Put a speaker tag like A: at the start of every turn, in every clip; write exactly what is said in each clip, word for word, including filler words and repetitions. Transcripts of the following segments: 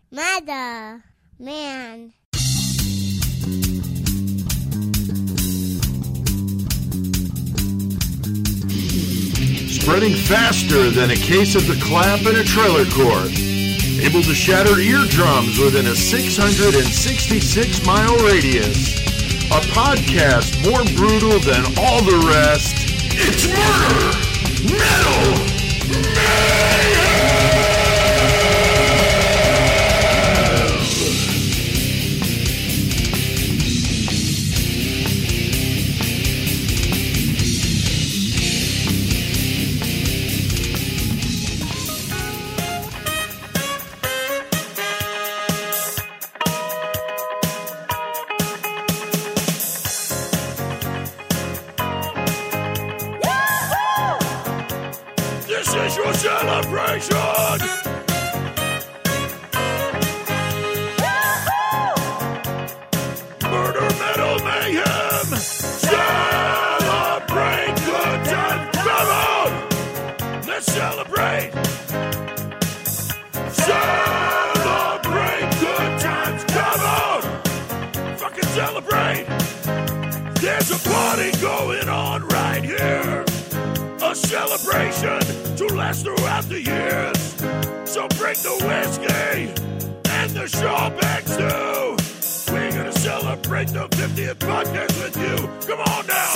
A: Mother, man.
B: Spreading faster than a case of the clap in a trailer court. Able to shatter eardrums within a six hundred sixty-six mile radius. A podcast more brutal than all the rest. It's Murder Metal Mayhem! Celebration! Murder Metal Mayhem! Celebrate good times! Come on! Let's celebrate! Celebrate good times! Come on! Fucking celebrate! There's a party going on right here! A celebration to last throughout the years. So bring the whiskey and the champagne too. We're gonna celebrate the fiftieth podcast with you. Come on now.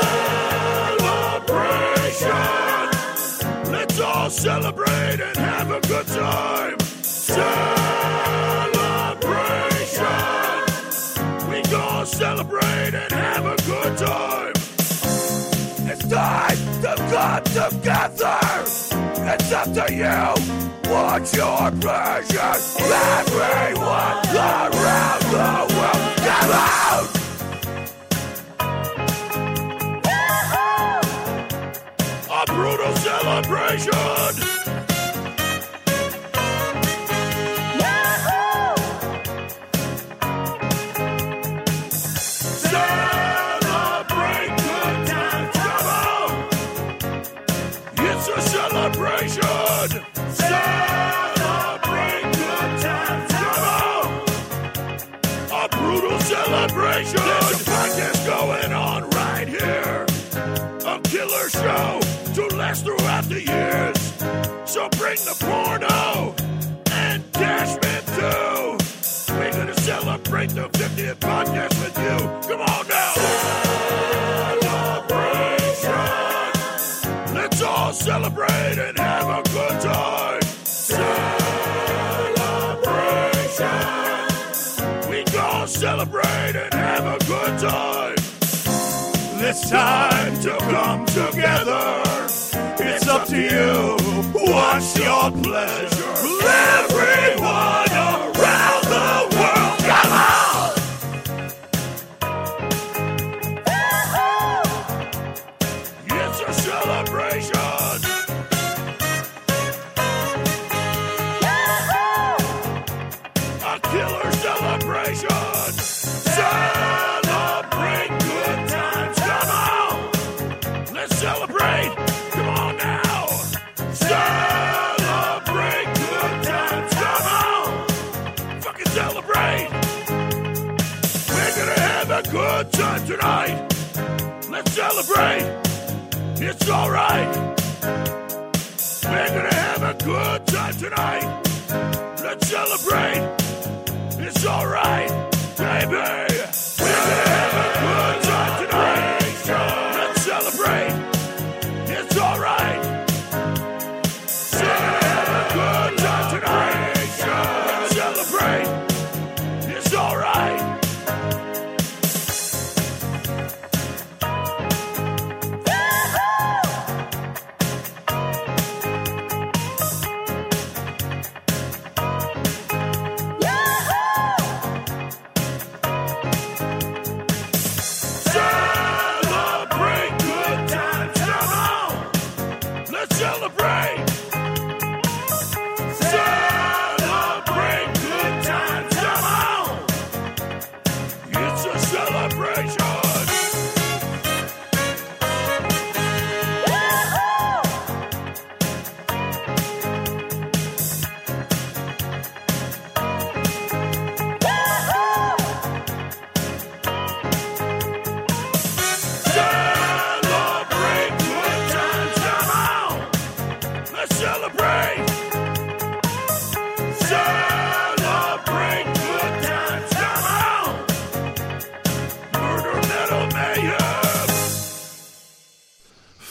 B: Celebration. Let's all celebrate and have a good time. Celebration. We gonna celebrate and have a good time. It's time to come together. It's up to you. What's your pleasure? Everyone around the world, come out! A brutal celebration. Celebration! Celebrate good times! Come on! A brutal celebration! There's a podcast going on right here. A killer show to last throughout the years. So bring the porno and Cashman too. We're gonna celebrate the fiftieth podcast with you. Come on now! Celebration! Let's all celebrate and have a good time. Celebration. We gonna celebrate and have a good time. It's time to come together. It's up to you. What's your pleasure? Everyone around the world, come on! It's a celebration. Killer celebration! Celebrate good times! Come on! Let's celebrate! Come on now! Celebrate good times! Come on! Fucking celebrate! We're gonna have a good time tonight! Let's celebrate! It's alright! We're gonna have a good time tonight! Let's celebrate! It's alright, baby. We're gonna have a good time tonight. Let's celebrate. It's alright. We're gonna have a good time tonight. Let's celebrate. It's alright.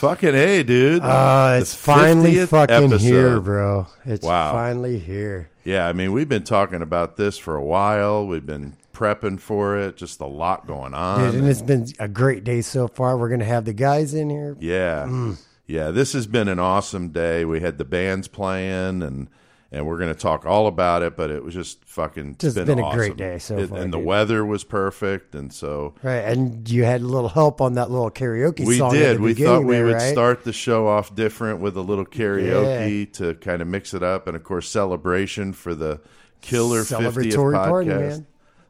B: Fucking A, dude.
C: Uh, it's
B: The
C: finally
B: fiftieth
C: fucking
B: episode.
C: here, bro. It's
B: Wow.
C: finally here.
B: Yeah, I mean, we've been talking about this for a while. We've been prepping for it. Just a lot going on.
C: Dude, and it's been a great day so far. We're going to have the guys in here.
B: Yeah.
C: Mm.
B: Yeah, this has been an awesome day. We had the bands playing, and and we're going to talk all about it, but it was just fucking
C: Just
B: been,
C: been a
B: awesome.
C: great day so
B: It-
C: far,
B: And the
C: dude.
B: weather was perfect, and so
C: Right, and you had a little help on that little karaoke
B: we
C: song. at
B: did.
C: the
B: We
C: beginning
B: thought we
C: there,
B: would
C: right?
B: start the show off different with a little karaoke to kind of mix it up, and of course, celebration for the killer fiftieth
C: Celebratory
B: podcast.
C: party, man.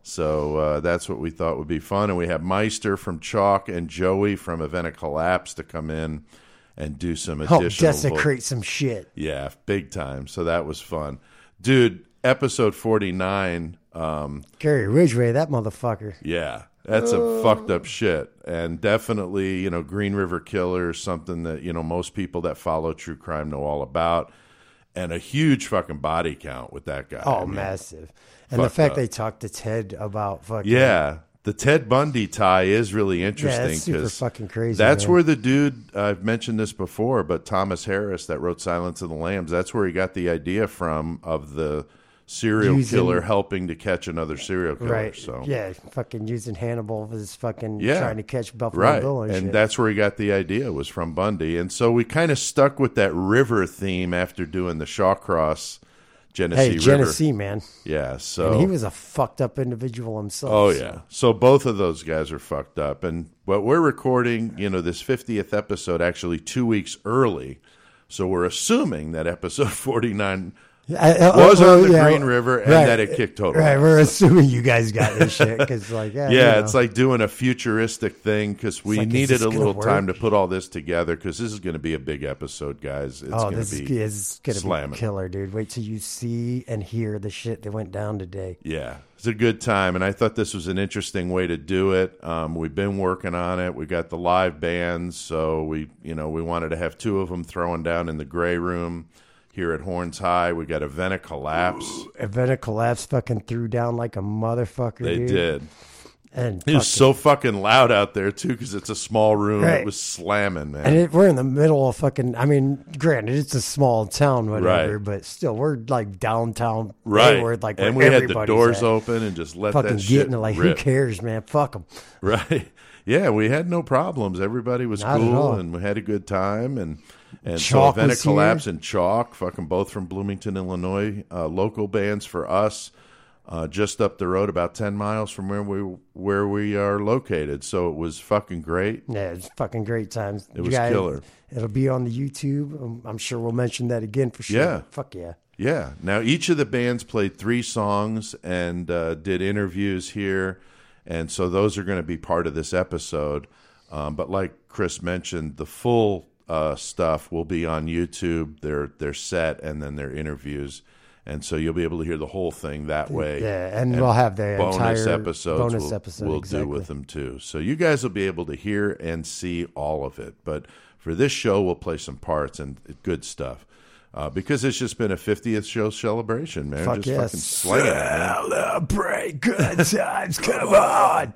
B: So uh, that's what we thought would be fun. And we have Meister from Chalk and Joey from Event Collapse to come in and do some
C: Help
B: additional vo-
C: desecrate some shit.
B: Yeah, big time. So that was fun. Dude, episode forty-nine, um,
C: Gary Ridgway, that motherfucker.
B: yeah, that's a fucked up shit. And definitely, you know, Green River Killer is something that, you know, most people that follow true crime know all about. And a huge fucking body count with that guy.
C: Oh,
B: I mean,
C: massive. And the
B: fucked
C: fact
B: up.
C: they talked to Ted about fucking.
B: Yeah, the Ted Bundy tie is really interesting.
C: that's super
B: 'cause
C: fucking crazy,
B: That's
C: man.
B: where the dude, I've mentioned this before, but Thomas Harris that wrote Silence of the Lambs, that's where he got the idea from of the serial
C: Using-
B: killer helping to catch another serial killer.
C: Right.
B: So
C: Yeah, fucking using Hannibal as fucking
B: Yeah.
C: trying to catch Buffalo
B: right,
C: Bill and,
B: and
C: shit.
B: that's where he got the idea was from Bundy, and so we kind of stuck with that river theme after doing the Shawcross Genesee
C: Hey,
B: River.
C: Genesee, man.
B: Yeah, so
C: And he was a fucked up individual himself.
B: Oh
C: so-
B: yeah. So both of those guys are fucked up. And but we're recording, you know, this fiftieth episode actually two weeks early. So we're assuming that episode forty-nine
C: I- I-
B: was
C: oh,
B: on the
C: yeah,
B: Green River and
C: right,
B: that it kicked total.
C: Right,
B: ass.
C: we're assuming you guys got this shit because, like, yeah,
B: Yeah,
C: you know.
B: it's like doing a futuristic thing because we
C: like, is
B: needed
C: this
B: a
C: gonna
B: little
C: work?
B: time to put all this together because this is going to be a big episode, guys. It's
C: oh,
B: going
C: this
B: to be
C: is gonna
B: slamming.
C: be killer, dude. Wait till you see and hear the shit that went down today.
B: Yeah, it's a good time, and I thought this was an interesting way to do it. Um, we've been working on it. We got the live bands, so we, you know, we wanted to have two of them throwing down in the gray room here at Horns High. We got Event Collapse.
C: Event Collapse fucking threw down like a motherfucker.
B: They
C: dude.
B: did.
C: and
B: It was
C: fucking-
B: so fucking loud out there too because it's a small room.
C: Right.
B: It was slamming, man.
C: And it, we're in the middle of fucking. I mean, granted, it's a small town, whatever,
B: Right.
C: but still, we're like downtown.
B: right,
C: Hayward, like where
B: and we had the
C: everybody's
B: doors
C: at.
B: open and just let
C: Fucking
B: that shit
C: getting it. Like,
B: rip.
C: who cares, man? Fuck them.
B: Right. Yeah, we had no problems. Everybody was
C: Not at
B: cool,
C: all.
B: and we had a good time. And and
C: Chalk
B: so Event
C: was
B: Collapse
C: here.
B: and Chalk, fucking both from Bloomington, Illinois, uh, local bands for us, uh, just up the road, about ten miles from where we where we are located. So it was fucking great.
C: Yeah, it's fucking great times.
B: It
C: You
B: was
C: guys-
B: killer.
C: It'll be on the YouTube. Um, I'm sure we'll mention that again for sure.
B: Yeah.
C: Fuck yeah.
B: Yeah. Now each of the bands played three songs and uh, did interviews here, and so those are going to be part of this episode. Um, but like Chris mentioned, the full uh, stuff will be on YouTube. Their their set and then their interviews, and so you'll be able to hear the whole thing that way.
C: Yeah, and we'll have the
B: bonus
C: entire
B: episodes.
C: bonus
B: we'll,
C: episode,
B: we'll
C: exactly.
B: do with them too. So you guys will be able to hear and see all of it. But for this show, we'll play some parts and good stuff. Uh, because it's just been a fiftieth show celebration, man.
C: Fuck
B: just
C: yes.
B: fucking slinging it, man.
C: Celebrate good times. Come on.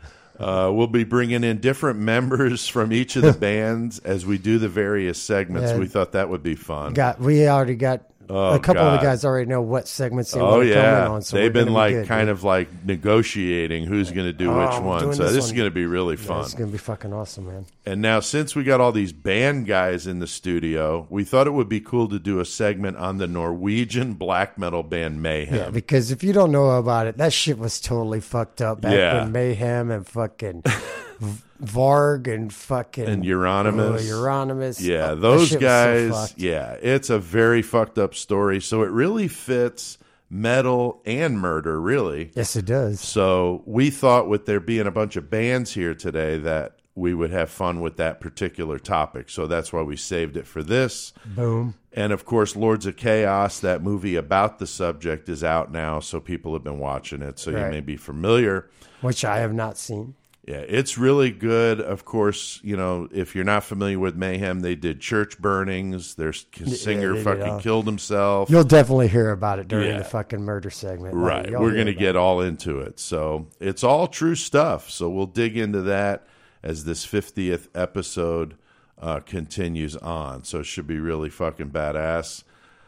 B: Uh, we'll be bringing in different members from each of the bands as we do the various segments.
C: Yeah.
B: We thought that would be fun.
C: Got we already got
B: Oh,
C: a couple of
B: God.
C: the guys already know what segments they
B: Oh
C: want to come in
B: yeah,
C: on. So
B: they've
C: we're
B: been
C: gonna be
B: like
C: good,
B: kind
C: dude.
B: of like negotiating who's going to do
C: Oh,
B: which
C: we're
B: one.
C: doing
B: So
C: this
B: this
C: one.
B: is going to be really
C: Yeah,
B: fun.
C: it's gonna be fucking awesome, man.
B: And now, since we got all these band guys in the studio, we thought it would be cool to do a segment on the Norwegian black metal band Mayhem.
C: Yeah, because if you don't know about it, that shit was totally fucked up back
B: Yeah.
C: when Mayhem and fucking V- Varg and fucking
B: And Euronymous.
C: Oh, Euronymous.
B: Yeah,
C: Oh, that
B: those
C: shit was so
B: guys.
C: fucked.
B: Yeah, it's a very fucked up story. So it really fits metal and murder, really.
C: Yes, it does.
B: So we thought with there being a bunch of bands here today that we would have fun with that particular topic. So that's why we saved it for this.
C: Boom.
B: And of course, Lords of Chaos, that movie about the subject, is out now. So people have been watching it. So you
C: Right.
B: may be familiar.
C: Which I have not seen.
B: Yeah, it's really good. Of course, you know, if you're not familiar with Mayhem, they did church burnings. Their singer
C: they did,
B: fucking
C: uh,
B: killed himself.
C: You'll definitely hear about it during
B: Yeah.
C: the fucking murder segment. Like,
B: Right.
C: you'll
B: We're
C: hear
B: going to
C: about
B: get all into it. So it's all true stuff. So we'll dig into that as this fiftieth episode uh, continues on. So it should be really fucking badass.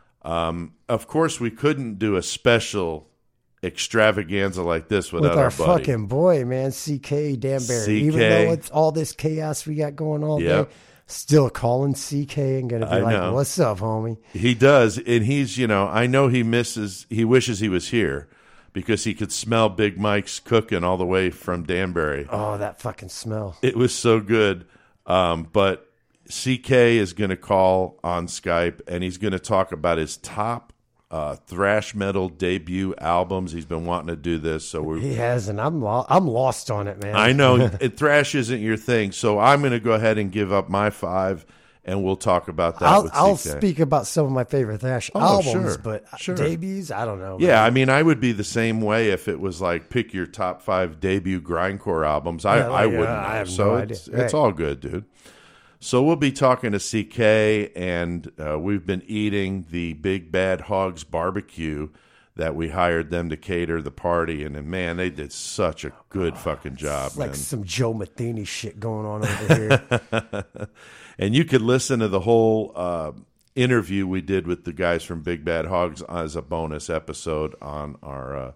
B: Um, of course, we couldn't do a special extravaganza like this without
C: With our,
B: our buddy.
C: fucking boy, man, C K Danbury.
B: C K.
C: Even though it's all this chaos we got going on,
B: Yep.
C: day, still calling C K and gonna be
B: I
C: like,
B: know.
C: "What's up, homie?"
B: He does, and he's, you know, I know he misses, he wishes he was here because he could smell Big Mike's cooking all the way from Danbury.
C: Oh, that fucking smell.
B: It was so good. Um, but C K is going to call on Skype, and he's going to talk about his top uh, thrash metal debut albums. He's been wanting to do this, so we're.
C: He has, and I'm lo- I'm lost on it, man.
B: I know it, thrash isn't your thing, so I'm going to go ahead and give up my five, and we'll talk about that.
C: I'll,
B: with
C: I'll
B: C K.
C: speak about some of my favorite thrash
B: Oh,
C: albums,
B: sure,
C: but
B: sure.
C: debuts, I don't know.
B: Yeah,
C: man.
B: I mean, I would be the same way if it was like pick your top five debut grindcore albums. I,
C: Yeah, like,
B: I wouldn't.
C: uh, I
B: know.
C: have
B: so
C: no
B: it's,
C: idea.
B: it's
C: Right.
B: all good, dude. So we'll be talking to C K, and uh, we've been eating the Big Bad Hogs barbecue that we hired them to cater the party, and, and man, they did such a good fucking job,
C: It's like
B: man.
C: some Joe Matheny shit going on over here.
B: And you could listen to the whole uh, interview we did with the guys from Big Bad Hogs as a bonus episode on our uh,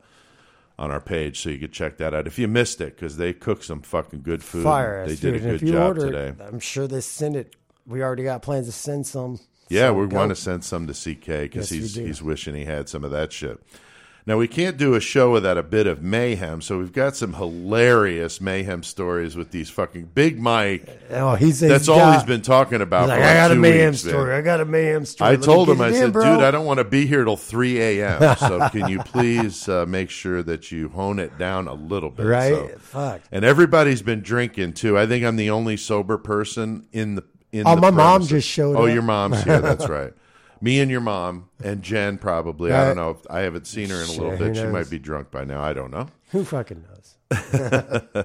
B: on our page, so you could check that out if you missed it, because they cooked some fucking good food.
C: Fire
B: They
C: ass
B: did
C: food.
B: a
C: And if
B: good
C: you
B: job
C: order
B: today.
C: it, I'm sure they send it. We already got plans to send some.
B: Yeah,
C: So
B: we
C: go.
B: want to send some to C K because
C: Yes, we
B: he's
C: do.
B: he's wishing he had some of that shit. Now, we can't do a show without a bit of mayhem, so we've got some hilarious mayhem stories with these fucking Big Mike.
C: Oh, he's
B: That's
C: he's
B: all
C: got,
B: he's been talking about
C: He's like,
B: for
C: I
B: like
C: got a
B: two
C: mayhem
B: weeks, man.
C: story. I got a mayhem story.
B: I
C: Let me
B: told
C: get
B: him, I
C: it
B: said,
C: in, bro.
B: dude, I don't want to be here till three a.m., so can you please uh, make sure that you hone it down a little bit?
C: Right?
B: So-
C: Fuck.
B: And everybody's been drinking, too. I think I'm the only sober person in the in
C: Oh,
B: the
C: my mom
B: premises.
C: just showed
B: Oh,
C: up.
B: your mom's here. That's right. Me and your mom and Jen probably. I
C: Right.
B: don't know. If, I haven't seen her in a little
C: Shit, who
B: bit. She
C: knows?
B: might be drunk by now. I don't know.
C: Who fucking knows?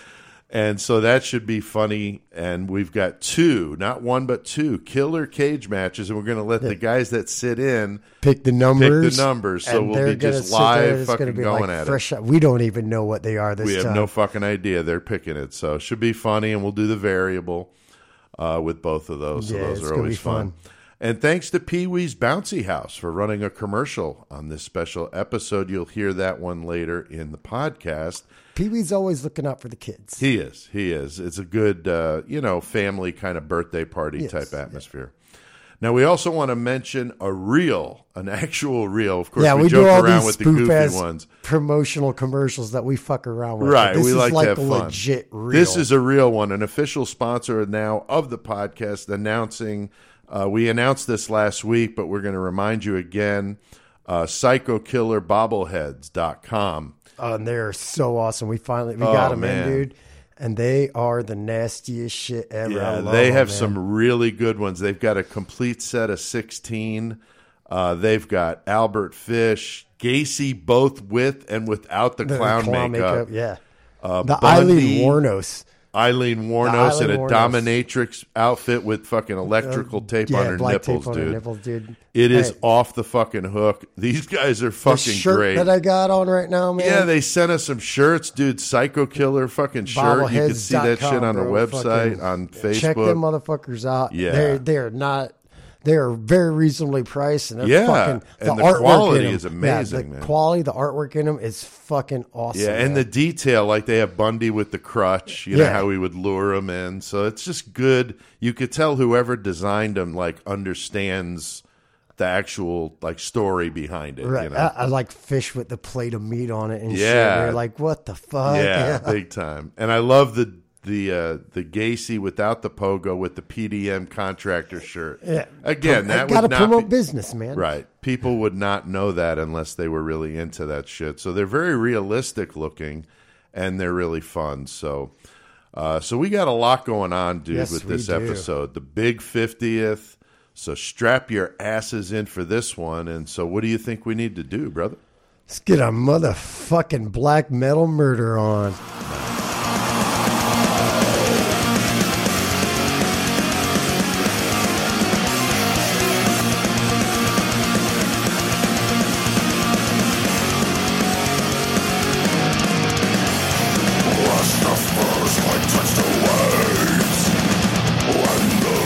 B: And so that should be funny. And we've got two, not one, but two killer cage matches. And we're going to let the guys that sit in
C: Pick the numbers.
B: numbers, so
C: and
B: we'll
C: they're
B: be
C: gonna
B: just
C: sit there,
B: live
C: it's gonna
B: fucking
C: be
B: going
C: like
B: at it.
C: fresh, We don't even know what they are this
B: We have
C: time.
B: no fucking idea. They're picking it. So it should be funny. And we'll do the variable uh, with both of those. So
C: Yeah,
B: those
C: it's
B: are
C: gonna
B: always
C: be
B: fun.
C: fun.
B: And thanks to Pee Wee's Bouncy House for running a commercial on this special episode. You'll hear that one later in the podcast.
C: Pee Wee's always looking out for the kids.
B: He is. He is. It's a good, uh, you know, family kind of birthday party
C: Yes,
B: type atmosphere. Now, we also want to mention a reel, an actual reel. Of course,
C: yeah,
B: we,
C: we,
B: joke
C: do all
B: around
C: these
B: with the
C: spoof
B: goofy
C: ass
B: ones.
C: promotional commercials that we fuck around with.
B: Right,
C: But this
B: we
C: is
B: like
C: like
B: to have
C: the
B: fun.
C: legit real.
B: This is a real one, an official sponsor now of the podcast, announcing. Uh, we announced this last week, but we're going to remind you again. Uh, psycho killer bobbleheads dot com.
C: Oh, and they're so awesome. We finally we
B: Oh,
C: got them
B: man.
C: in, dude. And they are the nastiest shit ever. I
B: Yeah,
C: love
B: they
C: them,
B: have
C: man.
B: some really good ones. They've got a complete set of sixteen. Uh, they've got Albert Fish, Gacy, both with and without the,
C: The
B: clown, makeup.
C: Yeah,
B: Uh,
C: the
B: Bundy,
C: Eileen Warnos.
B: Eileen Warnos
C: The
B: in a
C: Eileen Warnos.
B: dominatrix outfit with fucking electrical tape
C: yeah,
B: on her
C: black
B: nipples,
C: tape on
B: dude.
C: her nipples, dude.
B: It is
C: Hey,
B: off the fucking hook. These guys are
C: the
B: fucking
C: shirt
B: great.
C: that I got on right now, man.
B: Yeah, they sent us some shirts, dude. Psycho Killer fucking shirt. You can see that
C: bobbleheads dot com,
B: shit on our
C: bro.
B: website,
C: Fucking
B: on Facebook.
C: Check them motherfuckers out.
B: Yeah.
C: they're they're not. They're very reasonably priced, and they're
B: Yeah,
C: fucking. The,
B: and the
C: artwork
B: quality
C: in them,
B: is amazing,
C: Yeah, the
B: man.
C: quality, the artwork in them is fucking awesome.
B: Yeah, and
C: man.
B: the detail, like they have Bundy with the crutch, you know,
C: Yeah.
B: how we would lure him in. So it's just good. You could tell whoever designed them, like, understands the actual, like, story behind it.
C: Right.
B: You know?
C: I, I like fish with the plate of meat on it and shit.
B: Yeah.
C: You're like, what the fuck?
B: yeah, big time. And I love the the uh, the Gacy without the pogo with the P D M contractor shirt.
C: Yeah.
B: Again, that
C: got to
B: would not
C: promote
B: be,
C: business, man.
B: right. People would not know that unless they were really into that shit. So they're very realistic looking, and they're really fun. So, uh, so we got a lot going on, dude,
C: Yes,
B: with
C: we
B: this
C: do.
B: episode. The big fiftieth. So strap your asses in for this one. And so, what do you think we need to do, brother?
C: Let's get a motherfucking black metal murder on.
B: Rush the furs like touch the waves when the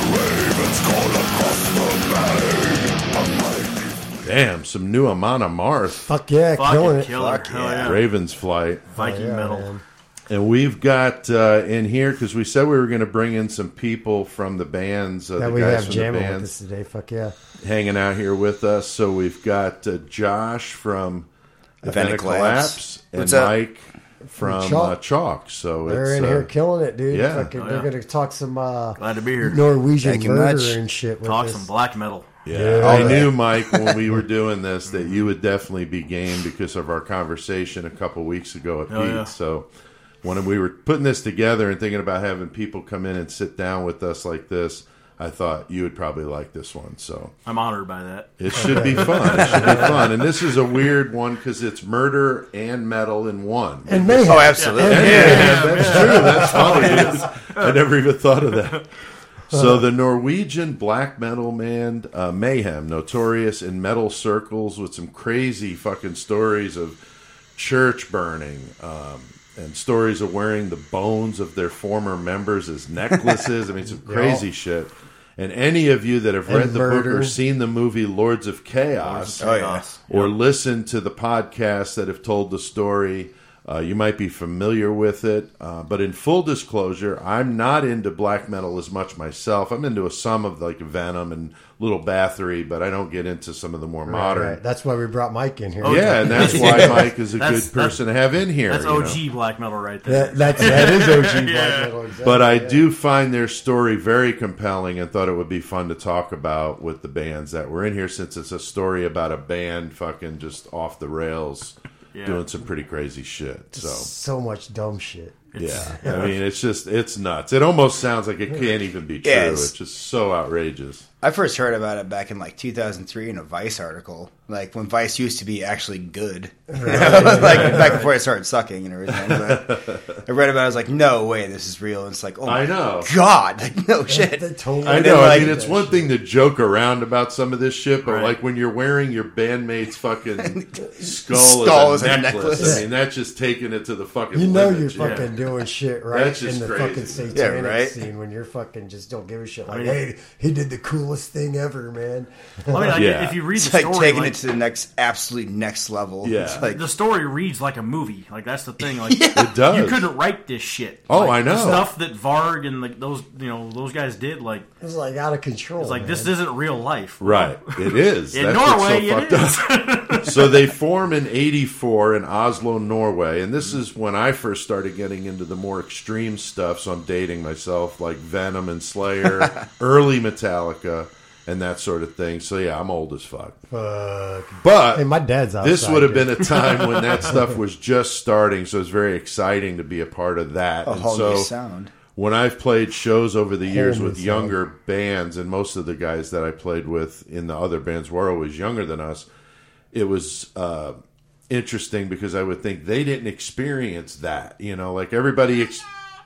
B: some new Amon Amarth,
C: Fuck yeah,
D: Fucking
C: killing it.
D: killer.
E: Fuck
D: Hell
E: yeah.
D: yeah.
B: Ravens Flight.
D: Viking
C: Oh, yeah,
D: metal.
C: man.
B: And we've got uh, in here, because we said we were going to bring in some people from the bands, uh,
C: That
B: the
C: we
B: guys
C: have
B: from the
C: jamming with us
B: bands
C: today. Fuck yeah.
B: hanging out here with us. So we've got uh, Josh from
E: Event
B: Event
E: Collapse.
B: Collapse and
E: What's up?
B: Mike from
C: Chalk.
B: uh, Chalk. So
C: They're
B: it's
C: in
B: uh,
C: here killing it, dude.
B: yeah.
C: Fucking,
D: Oh,
C: they're
D: yeah.
C: going to talk some uh,
D: Glad to be here.
C: Norwegian
E: Thank you
C: murder
E: much.
C: and shit with
D: Talk
C: us.
D: some black metal.
B: Yeah,
C: Yeah.
B: I
E: All
B: knew,
E: that.
B: Mike, when we were doing this, that you would definitely be game because of our conversation a couple weeks ago at
D: Oh,
B: Pete.
D: yeah.
B: So when we were putting this together and thinking about having people come in and sit down with us like this, I thought you would probably like this one. So
D: I'm honored by that.
B: it should be fun. It should be fun. And this is a weird one because it's murder and metal in one.
C: And mayhem.
E: Oh, absolutely.
B: Yeah,
D: Yeah,
B: that's true. That's funny. Dude. I never even thought of that. So the Norwegian black metal band uh, Mayhem, notorious in metal circles with some crazy fucking stories of church burning um, and stories of wearing the bones of their former members as necklaces. I mean, some crazy shit. And any of you that have read
C: And
B: the book
C: murder.
B: or seen the movie Lords of Chaos,
E: Oh, yeah.
B: or listen to the podcasts that have told the story, uh, you might be familiar with it. Uh, but in full disclosure, I'm not into black metal as much myself. I'm into a, some of like Venom and Little Bathory, but I don't get into some of the more
C: Right,
B: modern.
C: right. That's why we brought Mike in here.
D: Oh,
B: Yeah, and that's why Mike is a
D: That's-
B: good person to have in here.
D: That's
B: you
D: O
B: know.
D: G black metal right there.
C: That, that's, that is O G black
D: Yeah.
C: metal. Exactly,
B: But I
C: yeah.
B: do find their story very compelling and thought it would be fun to talk about with the bands that were in here, since it's a story about a band fucking just off the rails
D: Yeah.
B: doing some pretty crazy shit. So
C: So much dumb shit.
B: yeah, I mean, it's just, it's nuts. It almost sounds like it can't even be true.
E: Yeah,
B: it's,
E: it's-
B: just so outrageous.
E: I first heard about it back in like two thousand three in a Vice article, like when Vice used to be actually good, like back before it started sucking and everything. But I read about it, I was like, no way, this is real. And it's like, oh my
B: I know.
E: god, like, no shit.
C: They totally
B: I
E: And
B: know.
E: then,
B: I
E: like-
B: mean, it's one thing to joke around about some of this shit, but
D: Right.
B: like when you're wearing your bandmate's fucking skull,
E: Skull
B: as a
E: as a
B: necklace,
E: necklace.
B: I mean, that's just taking it to the fucking
C: You know
B: limit,
C: you're
B: yeah.
C: fucking doing shit right
B: That's just
C: in the
B: crazy.
C: fucking satanic
E: Yeah, right?
C: scene when you're fucking just don't give a shit. Like,
D: mean-
C: hey, he did the coolest thing ever, man.
D: I mean, like,
B: Yeah.
D: if you read
E: It's
D: the
E: like
D: story,
E: taking
D: like,
E: it to the next, absolute next level.
B: Yeah.
E: It's like,
D: the story reads like a movie. Like that's the thing. Like
B: It does.
D: you couldn't write this shit.
B: Oh,
D: Like,
B: I know.
D: the stuff that Varg and like those you know those guys did. Like
C: It was like out of control.
D: it's like
C: man.
D: this isn't real life.
B: Right, it is.
D: In
B: That's what's
D: Norway,
B: so
D: it
B: fucked up.
D: is.
B: So they form in eighty-four in Oslo, Norway, and this is when I first started getting into the more extreme stuff. So I'm dating myself, like Venom and Slayer, early Metallica, and that sort of thing. So yeah, I'm old as fuck.
C: Fuck.
B: But
C: Hey, my dad's outside.
B: this would have
C: dude.
B: been a time when that stuff was just starting, so it's very exciting to be a part of that.
E: a
B: And
E: whole
B: so
E: new sound.
B: when I've played shows over the years
C: Whole new
B: with
C: sound.
B: younger bands, and most of the guys that I played with in the other bands were always younger than us, it was uh, interesting because I would think they didn't experience that. You know, like everybody. Ex-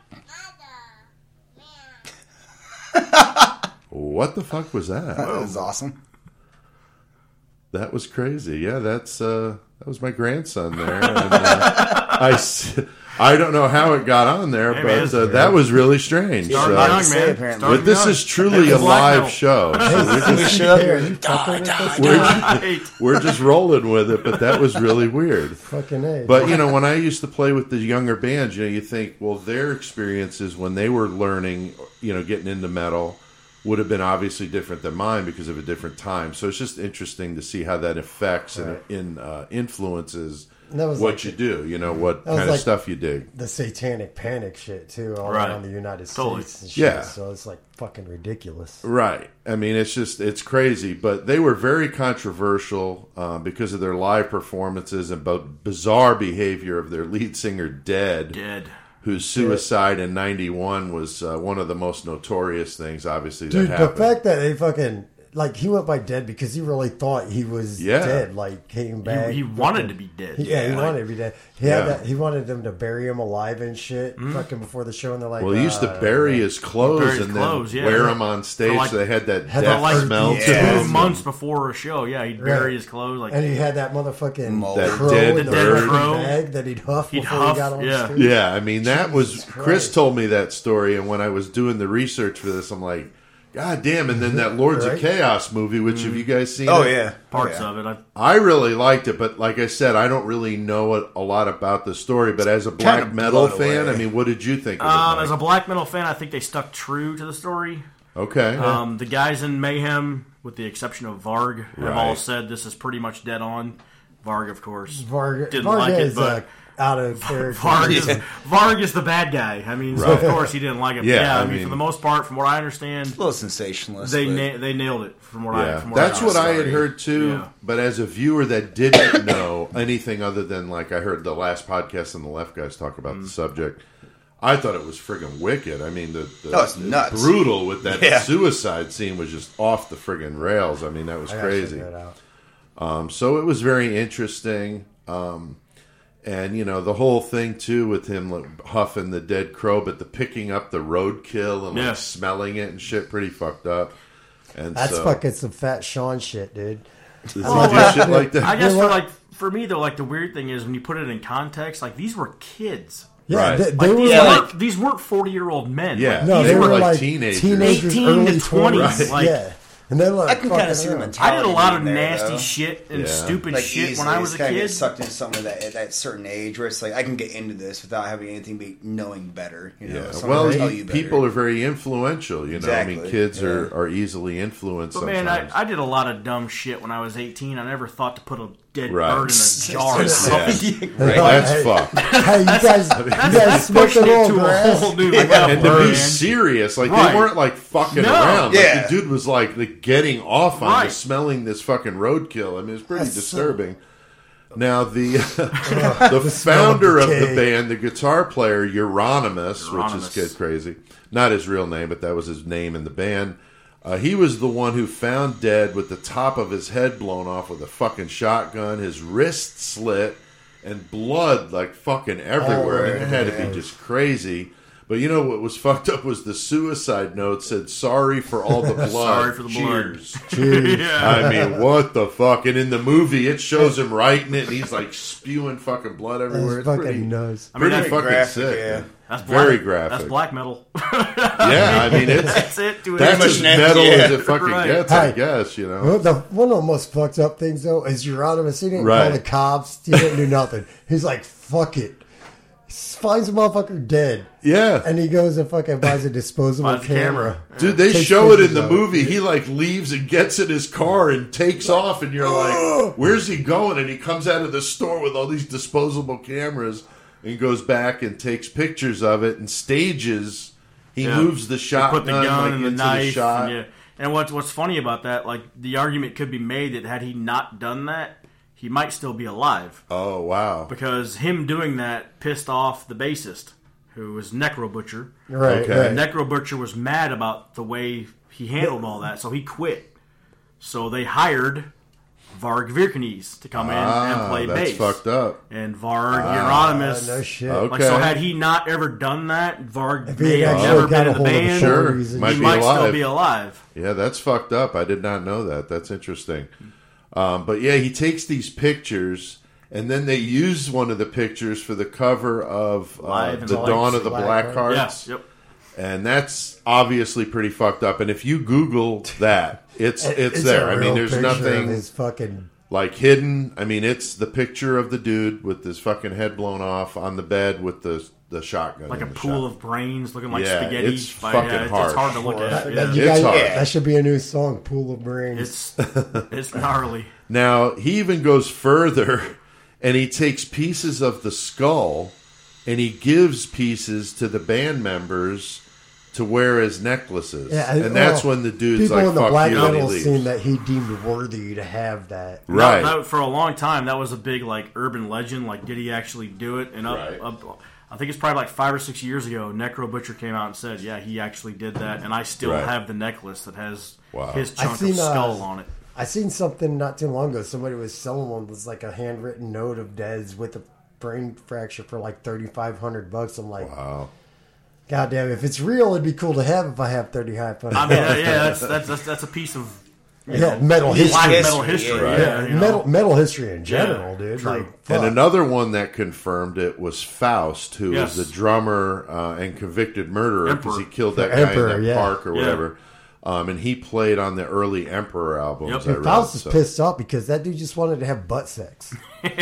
B: what the fuck was that?
E: That was awesome.
B: That was crazy. Yeah, that's uh, that was my grandson there. And, uh, I, s- I don't know how it got on there,
D: Hey, man.
B: but uh, that was really strange.
D: Starting
B: So-
E: Lot to
D: young,
E: say,
D: man.
E: apparently.
D: Starting
B: but this
D: young.
B: is truly a
D: That's black
B: live
D: metal.
B: show. So we're,
E: We
B: just,
E: should
C: Here,
E: have
C: you fucking with us?
B: we're,
D: Right.
B: we're just rolling with it, but that was really weird.
C: Fucking A.
B: But you know, when I used to play with the younger bands, you know, you think, well, their experiences when they were learning, you know, getting into metal, would have been obviously different than mine because of a different time. So it's just interesting to see how that affects
C: Right.
B: and in, uh, influences
C: And that was
B: what
C: like
B: you do. You know, what
C: That was
B: kind of
C: like-
B: stuff you dig.
C: the satanic panic shit too, all
D: Right.
C: around the United
D: Totally.
C: States and shit.
B: Yeah.
C: So it's like fucking ridiculous.
B: Right. I mean, it's just, it's crazy. But they were very controversial uh, because of their live performances and b- bizarre behavior of their lead singer, Dead.
D: Dead.
B: Whose suicide in ninety-one was uh, one of the most notorious things, obviously, that
C: Dude, the
B: happened.
C: fact that they fucking like he went by dead because he really thought he was
B: Yeah.
C: dead. Like came back.
D: He, he wanted to be dead.
C: He- yeah, he
D: Like,
C: wanted to be dead. He had
B: Yeah.
C: that. He wanted them to bury him alive and shit. Fucking before the show, and they're like,
B: well, he used to
C: uh,
B: bury his clothes
D: bury his
B: and
D: clothes,
B: then
D: yeah.
B: wear them on stage.
D: For like-
B: so they had that
C: had
B: death
C: that, like,
B: smell
E: yeah.
B: to
D: Two
B: them.
D: months before a show, yeah, he'd bury
C: Right.
D: his clothes. Like
C: and he had that motherfucking
E: Mold.
B: That
C: crow
B: dead
C: in the
B: bird.
C: fucking
D: crow.
C: bag that he'd huff
D: He'd
C: before
D: huff,
C: he got on
D: yeah.
C: stage.
B: Yeah, I mean, that was
C: Jesus
B: Chris
C: Christ.
B: told me that story, and when I was doing the research for this, I'm like,
F: God damn! And then that Lords
C: Right.
F: of Chaos movie, which have you guys seen?
E: Oh
F: it?
E: yeah,
D: Parts
E: oh, yeah.
D: of it. I,
F: I really liked it, but like I said, I don't really know a, a lot about the story. But as a black
E: Kinda
F: metal
E: blown
F: fan,
E: away.
F: I mean, what did you think of it?
D: um,
F: Mike?
D: as a black metal fan, I think they stuck true to the story.
F: Okay.
D: Um, the guys in Mayhem, with the exception of Varg, have
F: Right.
D: all said this is pretty much dead on. Varg, of course,
C: Varg,
D: didn't
C: Varg
D: like it,
C: is
D: but
C: uh, out of character.
D: Varg is,
E: Yeah.
D: Varg is the bad guy. I mean, so
F: Right.
D: of course he didn't like it.
F: Yeah,
D: Yeah, yeah I,
F: I
D: mean,
F: mean-
D: for the most part, from what I understand,
E: A little sensationalist.
D: they
E: but-
D: na- they nailed it. From what I,
F: Yeah,
D: from what
F: that's
D: I
F: what I had
E: sorry.
F: heard too.
D: Yeah.
F: But as a viewer that didn't know anything other than like I heard the last podcast and the left guys talk about
D: Mm.
F: the subject, I thought it was friggin' wicked. I mean, the, the
E: Oh, it's nuts.
F: brutal with that
E: Yeah.
F: suicide scene was just off the friggin' rails. I mean, that was
C: I gotta
F: crazy.
C: check that out.
F: Um, so it was very interesting. Um, and, you know, the whole thing, too, with him like, huffing the dead crow, but the picking up the roadkill and like,
D: Yeah.
F: smelling it and shit, pretty fucked up. And
C: That's
F: so,
C: fucking some fat Sean shit, dude.
F: Does he
D: Well,
F: do
D: uh,
F: shit like that?
D: I guess
C: You
D: for
C: know what?
D: like for me though, like the weird thing is when you put it in context, like these were kids.
C: Yeah,
F: Right.
C: they, they
D: Like,
C: were
D: these,
E: Yeah,
C: like,
D: weren't, these weren't forty year old men.
F: Yeah.
D: Like,
C: no,
D: these
C: they
F: were
C: were
F: like
C: like
F: teenagers.
C: teenagers,
D: eighteen
C: early
D: to twenty,
C: twenties.
D: like-
C: yeah, and they're like,
E: I can kind
C: fucking
E: of see the
C: around.
E: mentality.
D: I did a lot of
E: in there,
D: nasty
E: though.
D: shit and
F: Yeah.
D: stupid
E: Like
D: shit
E: easily,
D: when I was a
E: just kinda
D: kid.
E: get sucked into something at that at that certain age where it's like I can get into this without having anything be knowing better. You know,
F: Yeah.
E: someone
F: Well,
E: will tell
F: you-
E: you better.
F: people are very influential. You know, I mean,
E: Exactly.
F: kids are,
E: Yeah.
F: are easily influenced.
D: But man, I,
F: sometimes.
D: I did a lot of dumb shit when I was eighteen. I never thought to put a dead
F: Right.
D: bird in a jar or
F: Yeah.
D: something.
E: right?
F: That's
C: Hey,
F: fucked.
C: Hey, you guys, you guys
D: That's pushing
C: smoking
D: it
C: all
D: to a
C: grass?
D: whole new
F: And
D: level,
F: to be
D: man.
F: serious, like
D: Right.
F: they weren't like fucking
D: No.
F: around. Like
E: Yeah.
F: the dude was like, like getting off on
D: Right.
F: the smelling this fucking roadkill. I mean, it's pretty
C: That's so-
F: disturbing. Now the the founder of the
C: decay.
F: band, the guitar player Euronymous, which
D: Euronymous.
F: is kid crazy, not his real name, but that was his name in the band. Uh, he was the one who found dead with the top of his head blown off with a fucking shotgun, his wrist slit, and blood like fucking everywhere.
C: Oh,
F: and it had to
C: man.
F: be just crazy. But you know what was fucked up was the suicide note said, "Sorry for all the blood.
D: Sorry for the blood."
F: Cheers."
C: Jeez.
D: Yeah.
F: I mean, what the fuck? And in the movie, it shows him writing it, and he's like spewing fucking blood everywhere.
C: That's
F: It's
C: fucking
F: pretty,
C: nuts.
D: I mean,
F: pretty
D: that's,
F: fucking
E: graphic,
F: sick.
E: yeah.
F: man.
D: that's black,
F: Very graphic.
D: That's black metal.
F: Yeah, I mean, it's
D: That's it. To
F: that's
D: it.
F: as
E: an
F: metal
E: empty-
F: as
E: yeah.
F: it fucking
D: Right.
F: gets, I
C: Hey.
F: guess. You know.
C: Well, the, one of the most fucked up things, though, is Euronymous. He didn't
F: Right.
C: call the cops. He didn't do nothing. He's like, fuck it. Finds a motherfucker dead.
F: Yeah.
C: And he goes and fucking buys a disposable
D: Buys a
C: camera.
D: camera.
F: Dude, they
C: Takes
F: show it in
C: pictures
F: the
C: of it.
F: movie. He like leaves and gets in his car and takes off, and you're like, "Where's he going?" And he comes out of the store with all these disposable cameras and goes back and takes pictures of it and stages. He
D: Yeah.
F: moves the
D: They
F: shotgun
D: put the gun
F: like,
D: and the
F: into
D: knife.
F: the shot.
D: And, yeah. and what's what's funny about that? Like the argument could be made that had he not done that, he might still be alive
F: Oh wow!
D: because him doing that pissed off the bassist, who was Necro Butcher.
C: Right,
F: Okay.
C: right.
D: Necro Butcher was mad about the way he handled all that, so he quit. So they hired Varg Vikernes to come in and
F: Ah,
D: play
F: that's
D: bass.
F: fucked up.
D: And Varg
C: Ah,
D: Euronymous.
C: no shit.
F: Okay.
D: Like, so had he not ever done that, Varg
C: If he
D: may
C: had
D: have
C: actually
D: never
C: got
D: been
C: a
D: in the
C: hold of the
D: band.
F: Sure.
C: stories and
F: Might
D: He
F: be
D: might
F: alive.
D: still be alive.
F: Yeah, that's fucked up. I did not know that. That's interesting. Um, but yeah, he takes these pictures, and then they use one of the pictures for the cover of uh,
D: Live in
F: the
D: the
F: Dawn
C: Lights,
F: of the
C: Black
F: Black
C: Hearts.
F: Hearts.
D: Yeah, yep.
F: And that's obviously pretty fucked up. And if you Google that, it's it's,
C: a
F: there. I mean,
C: real
F: there's
C: picture of
F: nothing
C: his fucking.
F: like hidden. I mean, it's the picture of the dude with his fucking head blown off on the bed with the the shotgun,
D: Like a
F: in the
D: pool
F: shot.
D: of brains looking like
F: Yeah,
D: spaghetti.
F: it's
D: But,
F: fucking
D: yeah, it's,
F: hard.
D: It's hard to look
C: That,
D: at.
C: that-
D: Yeah.
C: you
F: It's
C: guys-
F: hard.
C: that should be a new song, Pool of Brains.
D: It's it's gnarly.
F: Now, he even goes further and he takes pieces of the skull and he gives pieces to the band members to wear as necklaces.
C: Yeah,
F: and that's
C: well,
F: when the dude's
C: people
F: like,
C: in the
F: fuck
C: black
F: you, and he
C: metal
F: leaves.
C: scene that he deemed worthy to have that.
F: Right.
D: That- that- for a long time, that was a big like urban legend. Like, did he actually do it? And up,
F: Right.
D: up I think it's probably like five or six years ago, Necro Butcher came out and said, "Yeah, he actually did that," and I still
F: Right.
D: have the necklace that has
F: Wow.
D: his
C: I've
D: chunk
C: seen,
D: of
C: uh,
D: skull on it.
C: I seen something not too long ago. Somebody was selling one. It was like a handwritten note of Dez with a brain fracture for like thirty five hundred bucks. I'm like,
F: Wow.
C: God damn! If it's real, it'd be cool to have. If I have thirty five hundred.
D: I mean, uh, yeah, that's, that's that's that's a piece of you
C: yeah,
D: know,
C: metal
D: black
C: history.
D: metal
E: History,
D: history.
E: yeah.
D: Yeah,
C: Yeah,
D: you know.
C: metal metal history in general,
D: Yeah,
C: dude.
D: true.
C: Like, fuck.
F: And another one that confirmed it was Faust, who
D: Yes.
F: was the drummer uh, and convicted murderer because he
D: Emperor.
F: killed that
C: For
F: guy
C: Emperor,
F: in that
C: yeah.
F: park or
D: Yeah.
F: whatever. Um, and he played on the early Emperor albums.
D: Yep.
F: I
C: Dude,
F: read,
C: Faust is
F: so-
C: pissed off because that dude just wanted to have butt sex.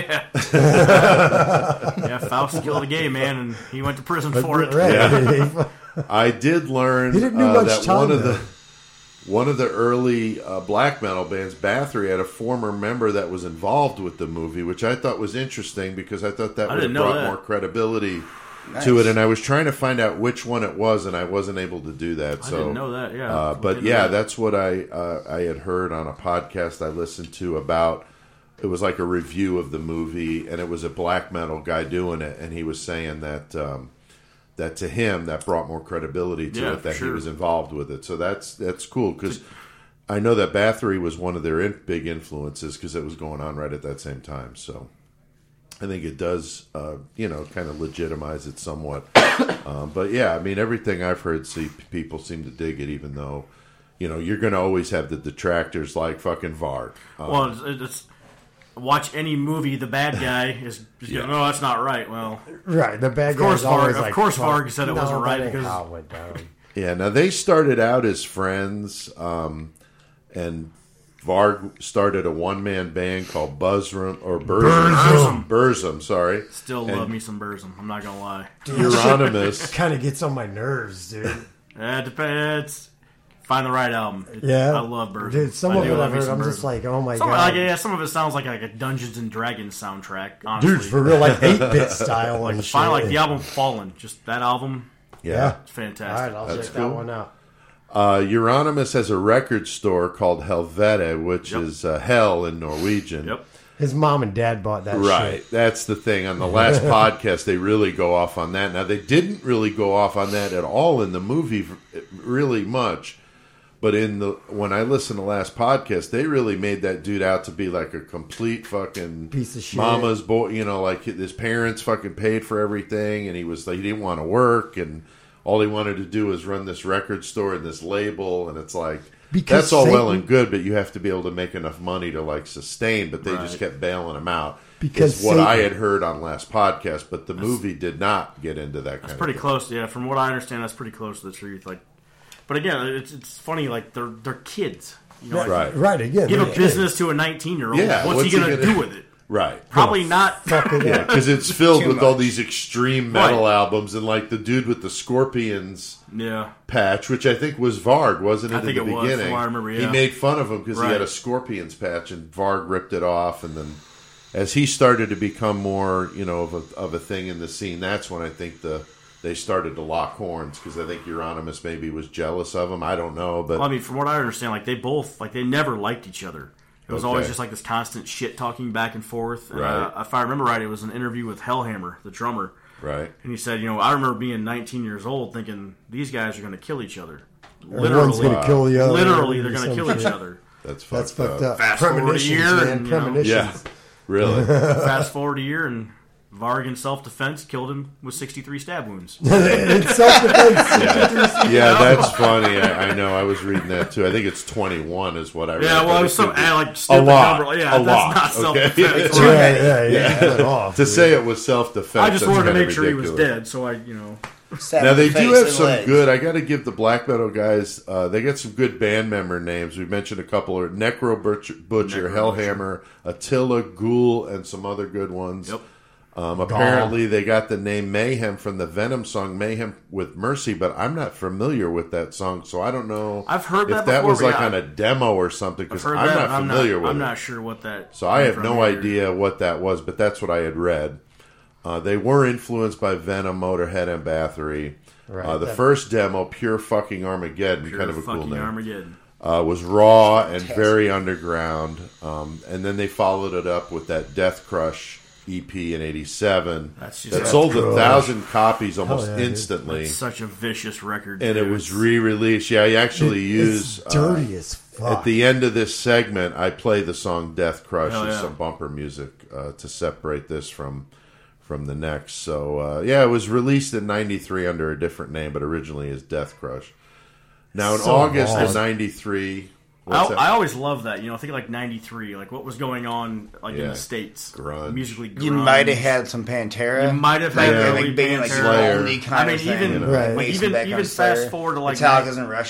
D: Yeah, Faust killed a gay man, and he went to prison for it.
C: Right.
F: Yeah. I did learn
C: He didn't do
F: uh,
C: much
F: that
C: time,
F: one of
C: though.
F: the one of the early uh, black metal bands, Bathory, had a former member that was involved with the movie, which I thought was interesting because I thought that
D: I
F: would have
D: didn't know
F: brought
D: that.
F: more credibility
E: Nice.
F: to it. And I was trying to find out which one it was, and I wasn't able to do that.
D: I
F: so,
D: didn't know that, yeah.
F: Uh,
D: Look
F: but
D: into
F: yeah,
D: that.
F: that's what I uh, I had heard on a podcast I listened to about. It was like a review of the movie, and it was a black metal guy doing it, and he was saying that um, that to him that brought more credibility to
D: Yeah,
F: it that
D: for sure.
F: he was involved with it. So that's that's cool because I know that Bathory was one of their in, big influences because it was going on right at that same time. So I think it does, uh, you know, kind of legitimize it somewhat. um, but yeah, I mean, everything I've heard, see people seem to dig it, even though you know you're going to always have the detractors like fucking Varg. Um,
D: Well, it's, it's watch any movie, the bad guy is just
F: Yeah.
D: going, no, that's not right. Well,
C: Right, the bad
D: Of course
C: guy's always
D: Varg- of
C: like,
D: course
C: "Well,
D: Varg said it
C: no,
D: wasn't right
C: that ain't
D: because-
C: how it went down."
F: Yeah, now they started out as friends, um, and Varg started a one-man band called Buzzrum or Burzum. Burzum, sorry.
D: still
F: And
D: love me some Burzum. I'm not going to lie.
F: Euronymous.
C: Kind of gets on my nerves, dude.
D: Eh, It depends. Find the right album. It-
C: Yeah,
D: I love Burzum.
C: Dude, some
D: I
C: of
D: do
C: it
D: love
C: I've
D: me
C: heard,
D: some
C: I'm just
D: Burzum.
C: like, oh my
D: Some,
C: god,
D: like, yeah, some of it sounds like, like a Dungeons and Dragons soundtrack. Honestly,
C: dude, for real, like eight bit style and shit.
D: Find like the album Fallen. Just that album,
F: Yeah.
D: it's
C: All
D: fantastic.
C: right, I'll
F: That's
C: check
F: cool.
C: that one out.
F: Uh, Euronymous has a record store called Helvete, which
D: Yep.
F: is uh, hell in Norwegian.
D: Yep.
C: His mom and dad bought that
F: Right.
C: shit.
F: That's the thing. On the last podcast, they really go off on that. Now, they didn't really go off on that at all in the movie, really much. But in the when I listened to the last podcast, they really made that dude out to be like a complete fucking
C: Piece of shit.
F: mama's boy. You know, like his parents fucking paid for everything, and he was like he didn't want to work, and all he wanted to do was run this record store and this label, and it's like.
C: Because
F: That's all well
C: Satan-
F: and good, but you have to be able to make enough money to like sustain. But they
D: Right.
F: just kept bailing him out.
C: Because
F: is what I
C: Satan-
F: had heard on last podcast, but the movie did not get into that kind
D: That's
F: of
D: pretty
F: thing.
D: close. Yeah, from what I understand, that's pretty close to the truth. Like, but again, it's it's funny. Like they're they're kids. You know, like,
F: Right.
C: Right, again.
D: give a
C: they're
D: business to a nineteen year old.
F: Yeah,
D: what's,
F: what's
D: he gonna,
F: he gonna-
D: do with it?
F: Right.
D: Probably not.
C: kids. Fuck it
F: Yeah,
C: up.
F: because it's filled
E: Too
F: with all
E: much.
F: these extreme metal
D: Right.
F: albums, and like the dude with the Scorpions
D: Yeah.
F: patch, which I think was Varg, wasn't it?
D: I think
F: in the
D: it was, from
F: beginning,
D: what I remember,
F: he
D: yeah.
F: made fun of him because he had
D: Right.
F: a Scorpions patch, and Varg ripped it off. And then, as he started to become more, you know, of a, of a thing in the scene, that's when I think the they started to lock horns because I think Euronymous maybe was jealous of him. I don't know, but
D: Well, I mean, from what I understand, like they both like they never liked each other. It was always
F: Okay.
D: just like this constant shit talking back and forth. And,
F: Right.
D: uh, if I remember right, it was an interview with Hellhammer, the drummer,
F: right.
D: and he said, you know, I remember being nineteen years old thinking these guys are going to kill each other.
C: One's
D: Literally,
C: gonna kill the other.
D: literally, they're
C: or
D: going to
C: some
D: kill each
C: shit.
D: other.
F: That's fucked
C: That's fucked up.
D: Fast forward a
C: Premonitions,
D: year
C: man.
D: and, you know,
C: Premonitions.
F: Yeah, really.
D: Fast forward a year, and Varg in self defense killed him with sixty-three stab wounds.
C: It's self-defense.
F: Yeah, that's funny. I, I know. I was reading that too. I think it's twenty-one is what I read.
D: Yeah, well,
F: but
D: it was some
F: could be-
D: I, like stupid
F: a lot.
D: number. Yeah,
F: a
D: that's
F: lot.
D: not self
F: okay?
D: defense.
C: Yeah, yeah, yeah. Get it off,
F: to
C: dude.
F: say it was self-defense.
D: I just
F: that's
D: wanted to
F: kinda
D: make sure he was
F: ridiculous.
D: dead, so I, you know.
E: Stab
F: Now
E: in
F: they
E: the
F: do
E: face
F: have
E: and
F: some
E: legs.
F: good. I got to give the black metal guys. Uh, they got some good band member names. We mentioned a couple: are Necro Butcher, Butcher
D: Necro
F: Hellhammer, Attila, Ghoul, and some other good ones.
D: Yep.
F: Um, apparently, they got the name Mayhem from the Venom song "Mayhem with Mercy," but I'm not familiar with that song, so I don't know.
D: I've heard
F: if
D: that
F: that
D: before,
F: was
D: but
F: like
D: yeah,
F: on a demo or something
D: I've
F: because
D: heard
F: I'm
D: that,
F: not
D: and I'm
F: familiar
D: not,
F: with
D: I'm
F: it.
D: not sure what that.
F: So I
D: came
F: have
D: from
F: no
D: either.
F: idea what that was, but that's what I had read. Uh, they were influenced by Venom, Motorhead, and Bathory.
C: Right.
F: Uh, the
C: That-
F: first demo, Pure Fucking Armageddon,
D: Pure
F: kind of a
D: fucking
F: cool name,
D: Armageddon.
F: uh, was raw and very underground. Um, and then they followed it up with that Death Crush E P in eighty-seven
D: That's just-
F: that
D: Death
F: sold a
C: Crush.
F: thousand copies almost
C: Hell yeah, dude.
F: instantly.
D: It's such a vicious record,
F: And it
D: dude.
F: was re-released. Yeah, you actually use...
C: It's dirty as fuck.
F: At the end of this segment, I play the song "Death Crush"
D: Hell
F: as
D: yeah.
F: some bumper music uh, to separate this from from the next. So uh, yeah, it was released in ninety-three under a different name, but originally as Death Crush. Now in
C: So
F: August
C: long.
F: of ninety-three,
D: I,
F: what's that?
D: I always love that. You know, I think like ninety-three, like what was going on like in
F: Yeah.
D: the States,
F: Grunge.
D: musically.
E: You
D: grunge.
E: might have had some Pantera.
D: You might have
E: like,
D: had
E: like
D: early
E: being like
D: Pantera.
F: Slayer.
E: only kind
D: I
E: of
D: mean,
E: thing.
D: even
C: Right.
D: like,
E: Mason
D: even
E: back
D: even
E: on
D: fast
E: Slayer.
D: forward to like
E: Metallica's in Russia.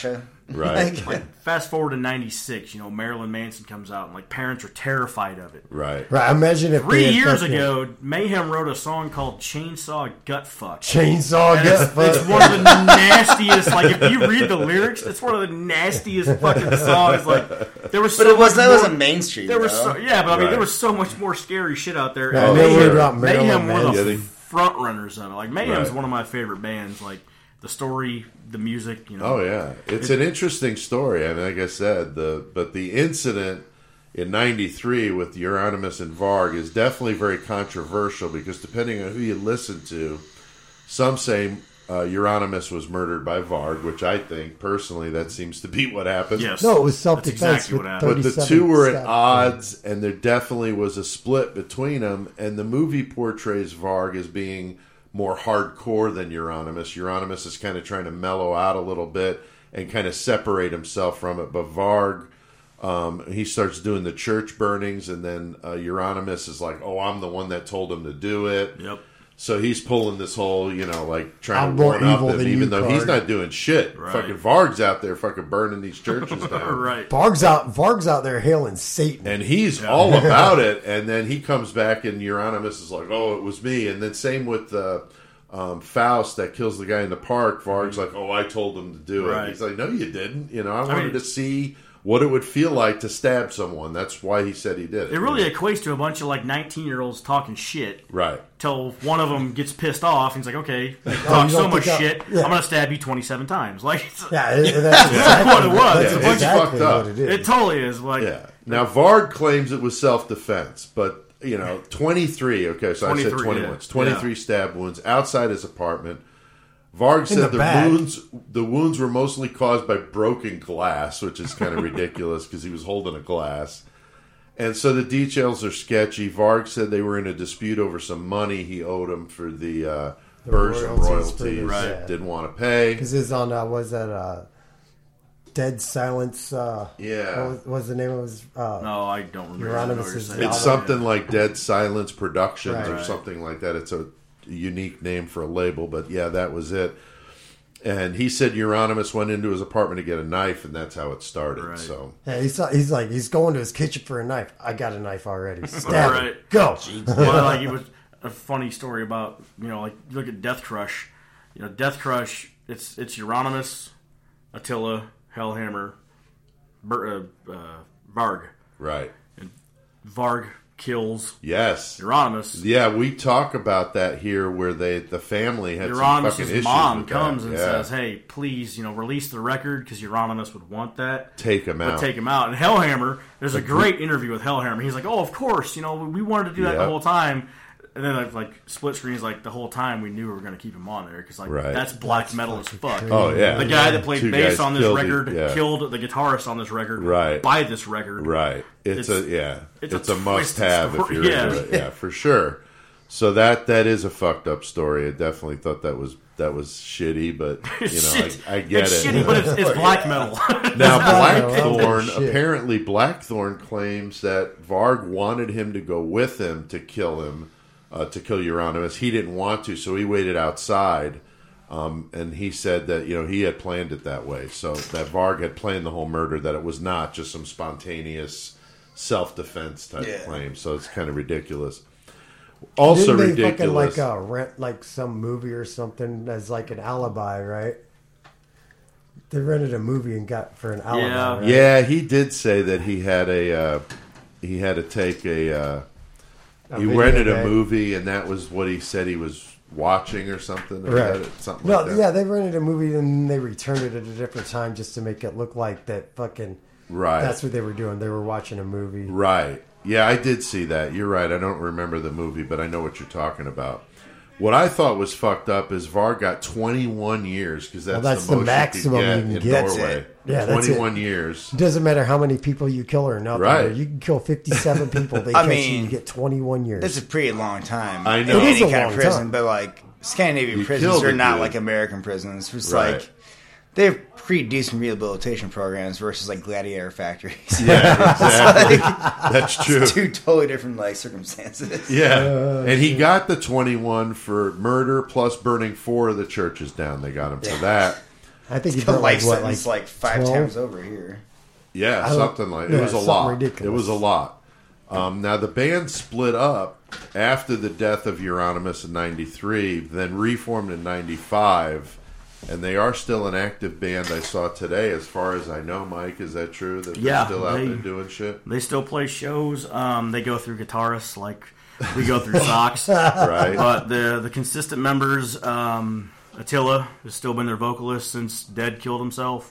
F: Right.
E: Like,
D: Like, fast forward to ninety-six, you know, Marilyn Manson comes out, and, like, parents are terrified of it.
F: Right.
C: Right. Imagine if
D: Three
C: they had
D: years
C: fucking
D: ago, Mayhem wrote a song called Chainsaw Gut Fuck.
C: Chainsaw
D: And
C: Gut
D: it's,
C: Fuck.
D: it's one of the nastiest. Like, if you read the lyrics, it's one of the nastiest fucking songs. Like, there was so
E: but it was
D: much
E: that
D: more,
E: wasn't mainstream.
D: There was
E: though.
D: so, yeah, but I mean,
F: Right.
D: there was so much more scary shit out there.
C: Yeah,
D: And
C: I never
F: sure.
C: heard about Marilyn
D: Mayhem were
C: Manson.
D: the
F: Yeah, they-
D: front runners of it. Like, Mayhem's
F: Right.
D: one of my favorite bands. Like, the story, the music, you know.
F: Oh yeah, it's an interesting story. I mean, like I said, the but the incident in ninety-three with Euronymous and Varg is definitely very controversial because depending on who you listen to, some say uh, Euronymous was murdered by Varg, which I think personally that seems to be what happened.
D: Yes.
C: No, it was
D: That's
C: self-defense
D: exactly
C: with
D: what happened.
F: But the
C: thirty-seven
F: two were at
C: stab
F: odds, and there definitely was a split between them. And the movie portrays Varg as being more hardcore than Euronymous. Euronymous is kind of trying to mellow out a little bit and kind of separate himself from it. But Varg, um, he starts doing the church burnings, and then uh, Euronymous is like, "Oh, I'm the one that told him to do it."
D: Yep.
F: So he's pulling this whole, you know, like trying
C: I'm
F: to
C: more
F: one up
C: evil
F: him,
C: than
F: even
C: you,
F: though he's
C: Varg.
F: not doing shit.
D: Right.
F: Fucking Varg's out there, fucking burning these churches down.
D: Right.
C: Varg's out. Varg's out there hailing Satan.
F: And he's all about it, and then he comes back, and Euronymous is like, "Oh, it was me." And then same with uh, um, Faust that kills the guy in the park. Varg's like, "Oh, I told him to do it."
D: Right.
F: He's like, "No, you didn't." You know, I wanted
D: mean-
F: to see what it would feel like to stab someone. That's why he said he did it.
D: It really equates to a bunch of like nineteen year olds talking shit.
F: right.
D: Till one of them gets pissed off and he's like, "Okay, you
C: Oh,
D: talk
C: you
D: so
C: don't
D: much
C: think I-
D: shit,
C: yeah.
D: I'm gonna stab you twenty-seven times." Like, it's,
C: Yeah, it, it- that's exactly
D: what it was.
C: That's
D: It's
F: fucked
C: exactly
F: up.
C: what it is.
D: it totally is. Like,
F: Yeah. Now Varg claims it was self-defense, but you know, twenty-three. Okay, so I said
D: twenty-three,
F: twenty-one.
D: yeah.
F: It's twenty-three stab wounds outside his apartment. Varg said
C: the
F: the,
C: back.
F: wounds the wounds were mostly caused by broken glass, which is kind of ridiculous because he was holding a glass. And so the details are sketchy. Varg said they were in a dispute over some money he owed him for the, uh,
C: The
F: Bergson
C: royalties
F: royalties.
C: for the-
F: Right.
C: yeah.
F: Didn't want to pay.
C: Because it's on, uh, was that uh, Dead Silence? Uh,
F: Yeah.
C: What was, what was the name of his? Uh,
D: no, I don't remember.
C: Euronymous
D: what you're
C: is
D: saying.
C: the
F: It's
C: album.
F: something like Dead Silence Productions
C: Right.
F: or
C: Right.
F: something like that. It's a unique name for a label, but yeah, that was it. And he said Euronymous went into his apartment to get a knife, and that's how it started.
D: Right.
F: So
C: yeah, he's, he's like, he's going to his kitchen for a knife. I got a knife already. Stab him.
D: Right.
C: Go.
D: Well, like it was a funny story about, you know, like you look at Death Crush. You know, Death Crush. It's it's Euronymous, Attila, Hellhammer, Ber, uh, uh, Varg.
F: right,
D: Varg kills
F: yes,
D: Euronymous.
F: yeah. We talk about that here, where they the family had some fucking
D: Euronymous'
F: issues
D: mom
F: with
D: comes
F: that.
D: and
F: Yeah.
D: says, "Hey, please, you know, release the record because Euronymous would want that."
F: Take him
D: But
F: out.
D: take him out. And Hellhammer, there's a great interview with Hellhammer. He's like, "Oh, of course, you know, we wanted to do that
F: Yeah.
D: the whole time." And then like, like split screen is like the whole time we knew we were going to keep him on there because like
F: Right.
D: that's black metal as fuck.
F: Oh yeah,
D: The guy that played
F: Two
D: bass
F: guys
D: on this
F: killed
D: record
F: it, yeah.
D: killed the guitarist on this record.
F: Right.
D: By this record.
F: Right. It's,
D: It's-
F: a yeah.
D: it's
F: It's,
D: a
F: a, must-have if
D: twisted
F: you're
D: story. Yeah.
F: into it. Yeah, for sure. So that that is a fucked up story. I definitely thought that was that was shitty, but you know,
D: Shit.
F: I, I get
D: it's
F: it.
D: shitty, but it's, it's black metal.
F: Now
C: Blackthorn,
F: Blackthorn
C: shit.
F: apparently Blackthorn claims that Varg wanted him to go with him to kill him, uh, to kill Euronymous. He didn't want to, so he waited outside. Um, and he said that, you know, he had planned it that way. So that Varg had planned the whole murder, that it was not just some spontaneous self-defense type
E: Yeah.
F: claim. So it's kind of ridiculous. Also
C: Didn't they
F: ridiculous.
C: fucking like uh, rent like some movie or something as like an alibi, right? They rented a movie and got for an alibi.
D: Yeah.
C: right?
F: Yeah, he did say that he had a uh, he had to take a uh,
C: A
F: he
C: video
F: rented a
C: game.
F: movie, and that was what he said he was watching or something. Or
C: Right.
F: had it- something
C: No,
F: like that.
C: yeah, they rented a movie and they returned it at a different time just to make it look like that fucking.
F: Right.
C: That's what they were doing. They were watching a movie.
F: Right. Yeah, I did see that. You're right. I don't remember the movie, but I know what you're talking about. What I thought was fucked up is Varg got twenty-one years because that's,
C: Well, that's
F: the,
C: the
F: most
C: maximum
F: you
C: you
F: could
C: can
F: get,
C: get.
F: in
E: That's
F: Norway.
E: it.
C: Yeah, that's
F: twenty-one
C: it.
F: years.
C: It doesn't matter how many people you kill or nothing.
F: Right.
C: You can kill fifty-seven people. They
E: I
C: catch
E: mean,
C: you, you get twenty-one years.
E: That's a pretty long time.
F: I know.
E: In
F: It
E: any
C: is a
E: kind
C: long
E: of prison,
C: time.
E: but like Scandinavian
F: You
E: prisons
F: killed
E: are
F: a
E: not
F: dude.
E: like American prisons. It's
F: Right.
E: like they have pretty decent rehabilitation programs versus like gladiator factories.
F: Yeah, exactly. That's true.
E: Two totally different like circumstances.
F: Yeah, and he got the twenty-one for murder plus burning four of the churches down. They got him for that.
C: I think he
E: The
C: put
E: life
C: like what,
E: sentence
C: like,
E: like five
C: twelve?
E: times over here.
F: Yeah,
C: I don't-
F: something like
C: yeah,
F: it was a
C: something
F: lot.
C: ridiculous.
F: It was a lot. Um, now the band split up after the death of Euronymous in ninety-three, then reformed in ninety-five, and they are still an active band. I saw today, as far as I know. Mike, is that true? That they're
D: Yeah,
F: still out
D: they-
F: there doing shit,
D: They still play shows. Um, they go through guitarists like we go through socks.
F: right?
D: But the the consistent members, um, Attila has still been their vocalist since Dead killed himself.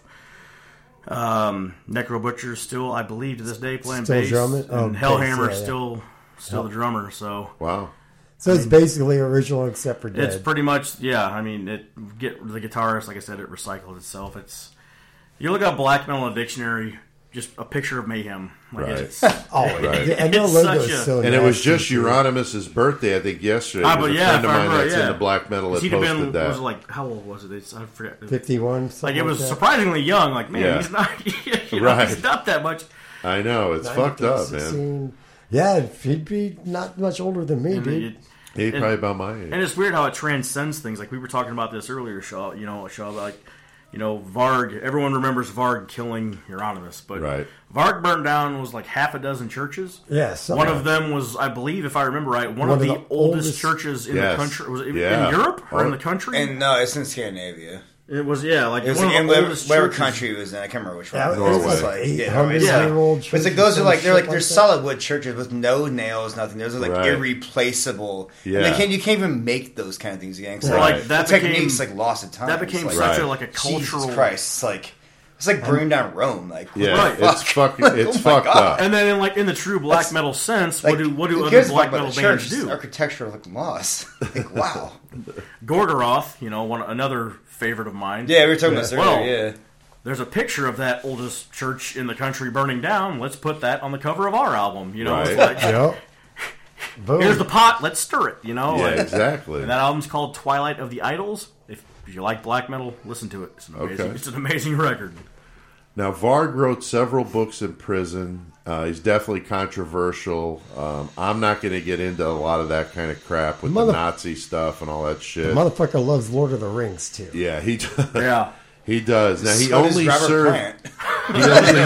D: Um, Necro Butcher's still, I believe, to this day playing
C: Still
D: bass.
C: drumming?
D: And
C: Oh, bass,
D: Hellhammer's
C: yeah, yeah.
D: still still the drummer. So
F: Wow.
C: So it's basically original except for dead.
D: it's pretty much yeah. I mean, it get the guitarist, like I said, it recycled itself. It's you look up black metal in a dictionary, just a picture of mayhem. Like
F: Right.
D: it's,
C: oh,
F: Right.
C: yeah, and their
D: It's
C: logo
D: such
C: is
D: a-
C: so
F: And it was
C: nasty,
F: just
C: too.
F: Euronymous' birthday, I think, yesterday.
D: Ah,
F: There's
D: but
F: a
D: yeah,
F: friend of
D: if I
F: mine
D: remember,
F: that's
D: yeah.
F: into black metal that
D: he'd have
F: posted
D: been
F: that.
D: was it like how old was it? It's, I forget.
C: fifty-one.
D: Like it was surprisingly young. Like man,
F: Yeah.
D: he's not. You know,
F: Right.
D: He's not that much.
F: I know, it's fucked up, man.
C: sixteen. Yeah, he'd be not much older than me,
D: And,
C: dude.
D: it-
F: He's
D: and-
F: probably about my age.
D: and it's weird how it transcends things. Like we were talking about this earlier, Shaw. You know, Shaw. Like you know, Varg. Everyone remembers Varg killing Euronymous, but
F: Right.
D: Varg burned down was like half a dozen churches.
C: Yeah, something.
D: One of them was, I believe, if I remember right, one,
C: One
D: of
C: of
D: the,
C: the
D: oldest,
C: oldest-
D: churches in
F: Yes.
D: the country. Was it
F: Yeah.
D: in Europe or in
F: Oh.
D: the country?
E: And no, it's in Scandinavia.
D: it was yeah, like
E: It was
D: one
E: like
D: of
E: in
D: the
E: whatever,
D: oldest
E: whatever
D: churches.
E: country it was in. I can't remember which one.
C: Yeah,
E: it
C: it was
F: Norway.
C: like eight
E: Yeah,
C: hundred
D: yeah.
C: year old.
E: But like, those are like they're like they're solid wood churches with no nails, nothing. Those are like
F: Right.
E: irreplaceable.
F: Yeah.
E: And they can't you can't even make those kind of things again. 'Cause,
D: Well,
E: like,
D: like, that
E: the techniques
D: became-
E: like lost at time.
D: That became
E: like,
D: such
F: Right.
D: a like a cultural.
E: Jesus Christ! It's like it's like burning down Rome. Like
F: Yeah,
D: Right.
F: it's fucking, it's
E: Oh my
F: fucked
E: God.
F: up.
D: And then, in like in the true black
E: That's-
D: metal sense,
E: like,
D: what do what do
E: who
D: other
E: cares
D: black
E: about
D: metal
E: the
D: bands
E: church?
D: do?
E: It's architecture like lost. Like wow.
D: Gorgoroth, you know, one another favorite of mine.
E: Yeah, we were talking about this earlier.
D: Well,
E: yeah.
D: There's a picture of that oldest church in the country burning down. Let's put that on the cover of our album. You know, it's
F: Right.
D: like,
C: Yep. Boom.
D: here's the pot. Let's stir it. You know,
F: Yeah,
D: like-
F: exactly.
D: And that album's called Twilight of the Idols. If, if you like black metal, listen to it. It's an amazing,
F: Okay.
D: it's an amazing record.
F: Now, Varg wrote several books in prison. Uh, he's definitely controversial. Um, I'm not going to get into a lot of that kind of crap with
C: Mother-
F: the Nazi stuff and all that
C: The
F: shit.
C: motherfucker loves Lord of the Rings too.
F: yeah, he
D: Yeah.
F: he does. Now, he
E: So does
F: only
E: Robert
F: served
E: Plant.
F: he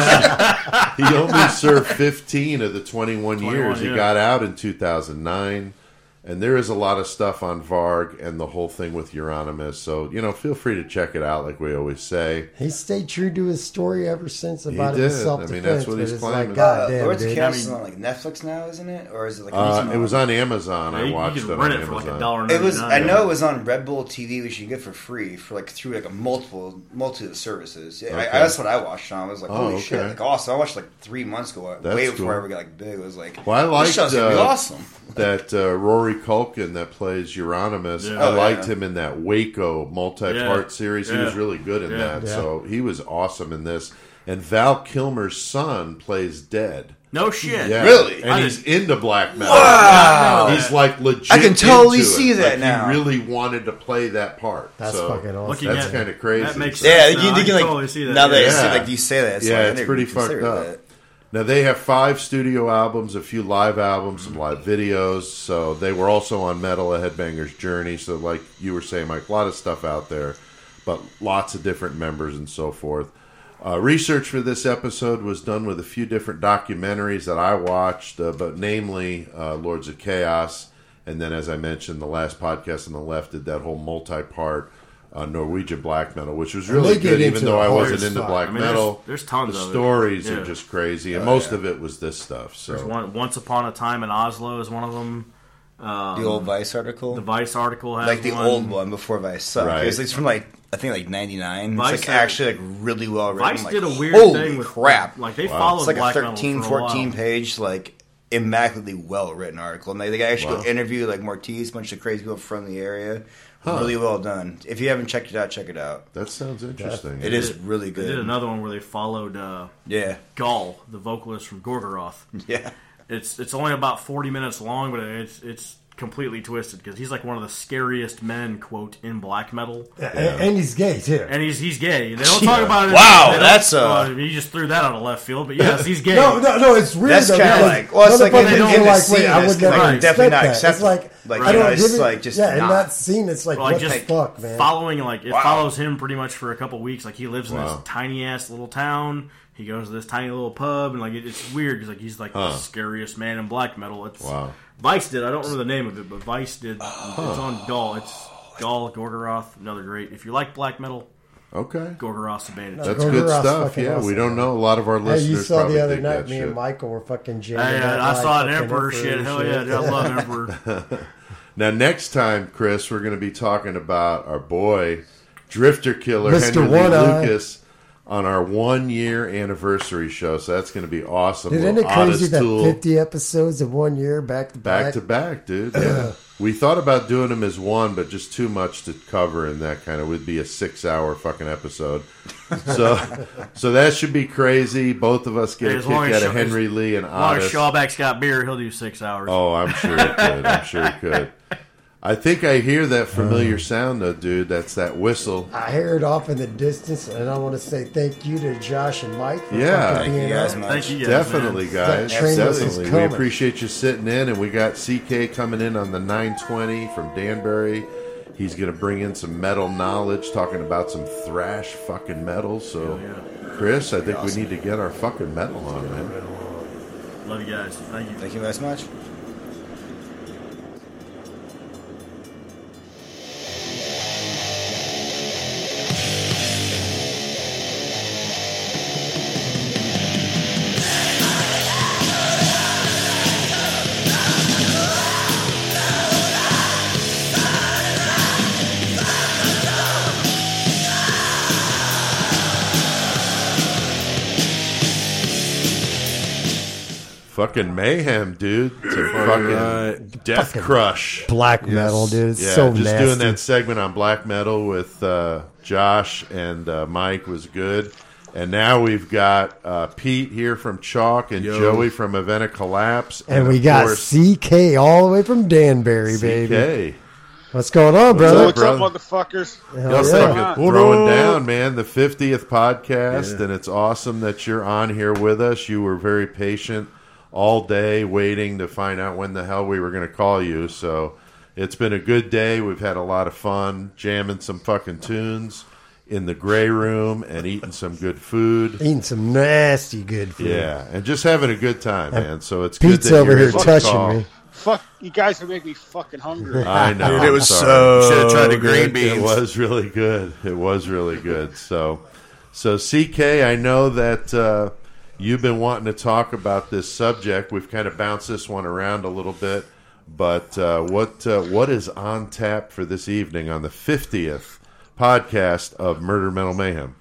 F: only, he only served fifteen of the twenty-one years. He
D: yeah.
F: got out in two thousand nine. And there is a lot of stuff on Varg and the whole thing with Euronymous. So, you know, feel free to check it out, like we always say.
C: He stayed true to his story ever since about
F: did.
C: his
F: I mean,
C: self-defense.
F: that's what he's
C: but it's
F: claiming.
C: like, God
E: Uh,
C: damn,
E: Lords of
C: dude.
E: Chaos
D: I
E: is
D: mean-
E: on like Netflix now, isn't it? Or is it like
F: Uh,
E: on
F: it was on Amazon.
D: Yeah,
F: I
D: you,
F: watched
D: you
F: it
D: can
F: on
D: rent it
F: Amazon.
D: for like a dollar.
E: It was. I
D: ninety-nine.
E: know it was on Red Bull T V, which you get for free for like through like a multiple multitude of services. Yeah, I,
F: Okay.
E: that's what I watched on. I was like,
F: Oh,
E: holy
F: okay.
E: shit, like awesome! I watched like three months ago,
F: That's
E: way before
F: cool.
E: I ever got like big. It was like,
F: Well, I
E: this
F: liked
E: show's gonna be
F: uh,
E: awesome.
F: that uh, Rory Culkin that plays Euronymous.
D: Yeah.
F: I
E: Oh,
F: liked
E: yeah.
F: him in that Waco multi-part
D: Yeah.
F: series. He
D: Yeah.
F: was really good in
D: Yeah.
F: that.
C: Yeah.
F: So he was awesome in this. And Val Kilmer's son plays Dead.
D: No shit.
F: Yeah.
E: Really?
F: And
D: I
F: he's into black metal.
E: Wow.
F: He's like legit.
E: I can totally
F: into it.
E: see that
F: Like,
E: now.
F: He really wanted to play that part.
C: That's
F: so,
C: fucking awesome.
D: Looking
F: That's
D: at-
F: kind of crazy.
D: That makes
F: So-
E: Yeah,
D: sense.
E: you,
D: No,
E: you
D: I
E: can
D: can
E: like
D: totally see that.
E: now that I
F: Yeah.
E: see like you say that, it's
F: Yeah,
E: like, I
F: it's
E: never
F: pretty
E: even
F: fucked
E: considered
F: up.
E: that.
F: Now they have five studio albums, a few live albums, some live videos. So they were also on Metal: A Headbanger's Journey. So like you were saying, Mike, a lot of stuff out there, but lots of different members and so forth. Uh, research for this episode was done with a few different documentaries that I watched, uh, but namely uh, Lords of Chaos, and then as I mentioned, the last podcast on the left did that whole multi-part uh, Norwegian black metal, which was
C: And
F: really
C: they get
F: good, even
C: into
F: though
C: it
F: I
C: hard
F: wasn't
C: as
F: into
C: fuck.
F: black
D: I mean,
F: metal.
D: there's- there's tons
F: the
D: of it.
F: stories
D: Yeah.
F: are just crazy, and
E: Oh,
F: most
E: yeah.
F: of it was this stuff. So
D: There's one, Once Upon a Time in Oslo is one of them. Um,
E: The old Vice article,
D: the Vice article has
E: like the
D: one.
E: old one before Vice sucked.
F: Right.
E: It was like from like I think like ninety-nine.
D: Vice
E: It's like
D: had-
E: actually like really well written.
D: Vice
E: like,
D: did a weird
E: holy
D: thing with
E: crap.
D: Like they
F: Wow.
D: followed
E: It's like a
D: black
E: thirteen,
D: metal for a
E: fourteen
D: while.
E: page, like immaculately well written article. And they, they actually
F: Wow.
E: go interview like Mortiz, a bunch of crazy people from the area.
F: Huh.
E: Really well done. If you haven't checked it out, check it out.
F: that sounds interesting.
E: It is
D: did-
E: really
D: They
E: good.
D: did another one where they followed uh,
E: Yeah,
D: Gull, the vocalist from Gorgoroth.
E: yeah.
D: It's it's only about forty minutes long, but it's it's completely twisted because he's like one of the scariest men, quote, in black metal.
C: Yeah, and, and he's gay too.
D: And he's he's gay. They don't talk about it.
E: Wow,
D: they don't-
E: that's, uh,
D: well, you just threw that out of left field, but yes, he's gay.
C: No, no, no. It's weird.
E: That's
C: though,
E: kinda
C: because
E: like- well, it's like
C: motherfuckers
E: in the-
C: are
E: in the
C: like,
E: scene,
C: wait, I
E: it's
C: would never
D: kinda
C: expect
E: definitely not
C: that. It's
E: acceptable.
C: like
E: Like,
C: I
E: you know,
C: don't
E: it's
C: give it.
E: like just
C: yeah, in
E: not.
C: that scene, it's like,
D: Well, like,
C: what
D: just
C: the fuck, man?
D: Following, like, it
E: Wow.
D: follows him pretty much for a couple weeks. Like, he lives in
F: Wow.
D: this tiny ass little town. He goes to this tiny little pub, and like it, it's weird because like he's like
F: Huh.
D: the scariest man in black metal. It's
F: Wow.
D: Vice did. I don't remember the name of it, but Vice did. It's on Gall. It's Gall Gorgoroth. Another great. If you like black metal,
F: Okay.
D: Gorgoroth's a band.
C: No,
F: That's
C: Gorgoroth's
F: good stuff.
C: fucking
F: Yeah, we
C: awesome,
F: don't
C: man.
F: know. A lot of our
C: Hey,
F: listeners
C: you saw
F: probably
C: the other
F: dig
C: night,
F: that
C: me
F: shit.
C: and Michael were fucking jamming.
D: Hey,
C: that
D: I, I
C: live
D: saw an
C: fucking
D: Emperor shit. Hell yeah, dude, I love Emperor.
F: Now, next time, Chris, we're going to be talking about our boy, Drifter Killer,
C: Mister
F: Henry Lee
C: One Eye.
F: Lucas, on our one-year anniversary show. So that's going to be awesome.
C: Dude, isn't
F: Little
C: it crazy
F: Otis
C: that
F: Tool.
C: fifty episodes in one year, back to back?
F: Back to back, dude. Yeah. We thought about doing them as one, but just too much to cover in that kind of would be a six-hour fucking episode. So, so that should be crazy. Both of us get
D: Hey,
F: a
D: as
F: kick
D: long as
F: out of
D: Shaw-
F: Henry Lee and
D: As long as
F: Otis.
D: Shawback's got beer, he'll do six hours.
F: Oh, I'm sure he could. I'm sure he could. I think I hear that familiar sound, though, dude. That's that whistle.
C: I hear it off in the distance, and I want to say thank you to Josh and Mike for
F: Yeah.
C: fucking
E: Thank you
C: being
E: guys
C: on.
E: much.
D: Thank you, guys,
F: Definitely,
D: man.
F: guys.
C: That train was
F: Definitely. We
C: coming.
F: appreciate you sitting in, and we got C K coming in on the nine twenty from Danbury. He's going to bring in some metal knowledge, talking about some thrash fucking metal. So, Chris, I think we need to get our fucking metal on, man.
D: Love you guys. Thank you.
E: Thank you very much.
F: Fucking mayhem, dude. To fucking Death
C: Fucking
F: Crush.
C: Black metal, dude. It's
F: Yeah,
C: so
F: just
C: nasty.
F: doing that segment on black metal with uh, Josh and uh, Mike was good. And now we've got uh, Pete here from Chalk and
G: Yo.
F: Joey from Event of Collapse.
C: and we
F: of
C: got
F: course,
C: C K all the way from Danbury, baby.
F: C K.
C: What's going on,
F: What's
C: brother?
F: up,
G: What's up,
F: brother?
G: motherfuckers?
C: Hell
F: Y'all
C: yeah.
F: fucking
G: What
F: throwing
G: up?
F: down, man. The fiftieth podcast,
G: Yeah.
F: and it's awesome that you're on here with us. You were very patient all day waiting to find out when the hell we were going to call you. So it's been a good day. We've had a lot of fun jamming some fucking tunes in the gray room and eating some good food.
C: Eating some nasty good food.
F: Yeah, and just having a good time, man. So it's
C: Pete's
F: good that
C: over
F: you're
C: here
F: able to
C: touching
F: call.
C: me.
G: Fuck, you guys are making me fucking hungry.
F: I know.
E: Dude, it
F: I'm
E: was
F: sorry.
E: so
G: Should have tried the
E: green
G: green
F: It
G: beans.
F: was really good. It was really good. So, so C K, I know that uh, you've been wanting to talk about this subject. We've kind of bounced this one around a little bit, but uh, what uh, what is on tap for this evening on the fiftieth podcast of Murder Metal Mayhem?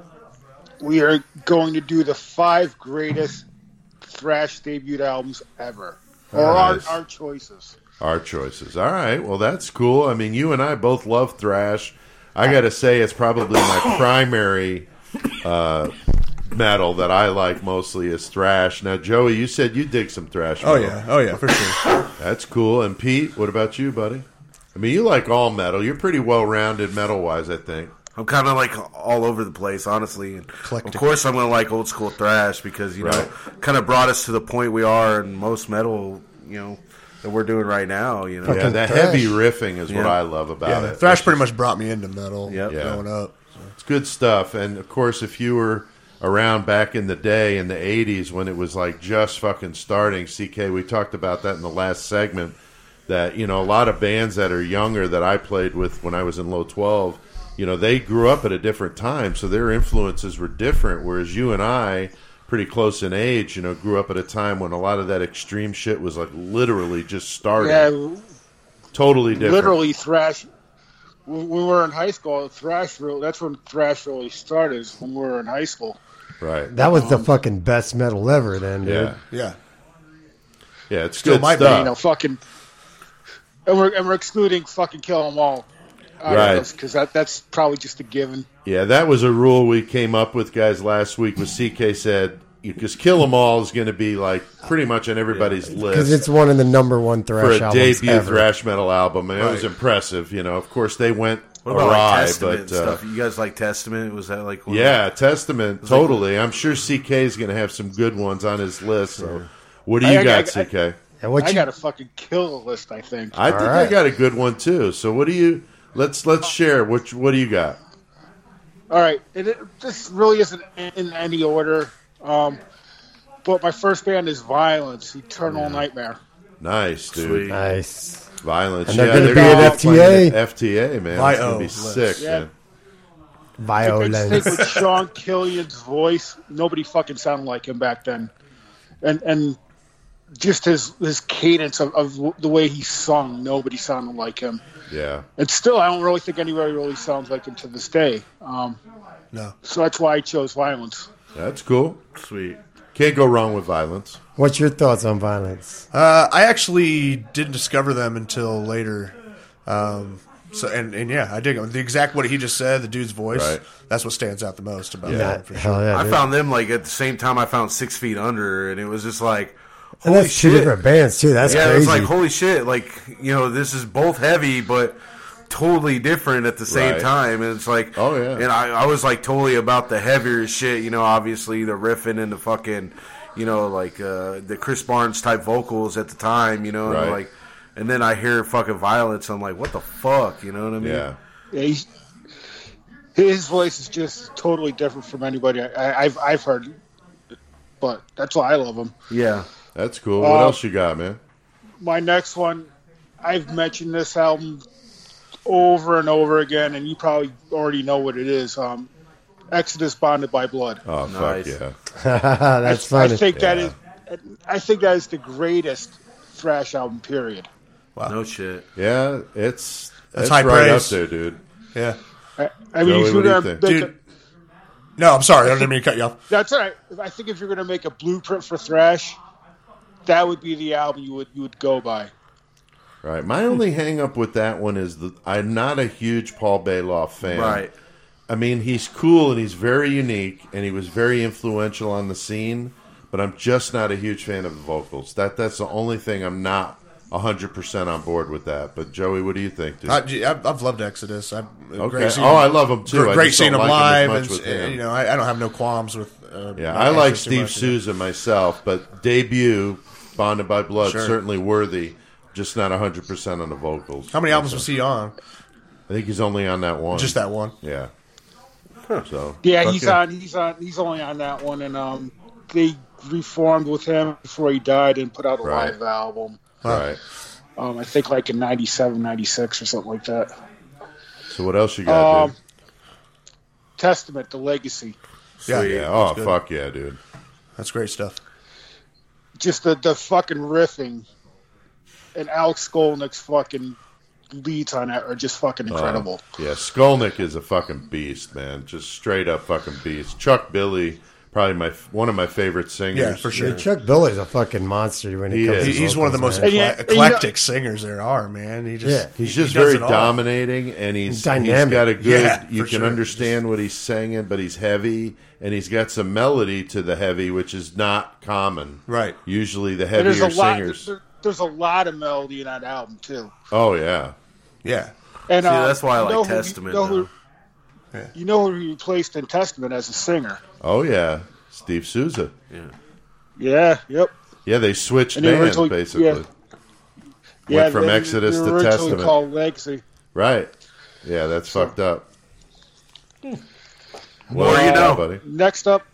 G: We are going to do the five greatest thrash debut albums ever, or
F: Nice.
G: our, our choices.
F: Our choices. All right. Well, that's cool. I mean, you and I both love thrash. I got to say, it's probably my primary uh, metal that I like mostly is thrash. Now, Joey, you said you dig some thrash
H: Oh
F: metal.
H: yeah, oh yeah, for sure.
F: That's cool. And Pete, what about you, buddy? I mean, you like all metal. You're pretty well-rounded metal-wise, I think.
H: I'm kind of like all over the place, honestly. And
C: Eclectic.
H: of course, I'm going to like old school thrash because you
F: Right.
H: know, kind of brought us to the point we are in most metal, you know, that we're doing right now. You know,
F: Yeah,
C: Fucking
F: that
C: thrash.
F: heavy riffing is what
H: Yeah.
F: I love about
H: Yeah,
F: it.
H: thrash
F: It's
H: pretty
F: just-
H: much brought me into metal
F: Yeah.
H: growing up.
F: It's good stuff. And, of course, if you were around back in the day in the eighties when it was like just fucking starting, C K, we talked about that in the last segment, that, you know, a lot of bands that are younger that I played with when I was in Low twelve, you know, they grew up at a different time, so their influences were different, whereas you and I, pretty close in age, you know, grew up at a time when a lot of that extreme shit was like literally just starting.
G: Yeah,
F: Totally different.
G: literally thrash. When we were in high school, thrash. Real, that's when thrash really started. Is when we were in high school.
F: Right.
C: That was the fucking best metal ever, then, dude.
F: Yeah.
H: Yeah,
F: Yeah, it's
H: Still
F: good
H: might be,
F: stuff.
G: You know, fucking, and we're and we're excluding fucking Kill 'Em All.
F: Right.
G: Because that that's probably just a given.
F: Yeah, that was a rule we came up with, guys, last week. Was C K said because Kill 'Em All is going to be like pretty much on everybody's
C: Because
F: list
C: it's one of the number one
F: for
C: thrash
F: a
C: albums
F: debut
C: ever.
F: thrash metal album, and it was
H: Right.
F: impressive. You know, of course they went
H: what about
F: awry,
H: like Testament
F: but
H: and
F: uh,
H: stuff? You guys like Testament? Was that like one
F: yeah, Testament totally. I'm sure C K is going to have some good ones on his list. So, what do you
G: I- I-
F: got,
G: I-
F: C K?
C: And what
G: I
C: you,
G: got a fucking kill list, I think.
F: I think I
C: right.
F: got a good one too. So what do you? Let's let's share. Which what do you got?
G: All right, and it, this really isn't in any order. Um, but my first band is Violence, Eternal Nightmare.
F: Nice, dude.
H: Sweet.
C: nice.
F: Violence.
C: And they're
F: yeah,
C: gonna
F: they're
C: be
F: gonna
C: at
F: be playing
C: F T A?
F: at F T A, man. It's gonna be sick,
G: Yeah.
F: man.
G: I just think
C: Violence.
G: with Sean Killian's voice, nobody fucking sounded like him back then, and and just his his cadence of, of the way he sung, nobody sounded like him.
F: Yeah.
G: And still, I don't really think anybody really sounds like him to this day. Um,
I: No.
G: so that's why I chose Violence.
F: That's cool.
H: Sweet.
F: Can't go wrong with Violence.
C: What's your thoughts on Violence?
I: Uh, I actually didn't discover them until later. Um, so and, and yeah, I dig them. The exact what he just said, the dude's voice.
F: Right.
I: That's what stands out the most about
F: Yeah.
I: them for sure.
C: Hell yeah,
H: I
C: dude.
H: found them like at the same time I found Six Feet Under, and it was just like,
C: And
H: holy
C: that's two
H: shit.
C: different bands too. That's
H: yeah,
C: crazy.
H: it was like, holy shit. Like, you know, this is both heavy, but totally different at the same
F: Right.
H: time. And it's like,
F: Oh, yeah.
H: And I, I was like totally about the heavier shit, you know, obviously the riffing and the fucking, you know, like uh, the Chris Barnes type vocals at the time, you know, and
F: Right.
H: like, and then I hear fucking Violence. I'm like, what the fuck, you know what I mean?
F: Yeah.
G: Yeah, he's, his voice is just totally different from anybody I, I've I've heard. But that's why I love him.
H: Yeah.
F: That's cool. What
G: Uh,
F: else you got, man?
G: My next one, I've mentioned this album over and over again, and you probably already know what it is. Um, Exodus, Bonded by Blood.
F: Oh,
H: Nice.
F: fuck yeah.
C: That's
G: I, I
C: funny.
G: think that
F: Yeah.
G: is, I think that is the greatest thrash album. Period.
H: No shit.
F: Yeah, it's
I: That's
F: it's
I: high
F: right
I: praise.
F: up there, dude.
I: Yeah.
G: I, I mean,
F: Joey,
G: if
F: what
G: you're
F: do you
G: gonna
F: think?
G: make
I: Dude.
G: a,
I: No, I'm sorry. I didn't mean to cut you off.
G: that's all right. I think if you're gonna make a blueprint for thrash, that would be the album you would you would go by.
F: Right. My only hang up with that one is that I'm not a huge Paul Bailoff fan.
H: Right.
F: I mean, he's cool and he's very unique and he was very influential on the scene, but I'm just not a huge fan of the vocals. That that's the only thing I'm not one hundred percent on board with that. But Joey, what do you think, dude?
I: I, I've I've loved Exodus. I've,
F: Okay.
I: great seeing
F: Oh,
I: them-
F: I love 'em, too.
I: Great,
F: I
I: great
F: just
I: seeing
F: don't
I: them
F: like 'em as
I: live,
F: much
I: and,
F: with
I: and,
F: him.
I: you know, I, I don't have no qualms with. Uh,
F: Yeah,
I: not
F: I like
I: answers too
F: Steve
I: much, you know.
F: Sousa myself, but debut, Bonded by Blood,
I: Sure.
F: certainly worthy. Just not one hundred percent on the vocals.
I: How many albums was he on?
F: I think he's only on that one.
I: Just that one.
F: Yeah. So
G: Yeah,
F: fuck
G: he's
F: yeah.
G: on. He's on. He's only on that one, and um, they reformed with him before he died and put out a
F: Right.
G: live album.
F: Right.
G: Um, I think like in ninety-seven, ninety-six or something like that.
F: So what else you got,
G: Um,
F: dude?
G: Testament, The Legacy.
I: Yeah,
F: Yeah. Oh,
I: good.
F: fuck yeah, dude.
I: That's great stuff.
G: Just the, the fucking riffing and Alex Skolnick's fucking leads on that are just fucking incredible.
F: Uh, yeah, Skolnick is a fucking beast, man. Just straight up fucking beast. Chuck Billy, probably my one of my favorite singers.
I: Yeah, for sure.
C: Dude, Chuck Billy's a fucking monster when it
F: He
C: comes
F: is.
C: to
I: He, he's one of the most
C: vocals, man.
G: And yeah,
I: ecle-
G: and you know-
I: eclectic singers there are, man. He just
C: Yeah.
F: He's
I: he-
F: just
I: he does
F: very
I: it all.
F: dominating, and he's
C: Dynamic.
F: he's got a good.
I: Yeah,
F: you
I: for
F: can
I: sure.
F: understand what he's singing, but he's heavy, and he's got some melody to the heavy, which is not common.
I: Right.
F: Usually, the
G: And
F: heavier
G: there's a lot.
F: singers.
G: There, there's a lot of melody in that album too.
F: Oh yeah,
I: Yeah.
G: And
H: See,
G: uh,
H: that's why I
G: you
H: like
G: know who-
H: Testament,
G: You know, who,
I: Yeah.
G: you know who he replaced in Testament as a singer?
F: oh yeah. Steve Sousa.
G: Yeah. Yep.
F: Yeah, they switched
G: And he
F: bands
G: originally-
F: basically.
G: yeah. Yeah.
F: Went from
G: they-
F: Exodus
G: they
F: to
G: were originally
F: Testament.
G: Called Legacy.
F: Right. Yeah, that's fucked up.
H: More
F: Well,
H: you know.
F: buddy.
G: Next up.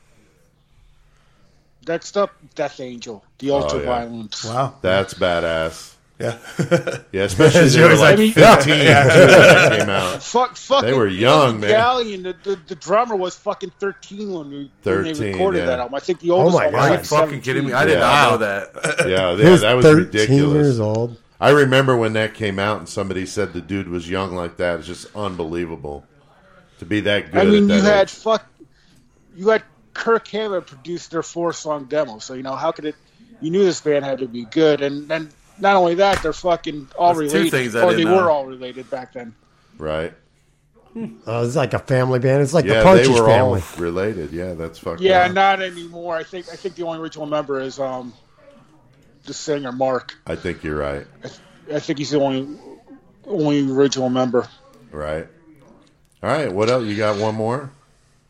G: Next up, Death Angel, the Ultra
F: yeah.
G: Violence.
I: Wow.
F: That's badass.
I: Yeah.
F: Yeah, especially they
C: Joey's
F: were like
G: like,
F: fifteen too, when that came out.
G: Fuck, fucking
F: They were young,
G: Andy
F: man.
G: Gallion, the, the, the drummer was fucking thirteen when, we, when they
F: thirteen,
G: recorded
F: yeah.
G: that album. I think the oldest
C: my
G: one was
C: God.
H: Are you
G: like
H: fucking kidding me? I
G: seventeen.
H: did
F: Yeah.
H: not know that.
F: Yeah,
C: He
F: yeah,
C: was
F: that was
C: thirteen
F: ridiculous.
C: years old.
F: I remember when that came out and somebody said the dude was young like that. It's just unbelievable to be that good.
G: I mean,
F: at
G: you
F: that
G: had
F: age.
G: fuck, you had Kirk Hammett produce their four song demo, so you know how could it? You knew this band had to be good, and then not only that, they're fucking all
H: That's two
G: related,
H: things I
G: or they
H: didn't know.
G: were all related back then.
F: right.
C: Oh, it's like a family band. It's like
F: Yeah,
C: the Partridge
F: they were
C: Family.
F: all related. Yeah, that's fucked
G: Yeah,
F: up.
G: not anymore. I think I think the only original member is um the singer Mark.
F: I think you're right.
G: I think he's the only only original member.
F: Right. All right. What else? You got one more?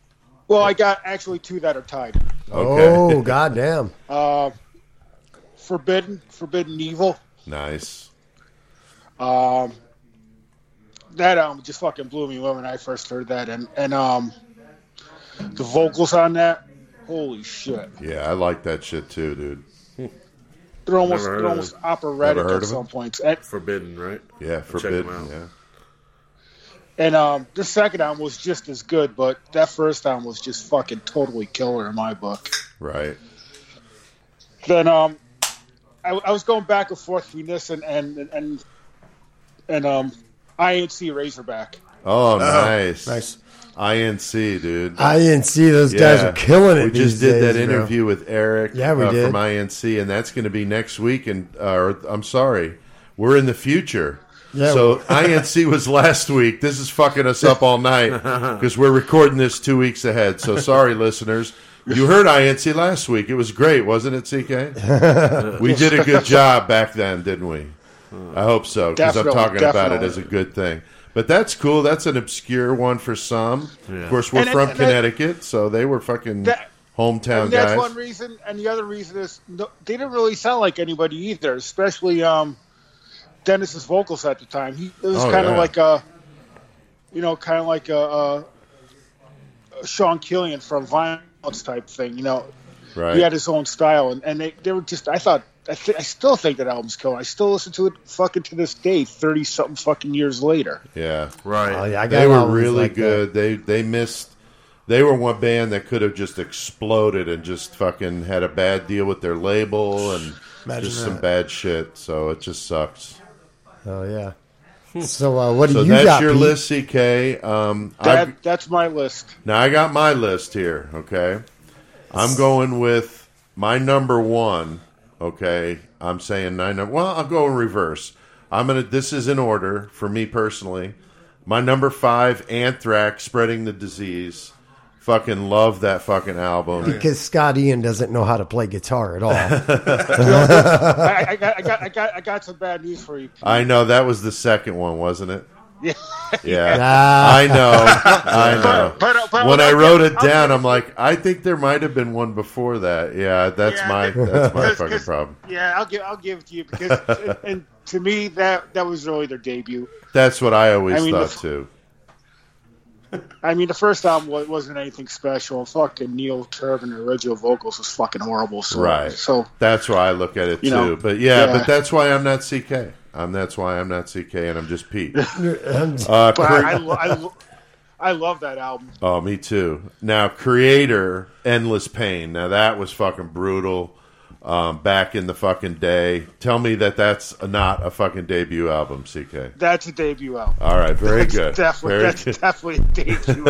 G: Well, I got actually two that are tied.
F: Okay.
C: Oh, goddamn.
G: Uh, Forbidden, Forbidden Evil.
F: Nice.
G: Um, that album just fucking blew me away when I first heard that, and and um, the vocals on that, holy shit!
F: Yeah, I like that shit too, dude.
G: They're almost
H: Never heard
G: they're
H: of
G: almost
H: it.
G: operatic
F: Never heard
G: at
F: of
G: some
F: it?
G: points. And,
H: Forbidden, right?
F: Yeah,
H: Check
F: Forbidden.
H: them out.
F: Yeah.
G: and um, the second album was just as good, but that first album was just fucking totally killer in my book.
F: Right.
G: Then um, I, I was going back and forth between this and and and, and um, I N C Razorback.
F: Oh, nice.
I: Nice.
F: I N C, dude.
C: I N C, those guys are killing it.
F: We
C: these
F: just did
C: days,
F: that
C: bro.
F: interview with Eric
C: Yeah, we
F: uh,
C: did.
F: from I N C, and that's going to be next week. And uh, or, I'm sorry, we're in the future.
C: Yeah,
F: so
C: well-
F: I N C was last week. This is fucking us up all night because we're recording this two weeks ahead. So sorry, listeners. You heard I N C last week. It was great, wasn't it, C K? We did a good job back then, didn't we? I hope so, because I'm
G: Definitely,
F: talking about it
G: definitely.
F: as a good thing. But that's cool. That's an obscure one for some. Of course, we're
G: And-
F: from
G: and that-
F: Connecticut, so they were fucking
G: That-
F: hometown
G: And that's
F: guys.
G: one reason, and the other reason is no, they didn't really sound like anybody either, especially um, Dennis's vocals at the time. He it was
F: Oh,
G: kind of
F: yeah.
G: like a, you know, kind of like a, a, a Sean Killian from Violence type thing. You know,
F: Right.
G: he had his own style, and, and they they were just. I thought I, th- I still think that album's killer. I still listen to it fucking to this day, thirty something fucking years later.
F: Yeah,
H: Right.
C: Oh, yeah, I got
F: they were
C: albums
F: really
C: like that.
F: good. They they missed. They were one band that could have just exploded and just fucking had a bad deal with their label and
I: Imagine
F: just
I: that.
F: some bad shit. So it just sucks.
C: Oh yeah. So uh, what do
F: So
C: you
F: that's
C: got,
F: your
C: Pete?
F: list, C K. Um,
G: That
F: I've-
G: that's my list.
F: now I got my list here. Okay, I'm going with my number one. Okay, I'm saying nine. Well, I'll go in reverse. I'm gonna. This is in order for me personally. My number five, Anthrax, Spreading the Disease. Fucking love that fucking album.
C: Because Scott Ian doesn't know how to play guitar at all.
G: I, I, got, I got I got I got some bad news for you. Pete.
F: I know that was the second one, wasn't it?
G: Yeah.
F: Yeah,
C: Ah.
F: I know, I know.
G: But- but- but
F: when I
G: I'll
F: wrote
G: give-
F: it
G: I'll
F: down,
G: give-
F: I'm like, I think there might have been one before that. Yeah, that's
G: Yeah,
F: my
G: because-
F: that's my
G: because-
F: fucking
G: because-
F: problem.
G: Yeah, I'll give I'll give it to you because and, and to me that that was really their debut.
F: That's what I always
G: I mean,
F: thought
G: the-
F: too.
G: I mean, the first album wa- wasn't anything special. Fucking Neil Turbin, the original vocals was fucking horrible. So,
F: Right.
G: So
F: That's why I look at it too.
G: You know,
F: but yeah,
G: yeah.
F: but that's why I'm not C K. I'm that's why I'm not C K, and I'm just Pete. Uh,
G: but
F: cre-
G: I, I, lo- I, lo- I love that album.
F: oh, me too. Now, Creator, Endless Pain. Now that was fucking brutal. Um, back in the fucking day. Tell me that that's not a fucking debut album, C K.
G: That's a debut album.
F: All right, very
G: That's
F: good.
G: Definitely,
F: Very
G: that's
F: good.
G: definitely a debut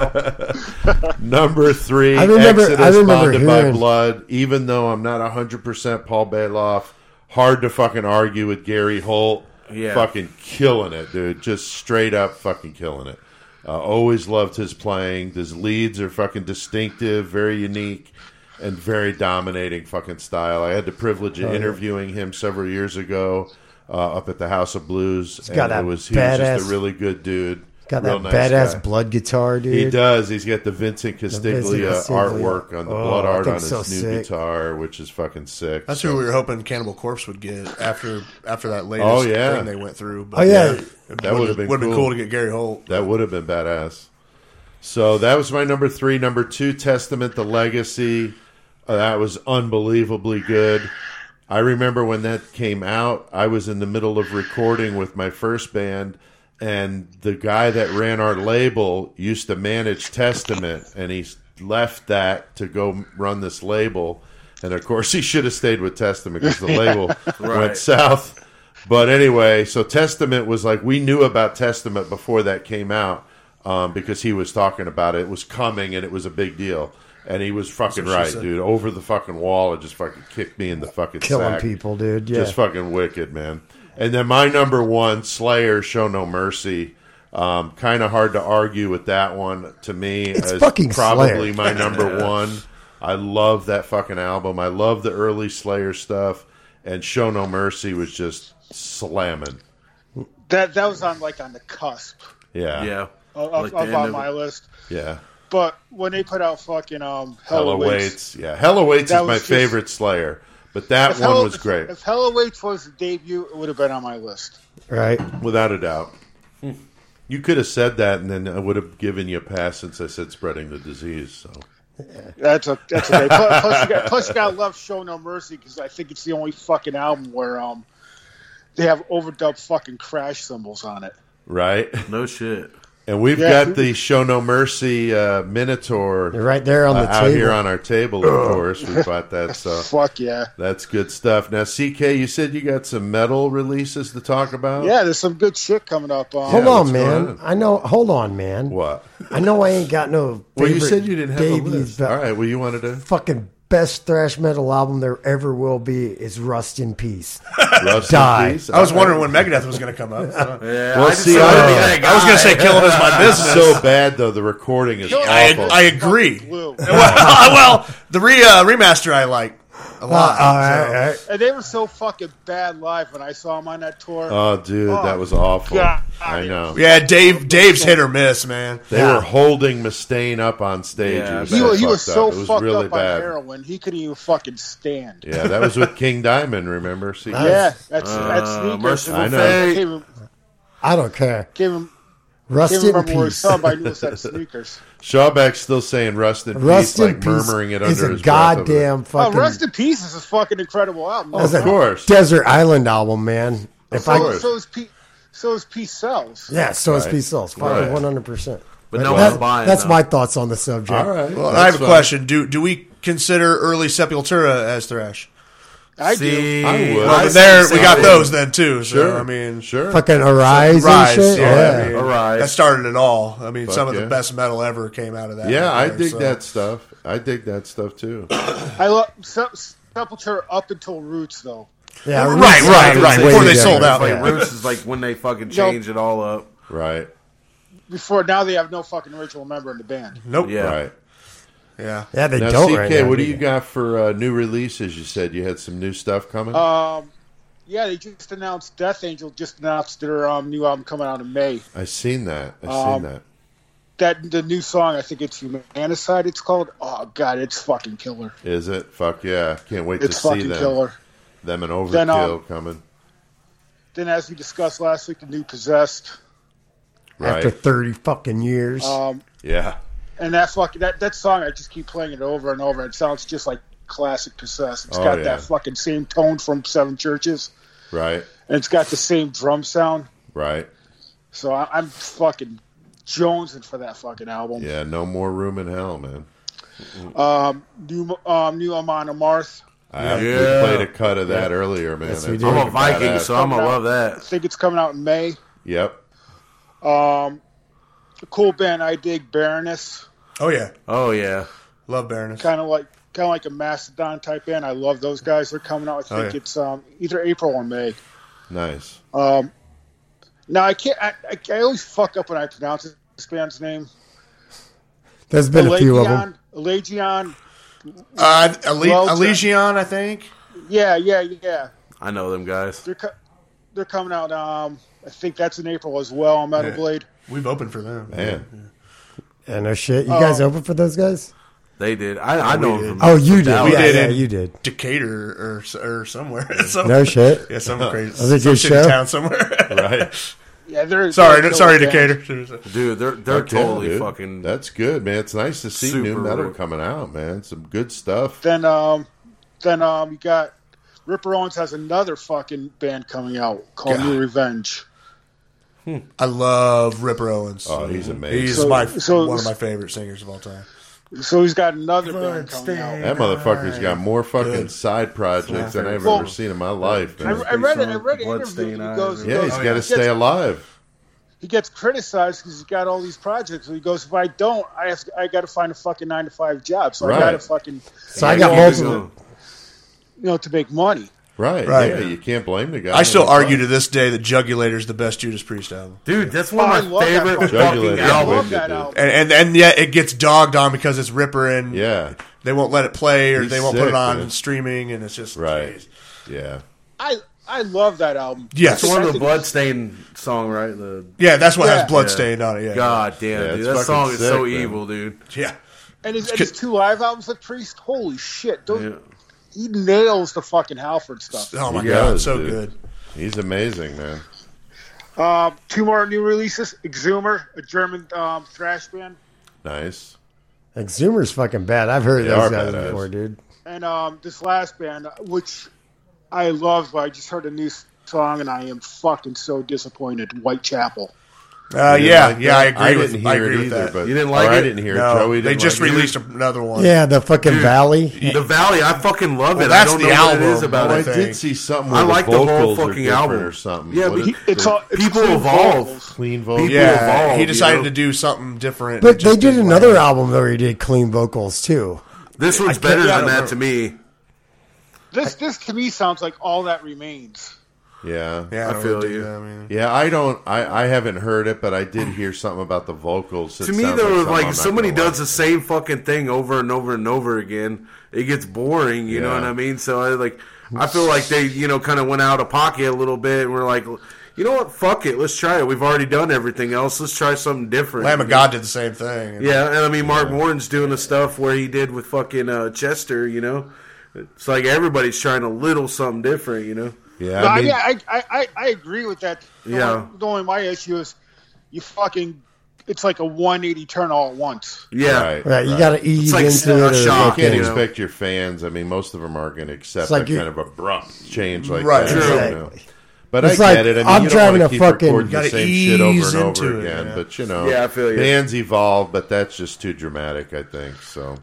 G: album. bro.
F: Number three,
C: I remember-
F: Exodus,
C: I remember
F: Bonded by
C: hearing-
F: Blood. Even though I'm not one hundred percent Paul Bailoff, hard to fucking argue with Gary Holt.
H: Yeah.
F: Fucking killing it, dude. Just straight up fucking killing it. Uh, always loved his playing. His leads are fucking distinctive, very unique, and very dominating fucking style. I had the privilege of interviewing him several years ago uh, up at the House of Blues.
C: got
F: and
C: that
F: it was, he was just
C: badass-
F: a really good dude.
C: Got
F: Real
C: that
F: nice
C: badass
F: guy.
C: blood guitar, dude.
F: He does. He's got the Vincent
C: Vincent
F: Castiglia
C: Castiglia.
F: artwork on the
C: Oh,
F: blood
C: I
F: art
C: think
F: on his
C: so
F: new
C: sick.
F: guitar, which is fucking sick.
I: That's
F: So-
I: who we were hoping Cannibal Corpse would get after after that latest
F: Oh, yeah.
I: thing they went through. But
C: Oh, yeah.
I: it
F: That would've been
I: would have been
F: cool.
I: cool to get Gary Holt.
F: That would have been badass. So that was my number three. Number two, Testament, The Legacy. Uh, that was unbelievably good. I remember when that came out, I was in the middle of recording with my first band, and the guy that ran our label used to manage Testament, and he left that to go run this label. And of course, he should have stayed with Testament because the label
H: Right.
F: went south. But anyway, so Testament was like, we knew about Testament before that came out um, because he was talking about it. It was coming, and it was a big deal. And he was fucking
I: That's what she
F: right,
I: said.
F: dude. Over the fucking wall, it just fucking kicked me in the fucking
C: Killing
F: sack.
C: people, dude. Yeah.
F: Just fucking wicked, man. And then my number one, Slayer, Show No Mercy. Um, kind of hard to argue with that one to me.
C: It's
F: as
C: fucking
F: probably
C: Slayer.
F: my number one. I love that fucking album. I love the early Slayer stuff. And Show No Mercy was just slamming.
G: that that was on like on the cusp
F: Yeah.
H: Yeah.
G: of,
H: Like
G: of,
H: the
G: of
H: end
G: on
H: of
G: my
H: it.
G: list.
F: Yeah.
G: But when they put out fucking um
F: Hell
G: Hell
F: Awaits.
G: Awaits,
F: Yeah. Hell Awaits
G: That
F: is my
G: was just-
F: favorite Slayer. But that
G: If
F: one
G: Hell-
F: was
G: if-
F: great,
G: If Hell Awaits was the debut, it would have been on my list.
C: Right.
F: without a doubt. You could have said that, and then I would have given you a pass since I said spreading the disease. So
G: That's a that's okay. Plus, plus, you got, plus, you gotta love Show No Mercy because I think it's the only fucking album where um they have overdubbed fucking crash cymbals on it.
F: right,
D: No shit.
F: and we've
G: Yeah.
F: got the Show No Mercy uh, Minotaur
C: You're right there on
F: uh,
C: the
F: out
C: table.
F: here on our table. Of course, we bought that. So
G: Fuck yeah.
F: that's good stuff. Now, C K, you said you got some metal releases to talk about.
G: Yeah, there's some good shit coming up. Um,
C: Hold
F: Yeah,
C: on,
F: what's going
C: man.
F: on?
C: I know. Hold on, man.
F: What?
C: I know I ain't got no.
F: Well, you
C: favorite
F: said you didn't have a
C: debuts,
F: list.
C: but
F: All right. Well, you wanted to
C: fucking best thrash metal album there ever will be is Rust in Peace.
F: rust
C: Die.
F: in peace?
I: I was
F: All
I: wondering
F: right.
I: when Megadeth was going to come up. So.
D: Yeah,
F: Well,
D: I just
F: see,
D: wanted to be
F: I-
D: that
I: I was going to
D: guy.
I: say killing is my business.
F: So bad though. The recording is
I: I,
F: awful.
I: I agree.
G: Blue.
I: well, well, the re, uh, remaster I like a lot.
C: Uh, all right,
I: so.
C: all right.
G: And they were so fucking bad live when I saw them on that tour.
F: oh, dude,
G: Oh,
F: that was awful.
G: God.
F: I know.
I: Yeah, Dave. Dave's hit or miss, man.
F: They
C: Yeah.
F: were holding Mustaine up on stage.
D: Yeah,
F: it was,
G: he,
F: that
G: was- he was
F: fucked
G: so
F: up. It was
G: fucked
F: really
G: up
F: bad.
G: on heroin, he couldn't even fucking stand.
F: Yeah, that was with King Diamond. Remember? See,
G: Yeah, that's
D: Uh,
G: that's sneakers.
D: Merciful
F: I know.
D: Fate.
G: Can't even,
C: I don't care.
G: can't even,
C: Rust
G: can't
C: in
G: remember where he
C: Peace.
G: saw, but I knew it was at sneakers.
F: Shawback's still saying "Rust in
C: Rust
F: Peace,"
C: in
F: like
C: Peace
F: murmuring it
C: is
F: under
C: a
F: his breath over
C: goddamn
G: Oh,
C: fucking
G: Rest in Peace is a fucking incredible album.
F: there. Of course.
C: Desert Island album, man. If
G: so,
C: I
F: course.
G: so is P, so is Peace Cells.
C: yeah, so is
F: Right.
C: Peace Cells, fucking
F: Right.
C: one hundred percent.
D: But no
C: That-
D: one's buying.
C: That's
D: though.
C: my thoughts on the subject.
F: All right.
I: Well,
F: That's
I: I have a
F: fine.
I: question. Do do we consider early Sepultura as thrash?
G: I
D: See,
G: do.
F: I would.
I: Well,
D: I
I: but there
D: say
I: we got
D: so.
I: those then too. So,
F: Sure.
I: I mean,
F: Sure.
C: Fucking Arise,
I: Rise,
C: and shit.
I: yeah,
C: Yeah.
I: I mean,
D: Arise.
I: that started it all. I mean,
F: Fuck
I: some of
F: yeah.
I: the best metal ever came out of that.
F: Yeah,
I: right
F: I
I: there,
F: dig
I: so.
F: that stuff. I dig that stuff too.
G: I love Se- Sepultura up until Roots though.
C: Yeah,
I: Right,
C: Roots
I: right,
C: started
I: right,
C: way
I: before they
C: together.
I: sold out.
D: Like
C: Yeah.
D: Roots is like when they fucking change it all up.
F: Right.
G: Before now, they have no fucking original member in the band.
I: Nope.
D: Yeah.
F: Right.
I: Yeah.
C: Yeah, they
F: Now,
C: don't
F: C K,
C: right now,
F: what do
C: do
F: you
C: they?
F: got for uh, new releases? You said you had some new stuff coming.
G: Um, yeah, they just announced Death Angel just announced their um, new album coming out in May.
F: I seen that. I
G: um,
F: seen that.
G: That the new song, I think it's Humanicide. It's called. Oh god, it's fucking killer.
F: Is it? Fuck yeah! Can't wait
G: It's
F: to see
G: fucking
F: them.
G: killer.
F: Them and Overkill
G: Then, um,
F: coming.
G: Then, as we discussed last week, the new Possessed.
F: Right.
C: After thirty fucking years.
G: Um,
F: Yeah.
G: and that fucking that, that song, I just keep playing it over and over. It sounds just like classic Possessed. It's
F: Oh,
G: got
F: yeah.
G: that fucking same tone from Seven Churches,
F: Right.
G: and it's got the same drum sound.
F: Right.
G: So I, I'm fucking jonesing for that fucking album.
F: Yeah. No more room in hell, man.
G: Um, new um, new Amon Amarth.
F: I have,
D: Yeah.
F: we played a cut of that earlier, man.
C: Yes,
F: That's
C: we did.
D: I'm a
F: fucking
D: Viking,
F: badass.
D: so I'm gonna love
G: I
D: that.
G: think it's coming out in May.
F: Yep.
G: Um, a cool band I dig, Baroness.
I: Oh yeah.
D: Oh yeah.
I: Love Baroness.
G: Kind of like kind of like a Mastodon type band. I love those guys. They're coming out. I think
I: Oh, yeah.
G: it's um, either April or May.
F: Nice.
G: Um, now I can't. I, I, I always fuck up when I pronounce this band's name.
C: There's been a few of them.
G: Elegion.
I: Uh, Ale-
G: Well,
I: Elysian, I think.
G: Yeah, yeah, yeah.
D: I know them guys.
G: They're co- they're coming out. Um, I think that's in April as well on Metal
I: Yeah.
G: Blade.
I: We've opened for them.
F: Man.
C: And no shit. You guys
G: Oh.
C: open for those guys?
D: They did. I, I know them. From,
C: Oh, you did.
D: Dallas.
I: We
C: yeah,
I: did
C: yeah,
I: in
C: you did.
I: Decatur or or somewhere. Some,
C: No shit.
I: Yeah, some crazy.
C: Was it
I: some
C: your
I: shitty
C: show?
I: town somewhere.
F: Right.
G: Yeah, they're
I: sorry,
G: they're a
I: sorry,
G: killer band.
I: Decatur.
D: Dude, they're they're
F: Fuck yeah,
D: totally
F: dude.
D: fucking.
F: That's good, man. It's nice to see new
D: Super
F: metal
D: rip.
F: coming out, man. Some good stuff.
G: Then um, then um, you got Ripper Owens has another fucking band coming out called
I: God.
G: New Revenge.
I: I love Ripper Owens.
F: Oh, he's amazing.
I: He's
G: So-
I: my
G: so-
I: one of my favorite singers of all time.
G: So he's got another band coming out.
F: That motherfucker's got more fucking
I: Good.
F: side projects than I've
G: Well,
F: ever seen in my life,
G: I,
F: man.
G: I read it. I read an
D: Bloodstained
G: interview. He
D: Eyes.
G: goes, he
F: Yeah,
G: goes-
F: he's
G: he
F: got to
G: gets-
F: stay alive.
G: He gets criticized because he's got all these projects. So he goes, if I don't, I have to, I got to find a fucking nine to five job. So
F: Right.
G: I got to fucking,
C: So I got
G: you
C: multiple.
G: know, you know, to make money.
F: Right.
I: Right.
F: Yeah, you can't blame the guy.
I: I still argue to this day that Jugulator's the best Judas Priest album.
D: Dude, that's one
G: Oh, I
D: of my
G: love that
D: favorite
G: fucking-
D: fucking
F: Jugulator.
G: I
F: Yeah,
G: love
D: albums.
F: wicked,
G: that
F: dude.
G: album.
I: And, and and yet it gets dogged on because it's Ripper and
F: Yeah.
I: they won't let it play or
F: He's
I: they won't put
F: sick,
I: it on
F: man.
I: streaming and it's just
F: Right.
I: jeez.
F: Yeah.
G: I I love that album.
I: Yes.
D: It's one of
G: I
D: the
G: think
D: Bloodstained song, right? The
I: Yeah, that's what
G: Yeah.
I: has Bloodstained on it. Yeah,
D: God damn,
F: Yeah,
D: dude,
F: it's
D: that
F: fucking
D: song is so
F: sick, man.
D: evil, dude.
I: yeah.
G: And his, and his two live albums with Priest, holy shit! Those,
D: Yeah.
G: he nails the fucking Halford stuff.
I: Oh my
F: He
I: god,
F: does,
I: so
F: dude.
I: good.
F: He's amazing, man.
G: Uh, two more new releases. Exhumer, a German um, thrash band.
F: Nice.
C: Exhumer's fucking bad. I've heard
F: They
C: those
F: are
C: guys
F: badass.
C: before, dude.
G: And um, this last band, which I love, but I just heard a new song and I am fucking so disappointed. Whitechapel.
I: Uh,
F: You didn't
I: yeah,
F: like
I: yeah, I
F: that?
I: agree
F: I
I: with.
F: didn't
I: I
F: hear
I: agree
F: it
I: with
F: either,
I: that.
F: but
D: You didn't
F: or
D: like
F: I
D: it?
F: didn't hear
I: No,
F: it. Joey
I: they
F: didn't
I: just
F: like it?
I: released another one.
C: Yeah, the fucking Valley.
D: The Valley, I fucking love
I: Well,
D: it.
I: that's
D: I don't
I: the
D: know
I: album.
D: what it is about
F: Oh,
I: I
F: I
D: it.
I: think.
F: did see something.
D: I
F: Where
D: like
F: the
D: the whole
F: vocals are
D: fucking
F: different
D: album.
F: or something.
D: Yeah,
F: What
D: but
F: is-
D: he-
G: It's all it's
D: People
G: clean
D: evolve.
G: vocals.
F: clean vocals.
D: People
I: Yeah,
D: evolve,
I: he
D: you
I: decided
D: know?
I: to do something different.
C: But
I: It
C: they
I: just
C: did
I: didn't
C: another
I: land.
C: album where he did clean vocals too.
D: This one's
I: I can't-
D: better
I: yeah, I
D: than
I: don't
D: that
I: know.
D: to me.
G: This this to me sounds like All That Remains.
F: Yeah.
I: Yeah,
D: I
I: don't
D: feel
I: really dig
D: you.
I: that, I mean.
F: Yeah, I don't. I, I haven't heard it, but I did hear something about the vocals. It
D: To me,
F: sounds
D: though,
F: something I'm
D: like
F: not
D: somebody
F: gonna
D: does the
F: like.
D: same fucking thing over and over and over again, it gets boring. You know
F: Yeah.
D: what I mean? So I like, I feel like they, you know, kind of went out of pocket a little bit, and we're like, you know what? Fuck it, let's try it. We've already done everything else. Let's try something different.
I: Lamb of God did the same thing.
D: Yeah, and I mean, Mark Warren's doing the stuff where he did with fucking uh, Chester. You know, it's like everybody's trying a little something different. You know.
F: Yeah,
G: No,
F: I mean,
G: yeah, I, I, I, I agree with that. The
D: Yeah.
G: Only, the only my issue is you fucking. It's like a one eighty turn all at once.
D: Yeah.
F: right,
C: Right, you
F: right.
C: got to ease
D: like
C: into
D: a
C: it. Or
D: shock,
F: You can't
D: you know.
F: expect your fans. I mean, most of them aren't going to accept
C: It's like
F: that
C: you-
F: kind of abrupt change like
I: Right,
F: that.
D: True.
F: you know.
C: Exactly.
F: But
C: It's
F: I
C: like,
F: get it. I mean,
C: I'm
F: you don't
C: driving
F: want
C: a
F: to keep
C: fucking-
F: recording the
I: Gotta
F: same shit over
I: ease
F: and
I: into
F: over
I: it,
F: again.
I: yeah.
F: But you know,
D: Yeah, I feel you.
F: bands evolve, but that's just too dramatic. I think so.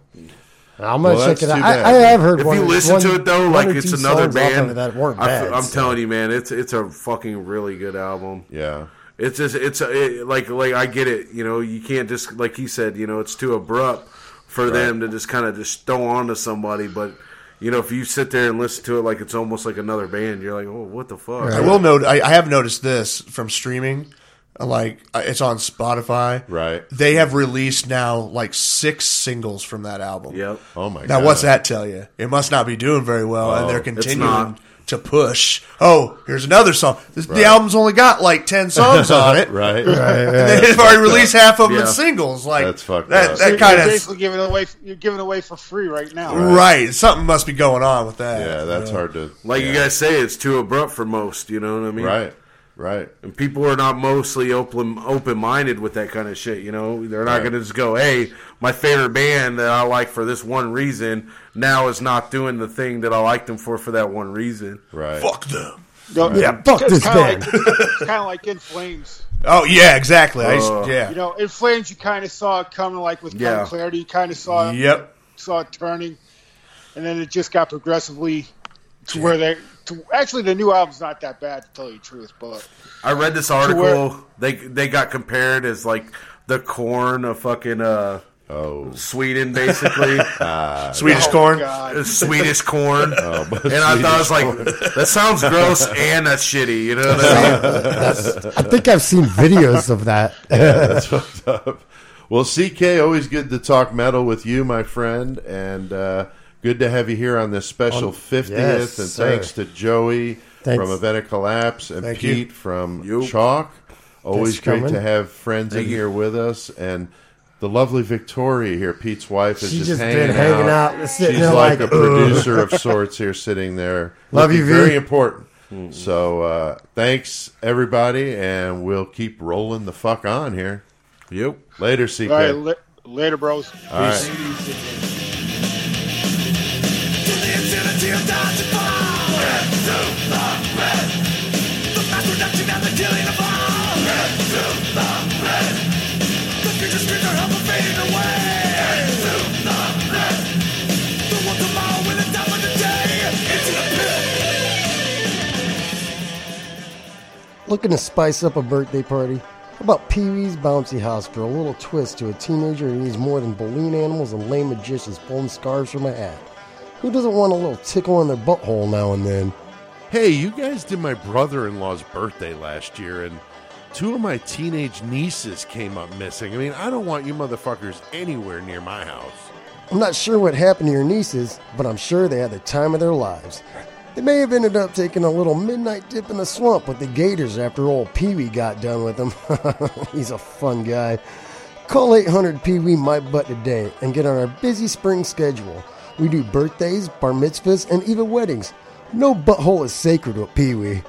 C: I'm gonna
F: Well,
C: check
F: that's
C: it out.
F: too
C: I,
F: bad,
C: I
F: man.
C: have heard
D: If
C: one.
D: you listen
C: one-
D: to it though,
C: one
D: like
C: or
D: it's
C: two
D: another
C: songs off of
D: band.
C: it that weren't
D: I,
C: bad.
D: am
C: so.
D: telling you, man, it's it's a fucking really good album.
F: Yeah.
D: It's just it's a, it, like like I get it. You know, you can't just like he said. You know, it's too abrupt for them to just kind of just throw on to somebody. But you know, if you sit there and listen to it like it's almost like another band, you're like, oh, what the fuck?
I: I will note. I, I have noticed this from streaming. Like uh, it's on Spotify.
F: Right.
I: They have released now like six singles from that album.
D: Yep.
F: Oh my god.
I: Now, what's that tell you? It must not be doing very well, and
F: Oh,
I: they're
F: it's
I: continuing
D: not.
I: to push. Oh, here's another song. This, The album's only got like ten songs on it.
F: Right.
I: And they've already released half of them
D: Yeah.
I: in singles. Like
F: That's fucked
I: that.
F: up.
I: That
G: You're
I: kind of
G: basically giving it away. You're giving it away for free right now.
I: right. Something must be going on with that.
F: Yeah, that's
I: Yeah.
F: hard to.
D: Like
F: yeah.
D: you guys say, it's too abrupt for most. You know what I mean?
F: Right. Right.
D: And people are not mostly open open minded with that kind of shit. You know, they're not
F: Right.
D: going to just go, "Hey, my favorite band that I like for this one reason now is not doing the thing that I liked them for for that one reason."
F: Right.
I: Fuck them.
G: Don't-
C: Yeah, fuck
G: it's
C: this
G: kinda
C: band.
G: Like, it's kind of like In Flames.
I: Oh yeah, exactly. I used-
D: Uh,
I: yeah.
G: You know, In Flames, you kind of saw it coming. Like with
D: Yeah.
G: Come Clarity, you kind of saw
I: Yep.
G: saw it turning, and then it just got progressively to where they. To, actually, the new album's not that bad, to tell you the truth. But
D: I read this article. They they got compared as like the corn of fucking uh,
F: Oh.
D: Sweden, basically.
I: Swedish
G: oh,
I: corn.
G: God.
D: Uh, Swedish corn.
F: Oh, but
D: And I thought I was
F: Swedish
D: like, that sounds gross and that's shitty. You know what I mean?
C: I think I've seen videos of that.
F: That's fucked up. Well, C K, always good to talk metal with you, my friend, and uh, good to have you here on this special
C: On-
F: fiftieth.
C: yes,
F: and
C: sir.
F: thanks to Joey
C: Thanks.
F: from Event Collapse and
I: Thank you.
F: Pete from
D: You.
F: Chalk. Always
C: Thanks for
F: great
C: coming.
F: to have friends in
D: Thank you.
F: here with us, and the lovely Victoria here, Pete's wife, is
C: She's
F: just,
C: just
F: hanging,
C: been hanging out, sitting
F: She's
C: there
F: like,
C: like,
F: a producer of sorts here, sitting there.
C: Love you,
F: Looking
C: V.
F: Very important. So uh, thanks everybody, and we'll keep rolling the fuck on here.
D: Yep.
F: Later, C K.
G: all right, la- later, bros.
F: All right.
C: Looking to spice up a birthday party? How about Pee-wee's Bouncy House for a little twist to a teenager who needs more than balloon animals and lame magicians pulling scarves from a hat? Who doesn't want a little tickle in their butthole now and then?
F: Hey, you guys did my brother-in-law's birthday last year, and two of my teenage nieces came up missing. I mean, I don't want you motherfuckers anywhere near my house.
C: I'm not sure what happened to your nieces, but I'm sure they had the time of their lives. They may have ended up taking a little midnight dip in the swamp with the gators after old Pee-wee got done with them. He's a fun guy. Call eight hundred Pee-wee My Butt today and get on our busy spring schedule. We do birthdays, bar mitzvahs, and even weddings. No butthole is sacred with Pee Wee.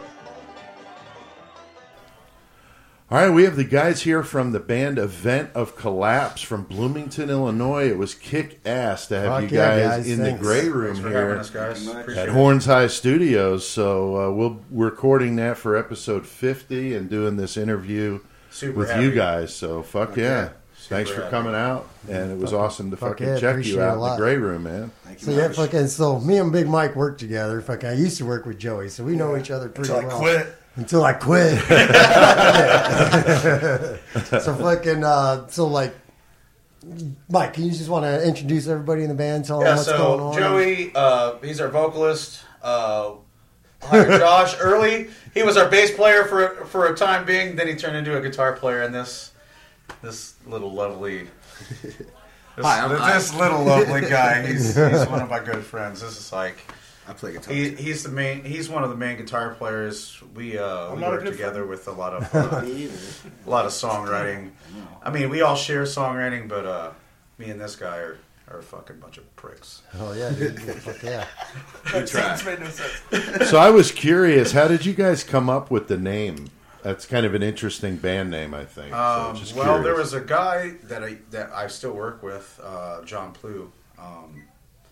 F: All right, we have the guys here from the band Event of Collapse from Bloomington, Illinois. It was kick-ass to have
C: Fuck
F: you
C: yeah,
F: guys,
C: guys.
F: in
C: Thanks.
F: the Grey Room
E: Thanks for
F: here
E: having us, guys. Appreciate
F: at
E: it.
F: Horns High Studios. So uh, we'll, we're recording that for episode fifty and doing this interview
E: Super
F: with
E: happy.
F: you guys. So fuck yeah.
E: yeah.
F: Thanks for
E: happy.
F: coming out. And it was
C: Fuck-
F: awesome to
C: fuck
F: fucking
C: yeah,
F: check
C: appreciate
F: you
C: it a
F: out in the
C: lot.
F: Grey Room, man.
E: Thank you
C: So yeah,
E: much.
C: fucking. So me and Big Mike work together. Fucking, I used to work with Joey, so we know each other pretty
I: Until I
C: well.
I: quit.
C: Until I quit. So fucking. Uh, so like, Mike, can you just want to introduce everybody in the band? Tell them
J: Yeah,
C: what's
J: so
C: going on.
J: Joey, uh, he's our vocalist. Uh, hired Josh early. He was our bass player for for a time being. Then he turned into a guitar player. And this this little lovely, this,
K: Hi, I'm
J: this little lovely guy. He's he's one of my good friends. This is like
K: I play guitar.
J: he, he's the main. He's one of the main guitar players. We uh, we
I: not a
J: work
I: good
J: together with a lot of uh, a lot of songwriting. I mean, we all share songwriting, but uh, me and this guy are. Are a fucking bunch of pricks.
C: Oh yeah, dude. Fuck yeah.
K: We try.
I: Made no sense.
F: So I was curious, how did you guys come up with the name? That's kind of an interesting band name, I think. So
J: Um,
F: just
J: well,
F: curious.
J: there was a guy that I that I still work with, uh, John Plew. Um,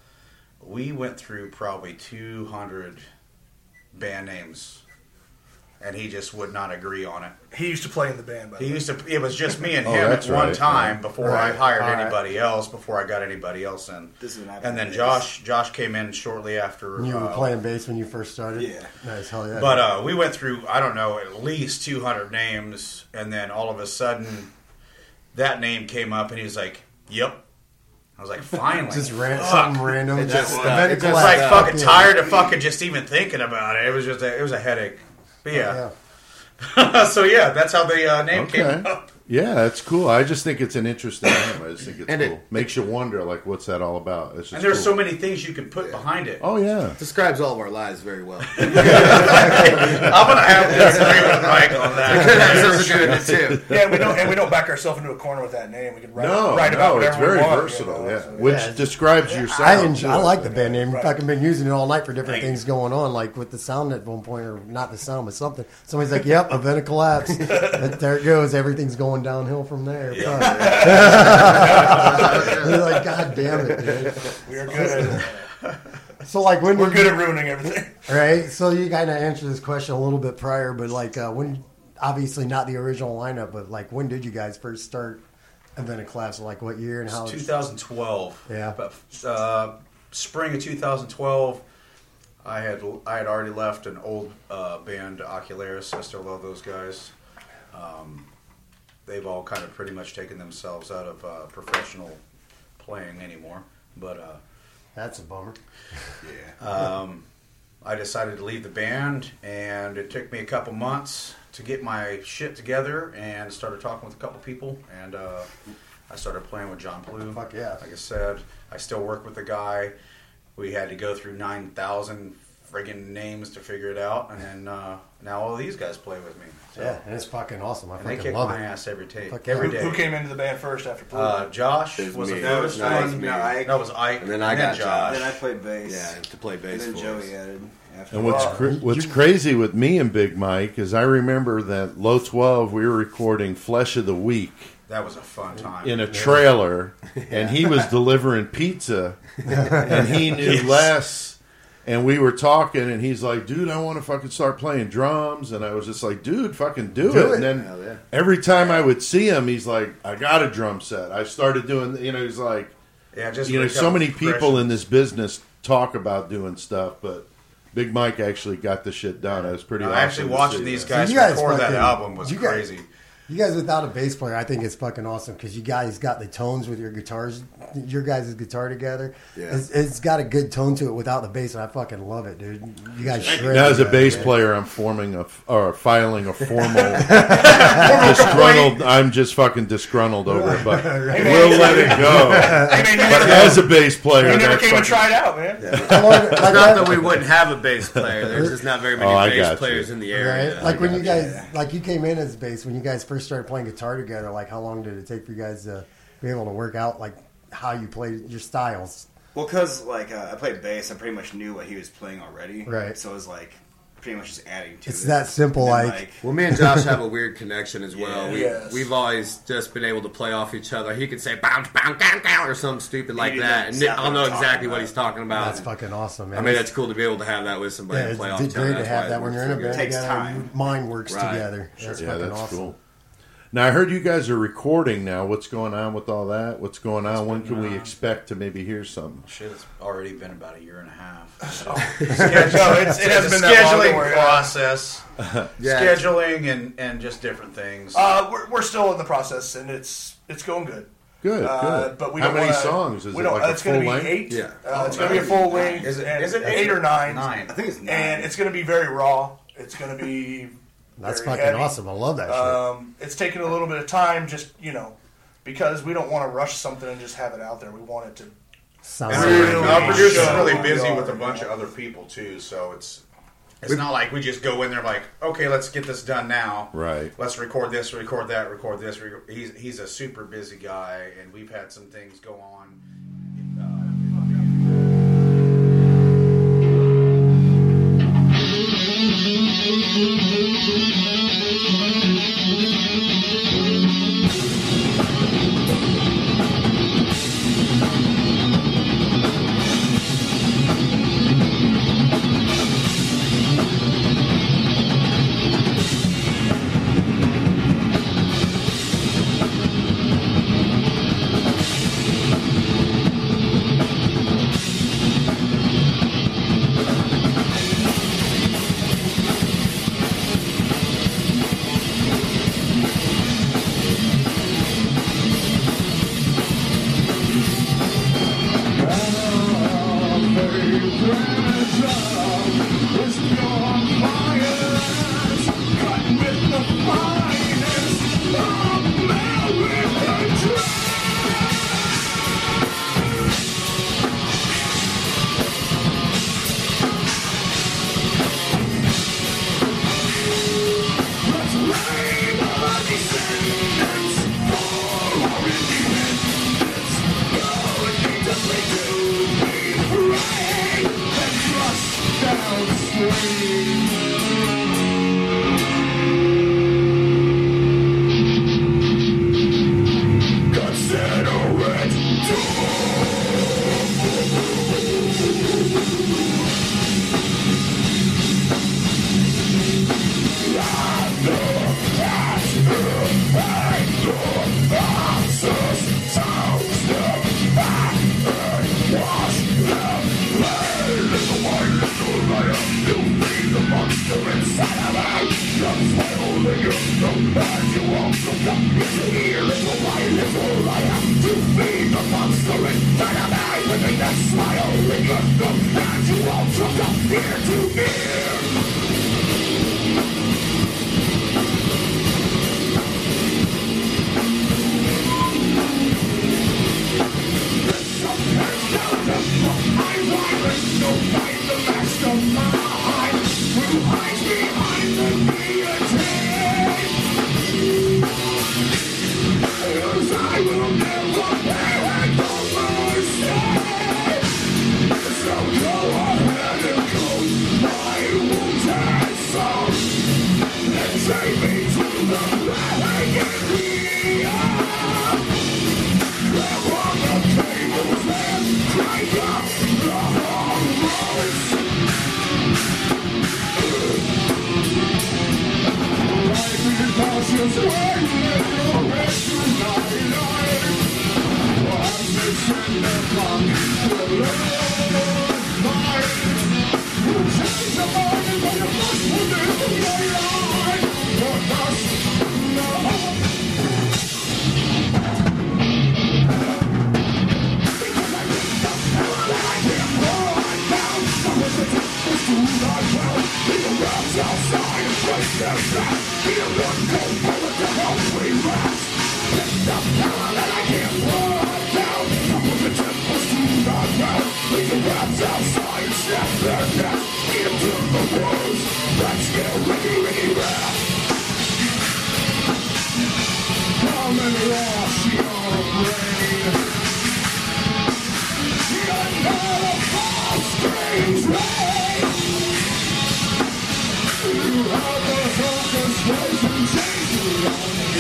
J: we went through probably two hundred band names, and he just would not agree on it.
I: He used to play in the band, by the
J: He
I: way.
J: used to. It was just me and
F: Oh,
J: him at
F: that's
J: one
F: right,
J: time
F: yeah.
J: before
I: Right,
J: I hired
I: all right.
J: anybody else. Before I got anybody else in,
K: This is what happened
J: and then
K: with
J: Josh Josh came in shortly after.
C: You were
J: uh,
C: playing bass when you first started.
K: Yeah.
C: Nice. Hell yeah.
J: But uh, we went through, I don't know, at least two hundred names, and then all of a sudden, that name came up, and he was like, "Yep." I was like, "Finally!"
C: just ran
J: Fuck.
C: something random.
K: It just,
C: Just
K: uh,
C: event
K: it just,
J: I was like
C: collapse.
J: fucking
C: Yeah.
J: tired of fucking just even thinking about it. It was just a, it was a headache. But yeah,
C: Yeah.
J: so yeah, that's how the uh, name
F: Okay.
J: came up.
F: Yeah, that's cool. I just think it's an interesting name. I just think it's
K: And
F: cool.
K: it-
F: Makes you wonder, like, what's that all about? It's just
J: And there's
F: cool.
J: so many things you can put behind it.
F: Oh yeah.
K: describes all of our lives very well.
J: I'm gonna have to agree with Mike on that.
K: Those are good too.
I: Yeah, we don't, and we don't back ourselves into a corner with that name. We can write,
F: No,
I: write about
F: no, it's
I: whatever
F: very
I: we want,
F: versatile.
I: you know,
F: Yeah,
I: so-
F: which
C: Yeah.
F: describes your sound.
C: I enjoy,
F: too.
C: I like the band name.
I: Right.
C: Fucking been using it all night for different things going on, like with the sound at one point, or not the sound, but something. Somebody's like, "Yep, event of collapse." And there it goes. Everything's going downhill from there. Fuck. You're like, God damn it, dude.
I: We are good at
C: So like when
I: We're
C: did
I: good
C: you-
I: at ruining everything.
C: right? So you kind of answered this question a little bit prior, but like uh, when, obviously not the original lineup, but like when did you guys first start Event of Collapse? Like what year and how?
J: It's twenty twelve.
C: Yeah.
J: But, uh, spring of two thousand twelve, I had I had already left an old uh, band, Ocularis. I still love those guys. Um, they've all kind of pretty much taken themselves out of uh, professional playing anymore. But uh,
C: That's a bummer.
J: um, I decided to leave the band, and it took me a couple months to get my shit together, and started talking with a couple people, and uh, I started playing with John Blue.
C: Fuck yeah.
J: Like I said, I still work with the guy. We had to go through nine thousand friggin' names to figure it out, and then uh, now all these guys play with me. So,
C: Yeah, and it's fucking awesome. I
J: and they
C: fucking
J: kick
C: love
J: my
C: it.
J: ass every day.
C: Fuck
J: Every
C: yeah.
J: day.
I: Who came into the band first after Blue?
J: Uh, Josh
K: It was
J: was
K: me.
J: the first
K: No, it was
J: one.
K: me.
J: No,
K: Ike.
J: that was Ike.
K: And then I got Josh.
J: Josh.
K: Then I played bass.
H: Yeah, to play bass.
K: And then
H: for us.
K: Joey added. After
F: And what's
I: Wow.
F: cra- what's crazy with me and Big Mike is I remember that Low twelve we were recording Flesh of the Week
J: That was a fun time.
F: in a trailer, and he was delivering pizza, and he knew less. And we were talking, and he's like, "Dude, I want to fucking start playing drums." And I was just like, "Dude, fucking do,
C: Do
F: it.
C: it.
F: And then
K: Hell yeah.
F: every time I would see him, he's like, "I got a drum set." I started doing, you know, he's like,
J: yeah, just
F: you know,
J: pick
F: so
J: up
F: many people
J: progression.
F: in this business talk about doing stuff, but Big Mike actually got the shit done. I was pretty.
J: No,
F: awesome
J: actually
F: to
J: watching
F: see
J: these
F: that.
J: guys
C: you guys
J: record that
C: fucking-
J: album was
C: you guys-
J: crazy.
C: You guys without a bass player, I think it's fucking awesome because you guys got the tones with your guitars, your guys' guitar together.
K: Yeah.
C: It's, it's got a good tone to it without the bass, and I fucking love it, dude. You guys shred.
F: Now, as a
C: that,
F: bass
C: man.
F: player, I'm forming a or filing a formal disgruntled. I'm just fucking disgruntled over it, but we'll let it go.
I: I mean, you
F: But
I: never,
F: as a bass player,
I: you never
F: that's
I: came and
F: fucking-
I: tried out, man.
C: How long- like
H: It's
C: that-
H: not that we wouldn't have a bass player. There's just not very many
F: Oh, I
H: bass
F: got you.
H: players in the
C: Right?
H: area.
C: Like when you guys, like you came in as bass, when you guys first started playing guitar together, like how long did it take for you guys to be able to work out like how you play your styles?
E: Well, because like uh, I played bass, I pretty much knew what he was playing already.
C: Right.
E: So it was like pretty much just adding to
C: It's
E: it.
C: that simple,
E: And then,
C: like-
L: Well, me and Josh have a weird connection as well.
E: Yeah.
L: We,
M: Yes.
L: We've always just been able to play off each other. He could say bounce, bounce, down, down, or something stupid like
E: He
L: that,
E: knows
L: and
E: exactly
L: I'll know
E: what I'm
L: exactly
E: talking
L: what
E: about.
L: he's talking about.
C: That's fucking awesome, man.
L: I mean, that's cool to be able to have that with somebody
C: Yeah,
L: and
C: it's
L: play off
C: it's
L: each other.
C: great to
L: That's
C: have
L: why
C: that
L: it
C: when
L: works
C: you're in a
L: so good.
C: band
E: Takes
C: together.
E: time.
C: Your mind works
E: Right.
C: together.
E: Sure.
C: That's
F: Yeah,
C: fucking
F: that's
C: awesome.
F: cool. Now I heard you guys are recording now. What's going on with all that? What's going on? When can we expect to maybe hear something?
J: Shit, it's already been about a year and a half. So.
I: No, it's, it hasn't been that long.
J: Scheduling
I: Don't worry.
J: process,
L: Yeah.
J: scheduling, and, and just different things.
M: Uh, we're, we're still in the process, and it's it's going good.
F: Good,
M: Uh,
F: good.
M: But we
F: How
M: don't
F: many
M: wanna,
F: songs? Is
M: we
F: it
M: don't,
F: like a
M: it's going to
F: full
M: be
F: length?
M: eight.
L: Yeah.
M: Uh, it's
J: Oh,
M: going to be a full length.
J: Is it-
M: and
J: is it
M: eight
J: eight?
M: or nine?
J: Nine.
E: I think it's nine.
M: And it's going to be very raw. It's going to be
C: That's
M: very
C: fucking
M: heavy.
C: awesome. I love that shit.
M: Um, it's taken a little bit of time, just you know, because we don't want to rush something and just have it out there. We want it to.
C: Sounds
J: And
C: like
J: our, our producer's
M: show
J: really
M: who we
J: busy
M: are,
J: with a bunch
M: you
J: of
M: know.
J: other people too, so it's it's not like we just go in there like, okay, let's get this done now.
F: Right.
J: Let's record this, record that, record this. Re- he's he's a super busy guy, and we've had some things go on.
B: Come and wash your brain.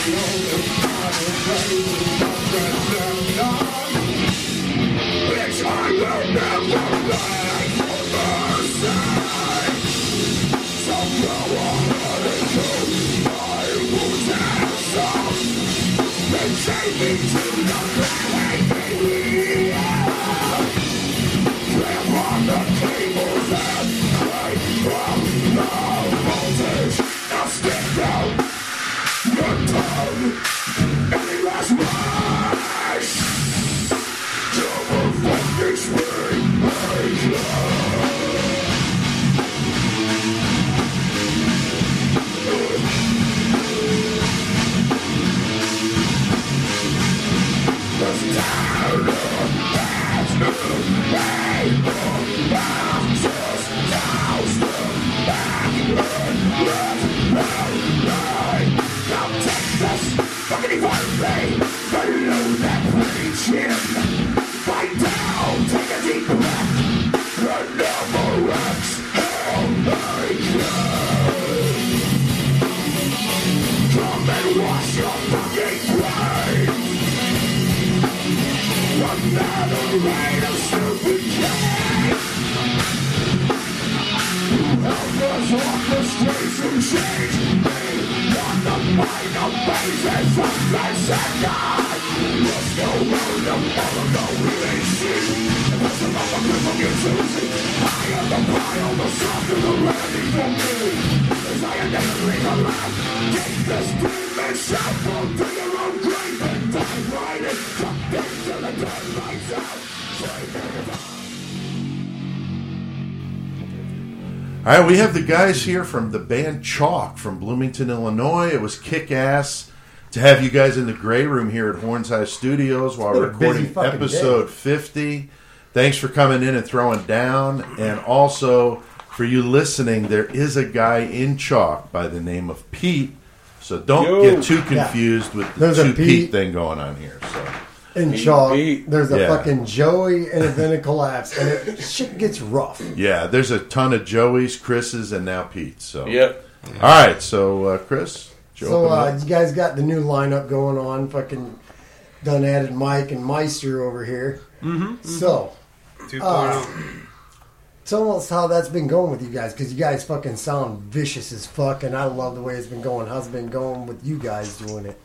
F: All right, we have the guys here from the band Chalk from Bloomington, Illinois. It was kick-ass to have you guys in the Grey Room here at Horns High Studios while recording episode fifty. Thanks for coming in and throwing down. And also, for you listening, there is a guy in Chalk by the name of Pete. So don't
C: Yo.
F: get too confused
C: Yeah.
F: with the
C: There's a
F: two
C: Pete.
F: Pete thing going on here. So
C: In Chalk, there's a
F: Yeah.
C: fucking Joey and then a collapse, and it, shit gets rough.
F: Yeah, there's a ton of Joeys, Chris's, and now Pete's. So
N: Yep.
F: All right, so uh, Chris, Joe,
C: So
F: open
C: uh,
F: up.
C: you guys got the new lineup going on. Fucking done added Mike and Meister over here.
O: Mhm, mhm.
C: So,
O: two
C: uh,
O: point oh.
C: tell us how that's been going with you guys, because you guys fucking sound vicious as fuck, and I love the way it's been going. How's it been going with you guys doing it?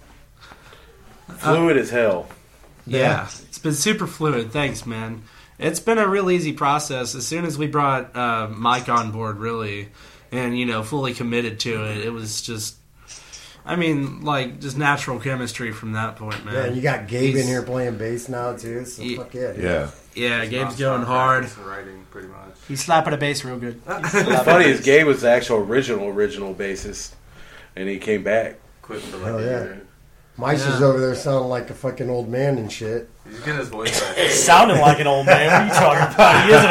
N: Fluid as hell.
O: Yeah, it's been super fluid. Thanks, man. It's been a real easy process. As soon as we brought uh, Mike on board, really, and you know, fully committed to it, it was just, I mean, like just natural chemistry from that point, man.
C: Yeah, and you got Gabe
O: He's-
C: in here playing bass now too. So
O: He-
C: fuck yeah, dude.
F: Yeah.
O: Yeah,
J: It's
O: Gabe's
J: nonstop
O: going hard.
J: practice and writing, pretty much.
O: He's slapping a bass real good.
N: What's funny is Gabe was the actual original original bassist, and he came back.
J: Quit for like
C: Hell
J: a
C: yeah.
J: year.
C: Meister's
O: Yeah.
C: over there sounding like a fucking old man and shit.
J: He's getting his voice back.
D: Sounding like an old man. What are you talking about? He is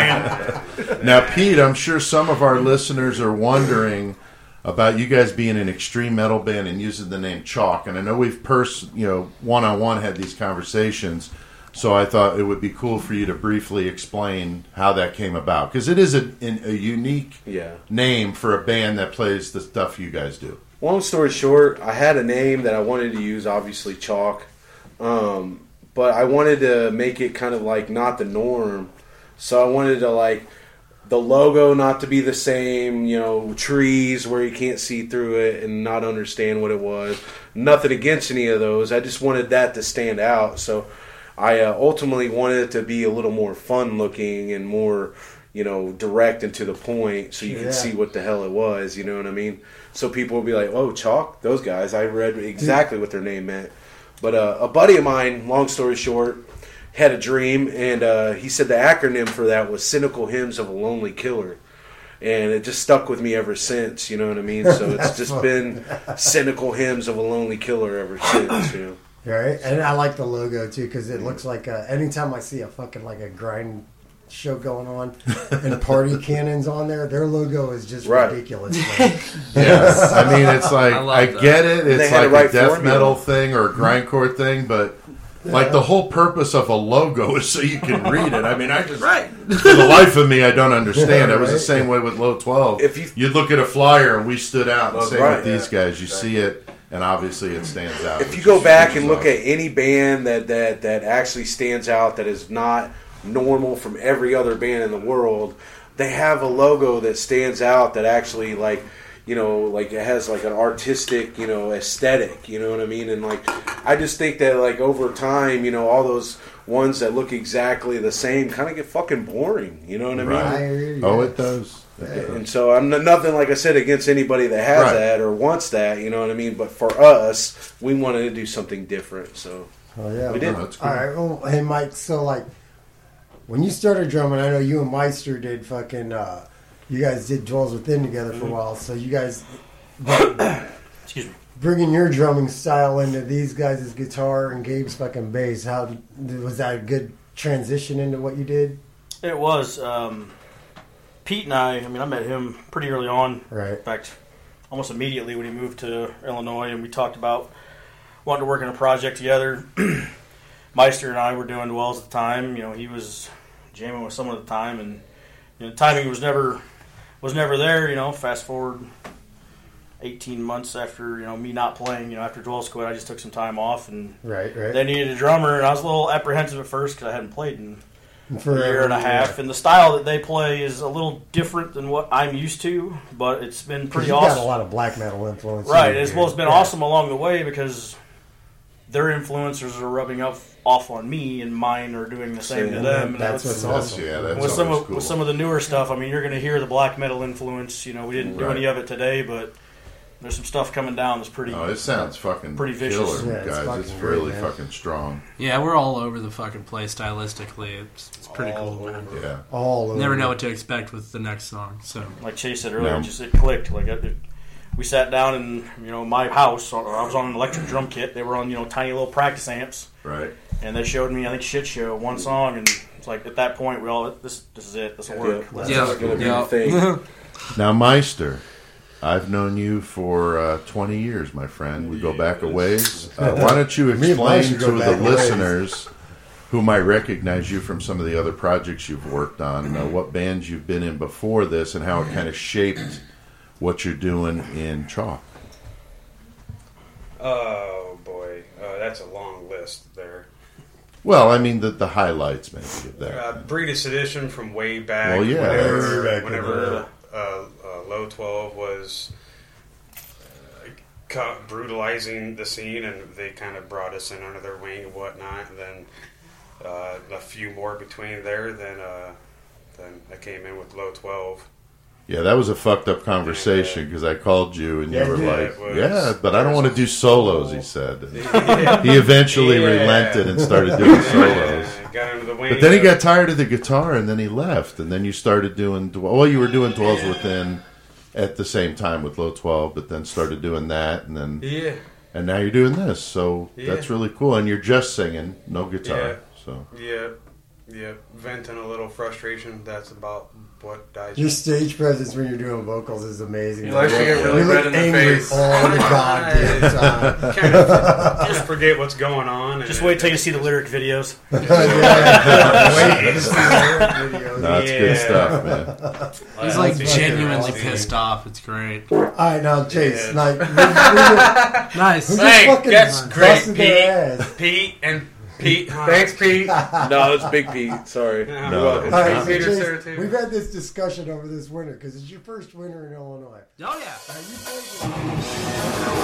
D: an old man.
F: Now, Pete, I'm sure some of our listeners are wondering about you guys being an extreme metal band and using the name Chalk. And I know we've, pers- you know, one-on-one had these conversations, so I thought it would be cool for you to briefly explain how that came about. Because it is a, an- a unique
N: Yeah.
F: name for a band that plays the stuff you guys do.
N: Long story short, I had a name that I wanted to use, obviously Chalk, um, but I wanted to make it kind of like not the norm. So I wanted to like the logo not to be the same, you know, trees where you can't see through it and not understand what it was. Nothing against any of those. I just wanted that to stand out. So I uh, ultimately wanted it to be a little more fun looking and more, you know, direct and to the point, so you
C: Yeah.
N: can see what the hell it was. You know what I mean? So people will be like, "Oh, Chalk, those guys." I read exactly what their name meant. But uh, a buddy of mine, long story short, had a dream, and uh, he said the acronym for that was "Cynical Hymns of a Lonely Killer," and it just stuck with me ever since. You know what I mean? So it's
C: That's
N: just
C: funny.
N: been "Cynical Hymns of a Lonely Killer" ever since. You know?
C: Right, and I like the logo too because it looks like uh, anytime I see a fucking like a grind show going on and Party Cannon's on there, their logo is just
F: Right.
C: ridiculous. man.
F: Yes, I mean it's like
C: I
F: I,
C: love that.
F: get it.
C: They
F: It's
C: had
F: like
C: the right
F: a death
C: formula.
F: metal thing or a grindcore thing, but like the whole purpose of a logo is so you can read it. I mean, I just
O: right.
F: for the life of me, I don't understand. It was the
N: Right.
F: same way with Low twelve. If you would look at a flyer and we stood out and
N: Well,
F: say
N: right,
F: with these
N: yeah.
F: guys, you see it and obviously it stands out.
H: If you
F: which
H: go
F: is-
H: back
F: which
H: and
F: is
H: look
F: awesome.
H: at any band that, that, that actually stands out that is not normal from every other band in the world, they have a logo that stands out that actually, like, you know, like it has like an artistic, you know, aesthetic, you know what I mean? And like, I just think that like over time, you know, all those ones that look exactly the same kind of get fucking boring, you know what I mean?
F: Right. I agree, Oh, yeah. it does. It does.
H: And so I'm n- nothing, like I said, against anybody that has
F: Right.
H: that or wants that, you know what I mean? But for us, we wanted to do something different, so
C: Oh yeah,
H: we did.
C: All right. Well, hey Mike. So like, when you started drumming, I know you and Meister did fucking. Uh, you guys did Dwells Within together for a while. So you guys,
D: excuse me,
C: bringing your drumming style into these guys' guitar and Gabe's fucking bass. How was that a good transition into what you did?
D: It was. Um, Pete and I, I mean, I met him pretty early on.
C: Right.
D: In fact, almost immediately when he moved to Illinois, and we talked about wanting to work on a project together. Meister and I were doing Dwells at the time. You know, he was jamming with someone at the time, and you know, timing was never was never there. You know, fast forward eighteen months after, you know, me not playing, you know, after Dwells quit, I just took some time off, and
C: Right, right.
D: they needed a drummer, and I was a little apprehensive at first because I hadn't played in
C: Forever,
D: a year and a half,
C: yeah.
D: and the style that they play is a little different than what I'm used to, but it's been pretty
C: you
D: awesome.
C: got a lot of black metal influence,
D: Right,
C: in
D: as
C: here.
D: well, it's been
C: Yeah.
D: awesome along the way because their influencers are rubbing up off on me, and mine are doing the same
C: See,
D: to
C: and
D: them.
C: that- that's what's awesome.
F: Yeah, that's
D: with some
F: always
D: of
F: cool.
D: with some of the newer stuff. I mean, you're going to hear the black metal influence. You know, we didn't do
F: Right.
D: any of it today, but there's some stuff coming down that's pretty.
F: Oh, it sounds fucking
D: pretty vicious,
F: killer, guys. It's, really fucking strong.
O: Yeah, we're all over the fucking place stylistically. It's, it's pretty cool, man.
F: Yeah.
C: All
O: Never
C: over.
O: know what to expect with the next song. So,
D: like Chase said earlier,
O: No.
D: it just it clicked. Like it, we sat down in you know my house. I was on an electric drum kit. They were on you know tiny little practice amps.
F: Right.
D: And they showed me I think Shit Show one song, and it's like at that point we all this this is it. This will work. Let's
H: Yeah,
D: do
H: it's gonna
D: it.
H: be the thing.
F: Now, Meister, I've known you for uh, twenty years, my friend. We go back a ways. Uh, why don't you
C: Me and Meister
F: explain
C: go
F: to
C: back
F: the
C: a ways.
F: listeners who might recognize you from some of the other projects you've worked on, uh, what bands you've been in before this, and how it kind of shaped what you're doing in Chalk?
P: Oh boy, uh, that's a long list there.
F: Well, I mean, the, the highlights, maybe, of that.
P: Uh, Breed of Sedition from way back.
F: Well, yeah,
P: Whenever,
F: that's- Way back in
P: whenever uh, uh, Low twelve was uh, ca- brutalizing the scene, and they kind of brought us in under their wing and whatnot. And then uh, a few more between there. Then uh, then I came in with Low twelve.
F: Yeah, that was a fucked up conversation because I called you and
P: Yeah,
F: you were
P: yeah,
F: like,
P: it was-
F: "Yeah, but I don't want to do solos." He said.
P: Yeah.
F: He eventually
P: Yeah.
F: relented and started doing
P: Yeah,
F: solos.
P: got under the wing
F: But then he
P: of-
F: got tired of the guitar and then he left. And then you started doing well. You were doing Dwells Within at the same time with Low twelve, but then started doing that, and then
P: Yeah.
F: and now you're doing this. So
P: Yeah.
F: that's really cool. And you're just singing, no guitar.
P: Yeah.
F: So
P: Yeah, yeah, venting a little frustration. That's about what I.
C: Your stage presence when you're doing vocals is amazing.
P: You like to get really
C: you
P: red
C: look
P: in the
C: angry
P: face.
C: all the goddamn time.
P: kind of just forget what's going on.
D: Just
P: and
D: wait till you see the lyric videos.
C: Yeah. Wait to see the lyric videos.
F: No, it's good stuff, man.
O: he's like genuinely pissed off. It's great.
C: All right, now Chase,
P: Yeah.
C: like, who- who-
O: Nice.
C: who just
P: Hey,
C: fucking
P: that's great,
C: busted their ass?
P: Pete and Pete. Thanks, Pete.
H: No, it's Big Pete. Sorry.
P: No.
H: You're welcome.
C: All right, so
P: Peter's
C: Chase,
P: there, too.
C: we've had this discussion over this winter because it's your first winter in Illinois.
O: Oh yeah.
C: Now, you played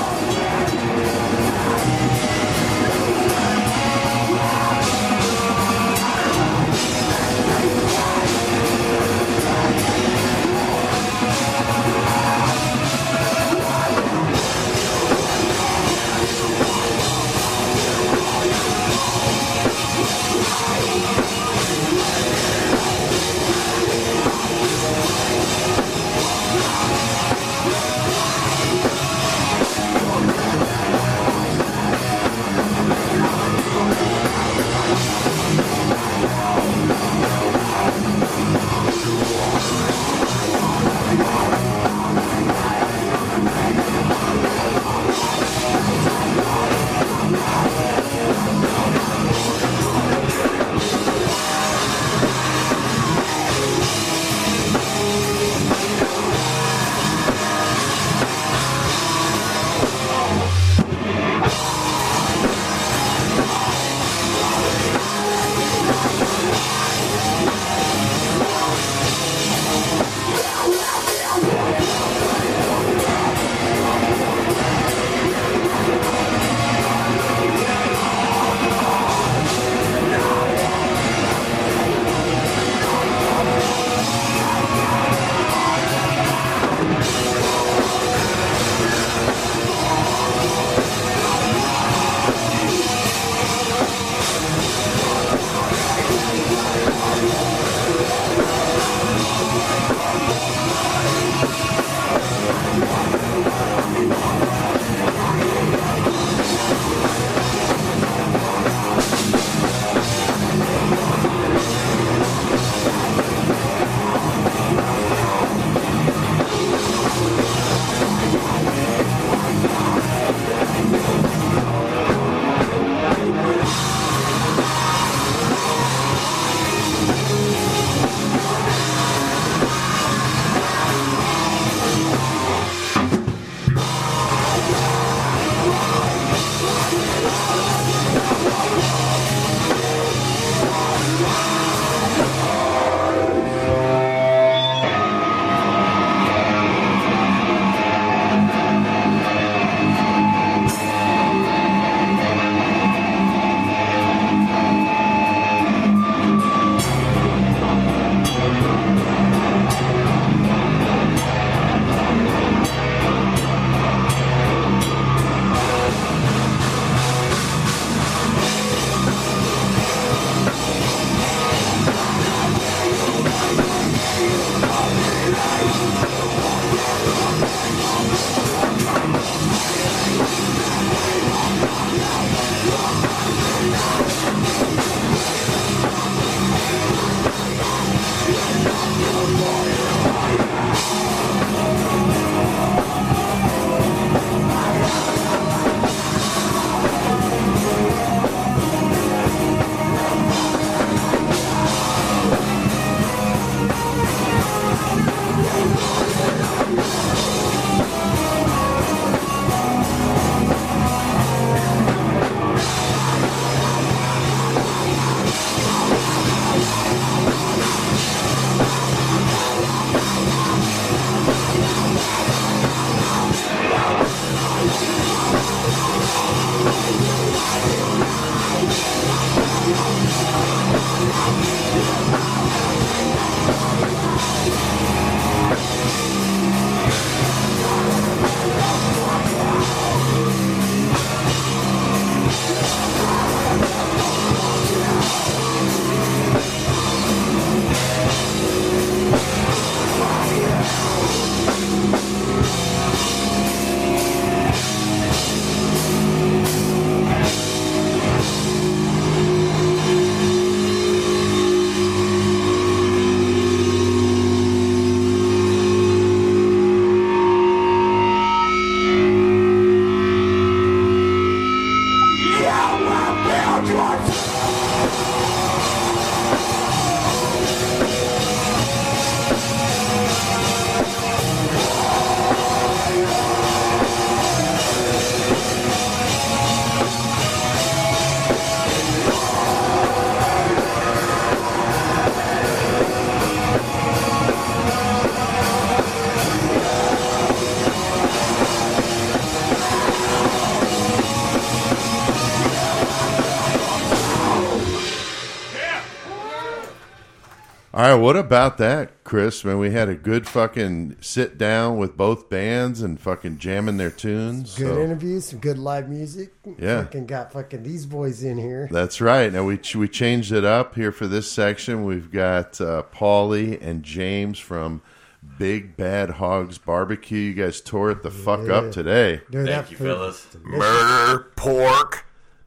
F: All right, what about that, Chris? Man, we had a good fucking sit down with both bands and fucking jamming their tunes.
C: Good
F: so.
C: interviews, some good live music.
F: Yeah.
C: Fucking got fucking these boys in here.
F: That's right. Now we we changed it up here for this section. We've got uh, Paulie and James from Big Bad Hogs Barbecue. You guys tore it the fuck
C: Yeah.
F: up today.
C: Dude,
Q: Thank
C: that
Q: you,
C: food-
Q: fellas.
B: Murder, pork,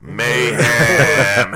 B: mayhem.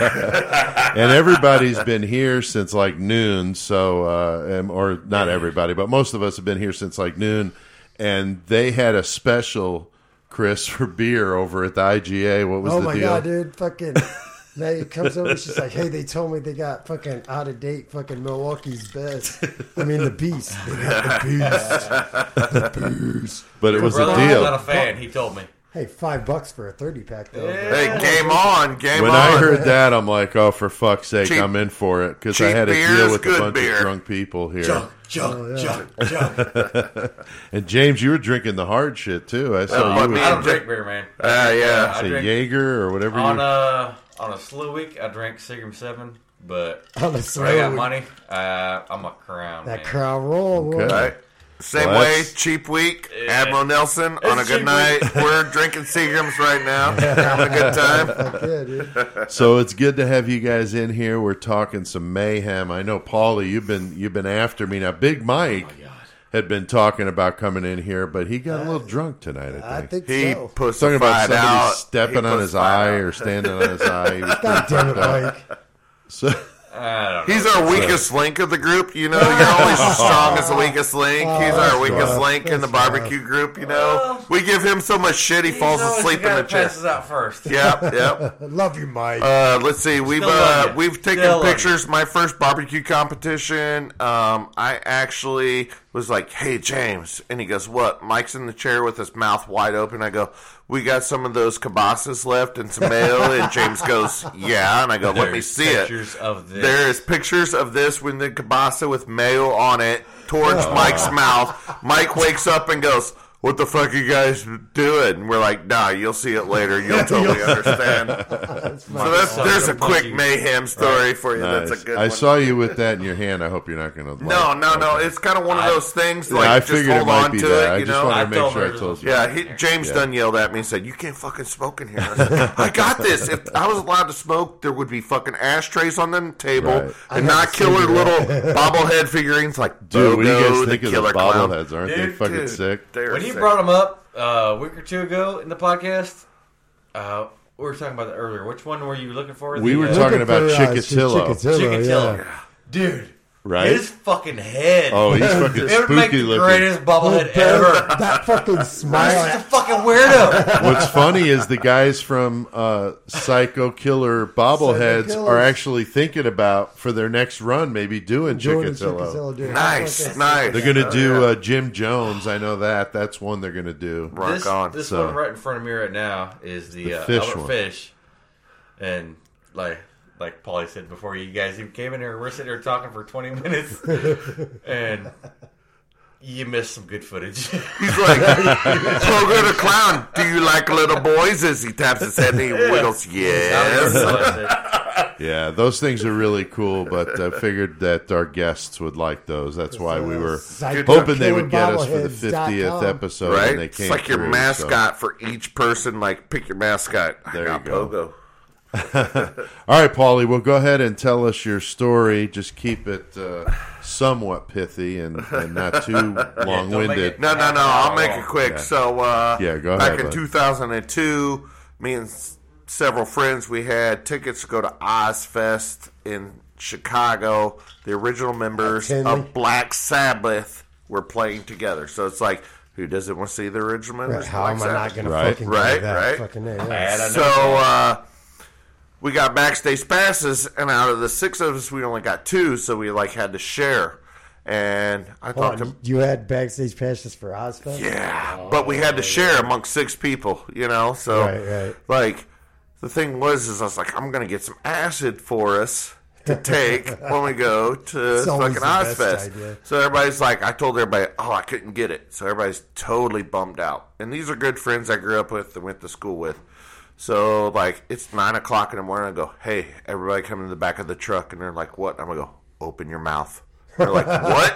F: And everybody's been here since like noon, so uh, um, or not everybody, but most of us have been here since like noon, and they had a special, Chris, for beer over at the I G A. What was
C: oh
F: the
C: my
F: deal?
C: god, dude! Fucking, Maggie comes over. She's like, "Hey, they told me they got fucking out of date, fucking Milwaukee's best. I mean, the Beast. They got the Beast, the Beast."
F: But it was
Q: Brother,
F: a
Q: I'm
F: deal.
Q: not a fan. He told me.
C: Hey, five bucks for a thirty pack though.
B: Hey, game on, game
F: When
B: on.
F: I heard that, I'm like, oh, for fuck's sake,
B: Cheap-
F: I'm in for it. Because I
B: cheap
F: had a
B: beer
F: deal
B: is
F: with a
B: good
F: bunch
B: beer.
F: of drunk people here.
Q: Junk, junk,
C: Oh, yeah.
Q: junk, junk.
F: And James, you were drinking the hard shit, too. I saw
B: but
F: you
B: me
F: with
Q: I don't
B: Jake-
Q: drink beer, man.
B: Uh,
Q: I drink,
B: yeah.
Q: uh, I
F: say
Q: drink
F: Jaeger or whatever
Q: on
F: you...
Q: a on a slow week. I drink Seagram Seven, but
C: On a
Q: when
C: slow
Q: I got
C: week.
Q: money, uh, I'm a crown.
C: That
Q: man.
C: crowd roll.
F: Okay.
B: Right. Same
F: Well,
B: way,
F: that's-
B: cheap week,
Q: Yeah.
B: Admiral Nelson on a
Q: It's
B: good
Q: cheap
B: night.
Q: week.
B: We're drinking Seagrams right now, having a good time.
C: Fuck yeah, dude.
F: So it's good to have you guys in here. We're talking some mayhem. I know, Paulie, you've been you've been after me. Now, Big Mike had been talking about coming in here, but he got a little drunk tonight, I
C: I
F: think.
C: think
B: He
C: so.
B: pussified
F: Talking about somebody
B: out.
F: stepping
B: He
F: on his
B: pussified
F: eye
B: out.
F: or standing on his eye. He was
C: God
F: pretty
C: damn it,
F: fucked up.
C: Mike.
F: So,
Q: I don't know.
B: He's our weakest link of the group, you know. You're always the strongest, the weakest link. He's our weakest
C: rough.
B: link in the
C: That's
B: barbecue group, you know. We give him so much shit, he
Q: He's
B: falls
Q: always
B: asleep
Q: the
B: in
Q: guy
B: the
Q: that
B: chair.
Q: passes out first.
B: Yep, yep.
C: I love you, Mike.
B: Uh, let's see. We've
Q: Still love
B: uh,
Q: you.
B: we've taken
Q: Still love
B: pictures. My first barbecue competition. Um, I actually was like, "Hey, James," and he goes, "What?" Mike's in the chair with his mouth wide open. I go, "We got some of those kibasas left and some mayo." And James goes, "Yeah," and I go, "Let me
Q: There's
B: see it."
Q: pictures of this.
B: There is pictures of this with the kibasa with mayo on it towards Mike's mouth. Mike wakes up and goes, "What the fuck are you guys doing?" And we're like, "Nah, you'll see it later. You'll totally understand." So that's there's a quick mayhem story for you.
F: nice.
B: That's a good
F: I
B: one.
F: saw you with that in your hand. I hope you're not going to.
B: No, no, no. It's kind of one of those things.
F: Yeah,
B: Like,
F: I
B: just
F: figured
B: hold
F: it might
B: on
F: be
B: to
F: that.
B: it.
F: I
B: You
F: just
B: know.
F: wanted
Q: I
F: to make
Q: told
F: sure
Q: her
F: I
Q: it
F: told
Q: was-
F: you.
B: Yeah, he, James
F: Yeah.
B: Dunn yelled at me and said, "You can't fucking smoke in here." I, said, I got this. If I was allowed to smoke, there would be fucking ashtrays on the table
F: Right.
B: and
C: I
B: not
C: got
B: killer
C: cigarette.
B: little bobblehead figurines like
F: Dude, what do you
B: Bogo,
F: guys
B: the
F: think of the
B: killer clown.
F: bobbleheads? Aren't they
Q: Dude,
F: fucking
B: Dude,
F: sick?
B: they're
Q: When you
B: sick.
Q: brought them up uh, a week or two ago in the podcast, uh, we were talking about that earlier. Which one were you looking for?
F: We
Q: The,
F: were
Q: uh,
F: talking about
C: for, uh,
F: Chikatilo,
C: Chikatilo,
Q: Chikatilo.
C: yeah.
Q: Dude,
F: right?
Q: his fucking head.
F: Oh, he's fucking
Q: It would make
F: spooky
Q: the
F: looking.
Q: greatest bobblehead
C: Dude,
Q: ever.
C: That fucking
Q: He's
C: smile.
Q: a fucking weirdo.
F: What's funny is the guys from uh, Psycho Killer Bobbleheads
C: Psycho
F: are
C: Killers.
F: actually thinking about for their next run maybe doing
C: Jordan
F: Chikatilo.
C: Chikatilo, dude.
B: Nice,
C: Fucking-
B: nice.
F: They're going to
B: Oh,
F: do
B: yeah.
F: uh, Jim Jones. I know that. That's one they're going to do.
B: Rock
Q: this
B: on.
Q: this
F: So-
Q: one right in front of me right now is the,
F: The
Q: uh,
F: fish
Q: Albert
F: one.
Q: Fish, and like like Paulie said before, you guys even came in here. We're sitting here talking for twenty minutes, and you missed some good footage.
B: He's like, Pogo the clown. Do you like little boys? As he taps his head and he wiggles. Yes.
F: Yeah, those things are really cool, but I figured that our guests would like those. That's why we were
C: Psycho
F: hoping they would get us for the
C: Killer Bobbleheads dot
F: fiftieth
C: com.
F: episode.
B: Right?
F: And they came
B: It's like your
F: through,
B: mascot for each person. Like, pick your mascot. I
F: There
B: got
F: you go.
B: Pogo.
F: So. All right, Paulie, well, go ahead and tell us your story. Just keep it uh, somewhat pithy and, and not too long-winded.
B: No, no, no. I'll make it quick.
F: Yeah.
B: So, uh,
F: Yeah, go
B: back
F: ahead,
B: in
F: bud.
B: two thousand two, me and s- several friends, we had tickets to go to Ozfest in Chicago. The original members
C: Tinley.
B: of Black Sabbath were playing together. So it's like, who doesn't want to see the original members?
C: Right,
B: of
C: how
B: Black
C: am I not
B: Sabbath?
C: going to
F: Right.
C: fucking go
B: Right,
C: to that?
B: right.
C: Fucking A, yeah.
Q: Man, I know
B: So uh, we got backstage passes, and out of the six of us, we only got two, so we like had to share. And I
C: Hold
B: talked
C: on,
B: to
C: you had backstage passes for Ozfest?
B: yeah, but we had to share amongst six people, you know. So
C: Right, right.
B: like the thing was, is I was like, I'm gonna get some acid for us to take when we go to
C: It's always
B: fucking
C: the best
B: Ozfest.
C: idea.
B: So everybody's like, I told everybody, oh, I couldn't get it. So everybody's totally bummed out. And these are good friends I grew up with and went to school with. So like it's nine o'clock in the morning. I go, hey, everybody come in the back of the truck, and they're like, what? I'm gonna go, open your mouth.
F: They're like, what?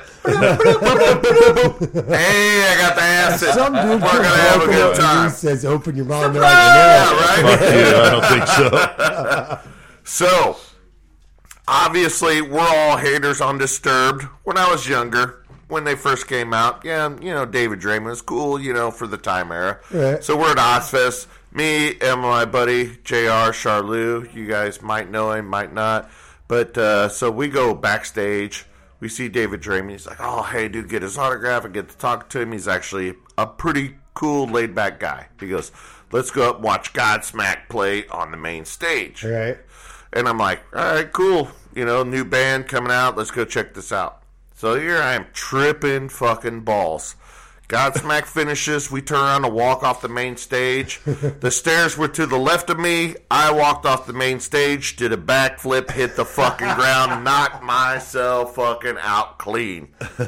F: Hey, I got the acid.
C: Some dude
F: We're
C: comes
F: gonna have a
C: walking
F: good
C: up to you
F: time.
C: and says, "Open your mouth." Like,
F: Yeah, right?
C: Fuck
F: you, I don't think so. So, obviously, we're all haters on Disturbed. When I was younger, when they first came out, yeah, you know, David Draymond was cool, you know, for the time era.
C: Right.
F: So we're at Ozfest. Me and my buddy J R Charlou. You guys might know him, might not. But uh, so we go backstage. We see David Draymond. He's like, "Oh, hey, dude, get his autograph." I get to talk to him. He's actually a pretty cool, laid-back guy. He goes, "Let's go up and watch Godsmack play on the main stage."
C: Right.
F: And I'm like, "All right, cool. You know, new band coming out. Let's go check this out." So here I am tripping fucking balls. Godsmack finishes. We turn around and walk off the main stage. The stairs were to the left of me. I walked off the main stage, did a backflip, hit the fucking ground, knocked myself fucking out clean.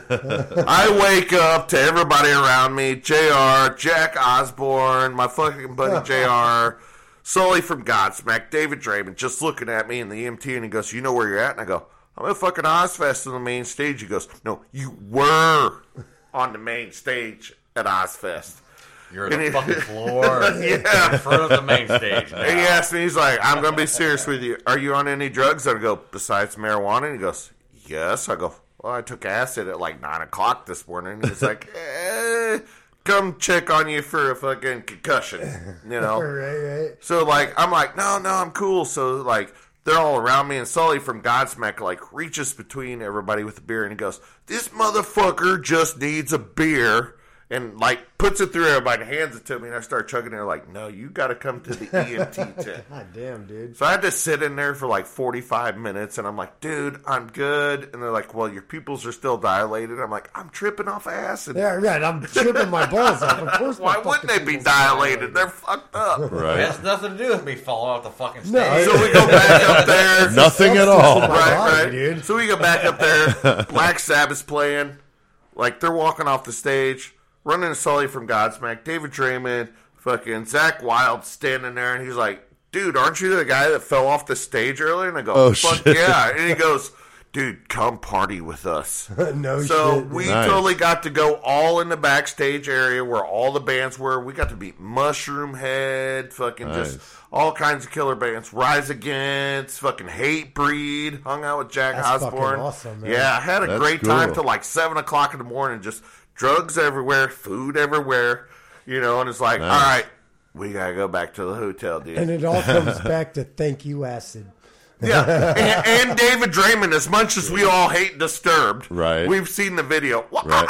F: I wake up to everybody around me. J R, Jack Osborne, my fucking buddy J R, Sully from Godsmack, David Draymond, just looking at me in the E M T, and he goes, "You know where you're at?" And I go, "I'm at fucking Ozfest on the main stage." He goes, "No, you were on the main stage at Ozfest.
Q: You're on the fucking floor.
F: Yeah.
Q: In front of the main stage now."
F: And he asked me, he's like, "I'm going to be serious with you. Are you on any drugs?" I go, "Besides marijuana?" And he goes, "Yes." I go, "Well, I took acid at like nine o'clock this morning." He's like, eh, "Come check on you for a fucking concussion." You know?
C: Right, right.
F: So, like, I'm like, no, no, I'm cool. So, like, they're all around me, and Sully from Godsmack, like, reaches between everybody with a beer, and he goes, "This motherfucker just needs a beer," and, like, puts it through everybody and hands it to me, and I start chugging it. They're like, "No, you got to come to the E M T tent."
C: God damn, dude.
F: So I had to sit in there for, like, forty-five minutes, and I'm like, "Dude, I'm good." And they're like, "Well, your pupils are still dilated." I'm like, "I'm tripping off acid."
C: Yeah, right. I'm tripping my balls off. Of course,
F: Why wouldn't they be dilated? They're fucked up.
Q: Right. It has nothing to do with me falling off the fucking stage.
F: No. So we go back up there. Nothing at all.
C: in my
F: Right,
C: body,
F: right.
C: dude.
F: So we go back up there. Black Sabbath's playing. Like, they're walking off the stage. Running into Sully from Godsmack. David Draymond. Fucking Zach Wilde standing there. And he's like, "Dude, aren't you the guy that fell off the stage earlier?" And I go,
C: Oh,
F: "Fuck
C: shit.
F: yeah." And he goes, "Dude, come party with us."
C: No
F: so
C: shit.
F: we
C: Nice.
F: totally got to go all in the backstage area where all the bands were. We got to meet Mushroom Head, fucking Nice. just all kinds of killer bands. Rise Against, fucking Hatebreed. Hung out with Jack
C: That's fucking
F: Osborne.
C: awesome, man.
F: Yeah, I had a
C: That's
F: great
C: cool.
F: time till like seven o'clock in the morning. Just drugs everywhere, food everywhere. You know, and it's like,
C: Nice.
F: all right, we gotta go back to the hotel, dude.
C: And it all comes back to thank you, acid.
F: Yeah, and, and David Draymond. As much as we all hate Disturbed, Right. We've seen the video. Right.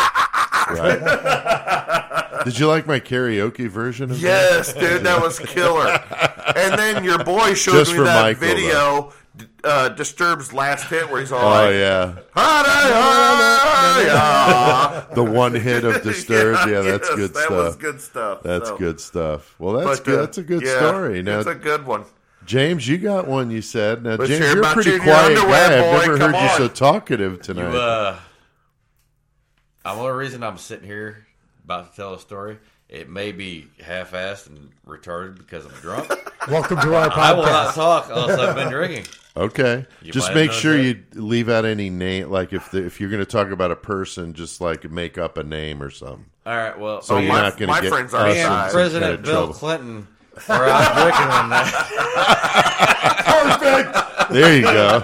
F: Right.
R: Did you like my karaoke version of
F: Yes,
R: that?
F: dude, that was killer. And then your boy showed
R: Just
F: me
R: for
F: that
R: Michael,
F: video, uh, Disturbed's last hit, where he's all
R: Oh,
F: like,
R: yeah.
F: "Hi-da-hi-ya."
R: The one hit of Disturbed. Yeah, that's
F: Yes,
R: good
F: that
R: stuff.
F: was good stuff,
R: That's
F: so.
R: good stuff. Well, that's
F: But,
R: good.
F: uh,
R: That's a good
F: yeah,
R: story. Now,
F: it's a good one.
R: James, you got one. You said. Now,
F: Let's
R: James,
F: hear
R: you're a
F: about
R: pretty
F: you in your
R: quiet
F: underwear,
R: guy. I've
F: boy.
R: never
F: Come
R: heard you so
F: on.
R: talkative tonight.
Q: You, uh, the only reason I'm sitting here about to tell a story, it may be half-assed and retarded because I'm drunk.
C: Welcome to our
Q: I will not
C: podcast.
Q: talk unless I've been drinking.
R: Okay,
Q: You
R: just
Q: might
R: make
Q: have
R: sure
Q: noticed
R: you leave out any name. Like if the, if you're going to talk about a person, just like make up a name or something.
Q: All right, well,
R: so
Q: oh,
R: you're
Q: my-
R: not going
Q: my
R: to get
Q: friends
R: us
Q: are
R: in
Q: inside.
R: some
Q: President
R: kind of
Q: Bill
R: trouble.
Q: Clinton were out drinking one night.
C: Perfect.
R: There you go.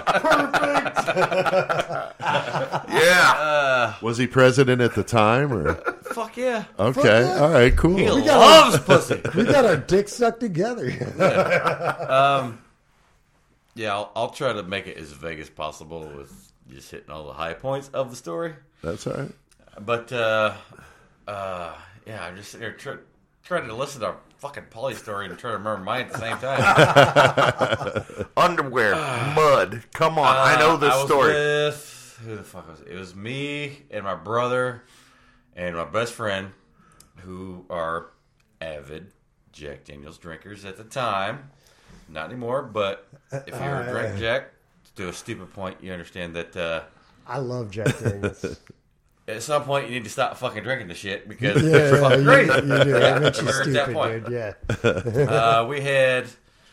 F: Yeah.
Q: Uh,
R: Was he president at the time, or?
Q: Fuck yeah.
R: Okay,
C: Fuck yeah.
R: all right, cool.
Q: He
C: We got
Q: loves
C: our-
Q: pussy.
C: We got our dicks stuck together.
Q: um, yeah, I'll, I'll try to make it as vague as possible with just hitting all the high points of the story.
R: That's all right.
Q: But, uh, uh, yeah, I'm just sitting here try, trying to listen to a fucking Polly story and try to remember mine at the same time.
F: Underwear, mud. Come on, I know this
Q: Uh, I was
F: story.
Q: With, who the fuck was it? It was me and my brother and my best friend, who are avid Jack Daniels drinkers at the time. Not anymore, but if you ever drink Jack, to a stupid point, you understand that uh,
C: I love Jack Daniels.
Q: at some point you need to stop fucking drinking the shit because
C: Yeah,
Q: it's
C: yeah,
Q: fucking
C: you-
Q: crazy.
C: you do. It makes you
Q: we're at that
C: stupid,
Q: point.
C: dude, yeah.
Q: uh, we had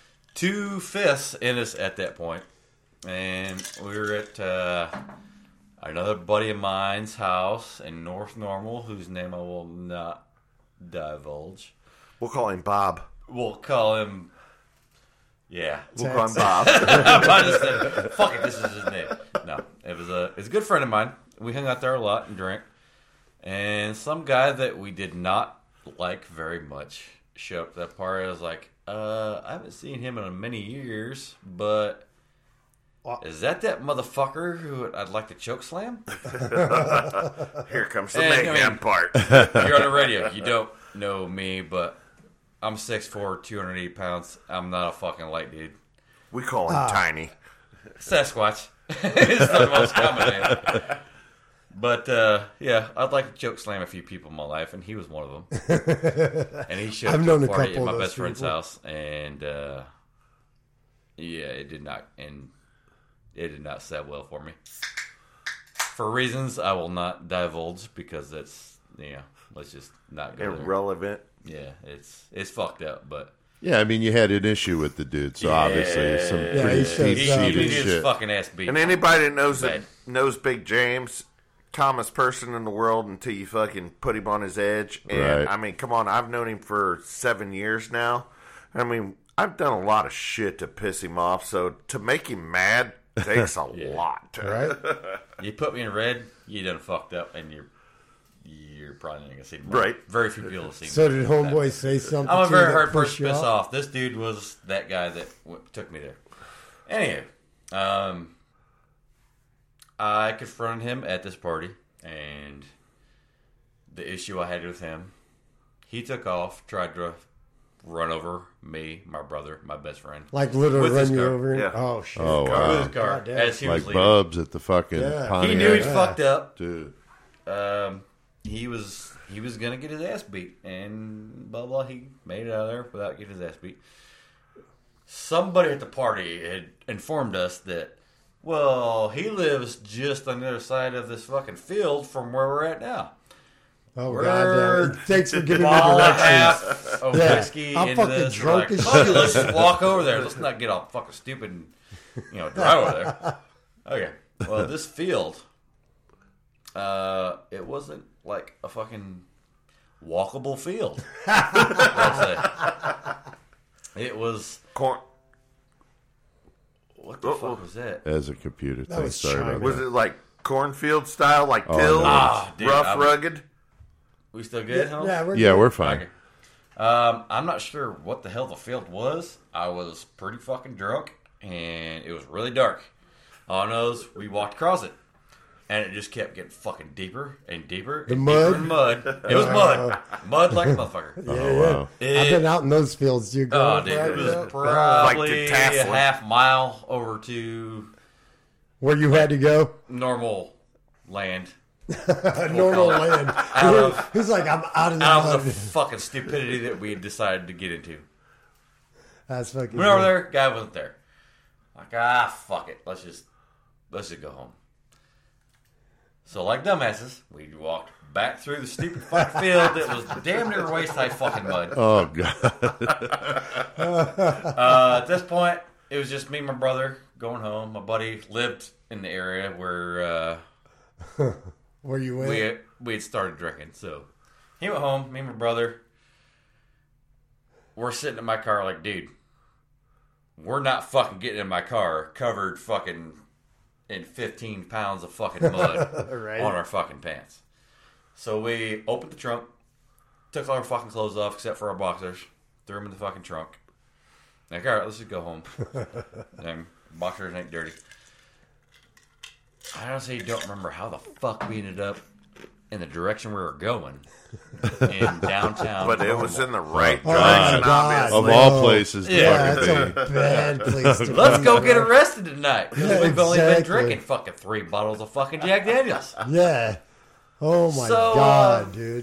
Q: two fifths in us at that point, and we were at uh, another buddy of mine's house in North Normal, whose name I will not divulge.
S: We'll call him Bob.
Q: We'll call him. Yeah,
S: we'll call him Bob.
Q: I just said, fuck it, this is his name. No, it was a it's a good friend of mine. We hung out there a lot and drank. And some guy that we did not like very much showed up to that party. I was like, uh, I haven't seen him in many years, but is that that motherfucker who I'd like to choke slam?
S: Here comes the
Q: And,
S: mayhem
Q: I mean,
S: part.
Q: You're on the radio. You don't know me, but I'm six foot four, two hundred eighty pounds. I'm not a fucking light dude.
S: We call him
Q: Ah.
S: Tiny.
Q: Sasquatch. It's the most common name. But, uh, yeah, I'd like to choke slam a few people in my life, and he was one of them. And he showed
C: I've
Q: up
C: known
Q: to
C: a
Q: a party
C: couple
Q: at
C: of
Q: my
C: those
Q: best friend's
C: people.
Q: house, and, uh, yeah, it did not, and it did not set well for me. For reasons I will not divulge, because that's, you know, let's just not go there.
S: Irrelevant.
Q: Yeah, it's it's fucked up, but...
R: Yeah, I mean, you had an issue with the dude, so
Q: Yeah.
R: obviously some
Q: Yeah,
R: pretty
Q: he shows
R: deep
Q: up.
R: seated
Q: He gets
R: shit.
Q: fucking ass beat.
S: And anybody that knows that
Q: Bad.
S: knows Big James, calmest person in the world until you fucking put him on his edge. And
R: Right.
S: I mean, come on, I've known him for seven years now. I mean, I've done a lot of shit to piss him off, so to make him mad takes a
Q: Yeah.
S: lot.
C: Right?
Q: You put me in red, you done fucked up, and you're you're probably not gonna see me.
S: Right.
Q: Very few people have seen
C: So
Q: me.
C: did homeboy say something
Q: I'm a
C: to
Q: very
C: you
Q: hard
C: that
Q: person
C: pissed
Q: to
C: you
Q: piss
C: off?
Q: off. This dude was that guy that w- took me there. Anyway, um, I confronted him at this party, and the issue I had with him, he took off, tried to run over me, my brother, my best friend.
C: Like literally
Q: with his
C: run you
Q: car.
C: over?
S: Yeah.
C: Oh, shit.
R: Oh, wow.
Q: With his car.
C: God damn.
Q: As he was
R: Like
Q: leaving.
R: Bubs at the fucking
C: Yeah.
R: Pontiac.
Q: He knew he
C: Yeah.
Q: fucked up.
R: Dude.
Q: Um, he was he was gonna get his ass beat, and blah blah. He made it out of there without getting his ass beat. Somebody at the party had informed us that, well, he lives just on the other side of this fucking field from where we're at now.
C: Oh,
Q: We're
C: God damn. Thanks for giving me
Q: ball and a
C: directions.
Q: half of
C: Yeah.
Q: whiskey
C: I'm
Q: into
C: fucking
Q: this. We're
C: drunk
Q: like,
C: as
Q: "Fuck it,
C: shit."
Q: let's just walk over there. Let's not get all fucking stupid and, you know, drive over there. Okay. Well, this field, uh, it wasn't like a fucking walkable field. Let's say. It was
S: Corn.
Q: What the fuck was that?
R: As a computer
C: That
R: thing.
C: was
R: Sorry about
S: Was
R: that.
S: it like cornfield style, like
R: Oh,
S: tills,
R: no.
Q: Ah, dude,
S: rough,
Q: I was-
S: rugged?
Q: We still good,
C: Yeah,
Q: huh?
C: yeah, we're
R: Yeah,
C: good.
R: we're fine.
Q: Okay. Um, I'm not sure what the hell the field was. I was pretty fucking drunk, and it was really dark. All I know is we walked across it, and it just kept getting fucking deeper and deeper.
C: The
Q: and
C: mud?
Q: Deeper and mud. It was mud. Mud like a motherfucker.
C: Yeah,
R: Oh,
C: yeah.
R: wow.
Q: It-
C: I've been out in those fields, dude.
Q: Oh,
C: Going
Q: dude,
C: right
Q: it was
C: up.
Q: probably
S: Like
Q: a
S: decathlon.
Q: half mile over to
C: Where you had to go?
Q: normal land.
C: Normal land.
Q: Out of-
C: He's like, I'm out of the
Q: Out of
C: mud.
Q: the fucking stupidity that we had decided to get into.
C: That's fucking
Q: Went over
C: good.
Q: there, guy wasn't there. Like, ah, fuck it. Let's just let's just go home. So like dumbasses, we walked back through the stupid fucking field that was damn near waist high fucking mud.
R: Oh, God.
Q: Uh, at this point, it was just me and my brother going home. My buddy lived in the area where uh,
C: Where you went?
Q: we had, we had started drinking. So he went home. Me and my brother, we're sitting in my car like, dude, we're not fucking getting in my car covered fucking in fifteen pounds of fucking mud
C: Right.
Q: on our fucking pants. So we opened the trunk, took all our fucking clothes off except for our boxers, threw them in the fucking trunk. Like, all right, let's just go home. And boxers ain't dirty. I honestly don't remember how the fuck we ended up in the direction we were going in downtown.
S: But it was in the right
C: Oh,
S: direction,
C: my God.
S: obviously.
R: Of all places to
C: Yeah,
R: fucking
C: that's
R: be.
C: a bad place to
Q: Let's
C: be,
Q: go get
C: bro.
Q: arrested tonight. 'Cause
C: Yeah,
Q: we've only been
C: exactly.
Q: drinking fucking three bottles of fucking Jack Daniels.
C: Yeah. Oh, my
Q: So, uh,
C: God, dude.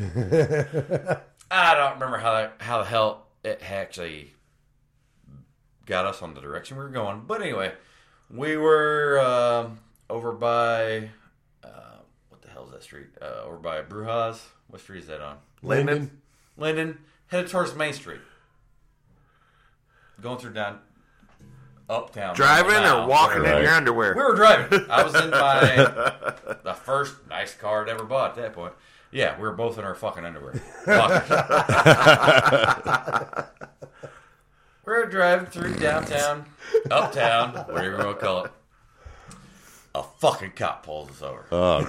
Q: I don't remember how how the hell it actually got us on the direction we were going. But anyway, we were um, over by uh, what the hell is that street? Uh, over by Brujas. What street is that on?
S: Linden.
Q: Linden. Headed towards Main Street. Going through down uptown.
S: Driving
Q: now,
S: or walking
Q: where-
S: in your underwear?
Q: We were driving. I was in my the first nice car I'd ever bought at that point. Yeah, we were both in our fucking underwear. We're driving through downtown, uptown, whatever you want to call it. A fucking cop pulls us over.
R: Oh,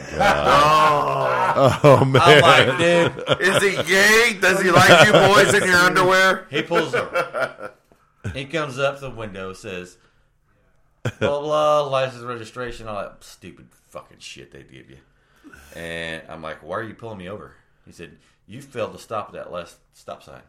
R: God. Oh, man.
Q: I'm like, dude.
S: Is he gay? Does he like you boys in your underwear?
Q: He pulls over. He comes up to the window, says, blah, blah, license, registration, all that stupid fucking shit they give you. And I'm like, why are you pulling me over? He said, you failed to stop at that last stop sign.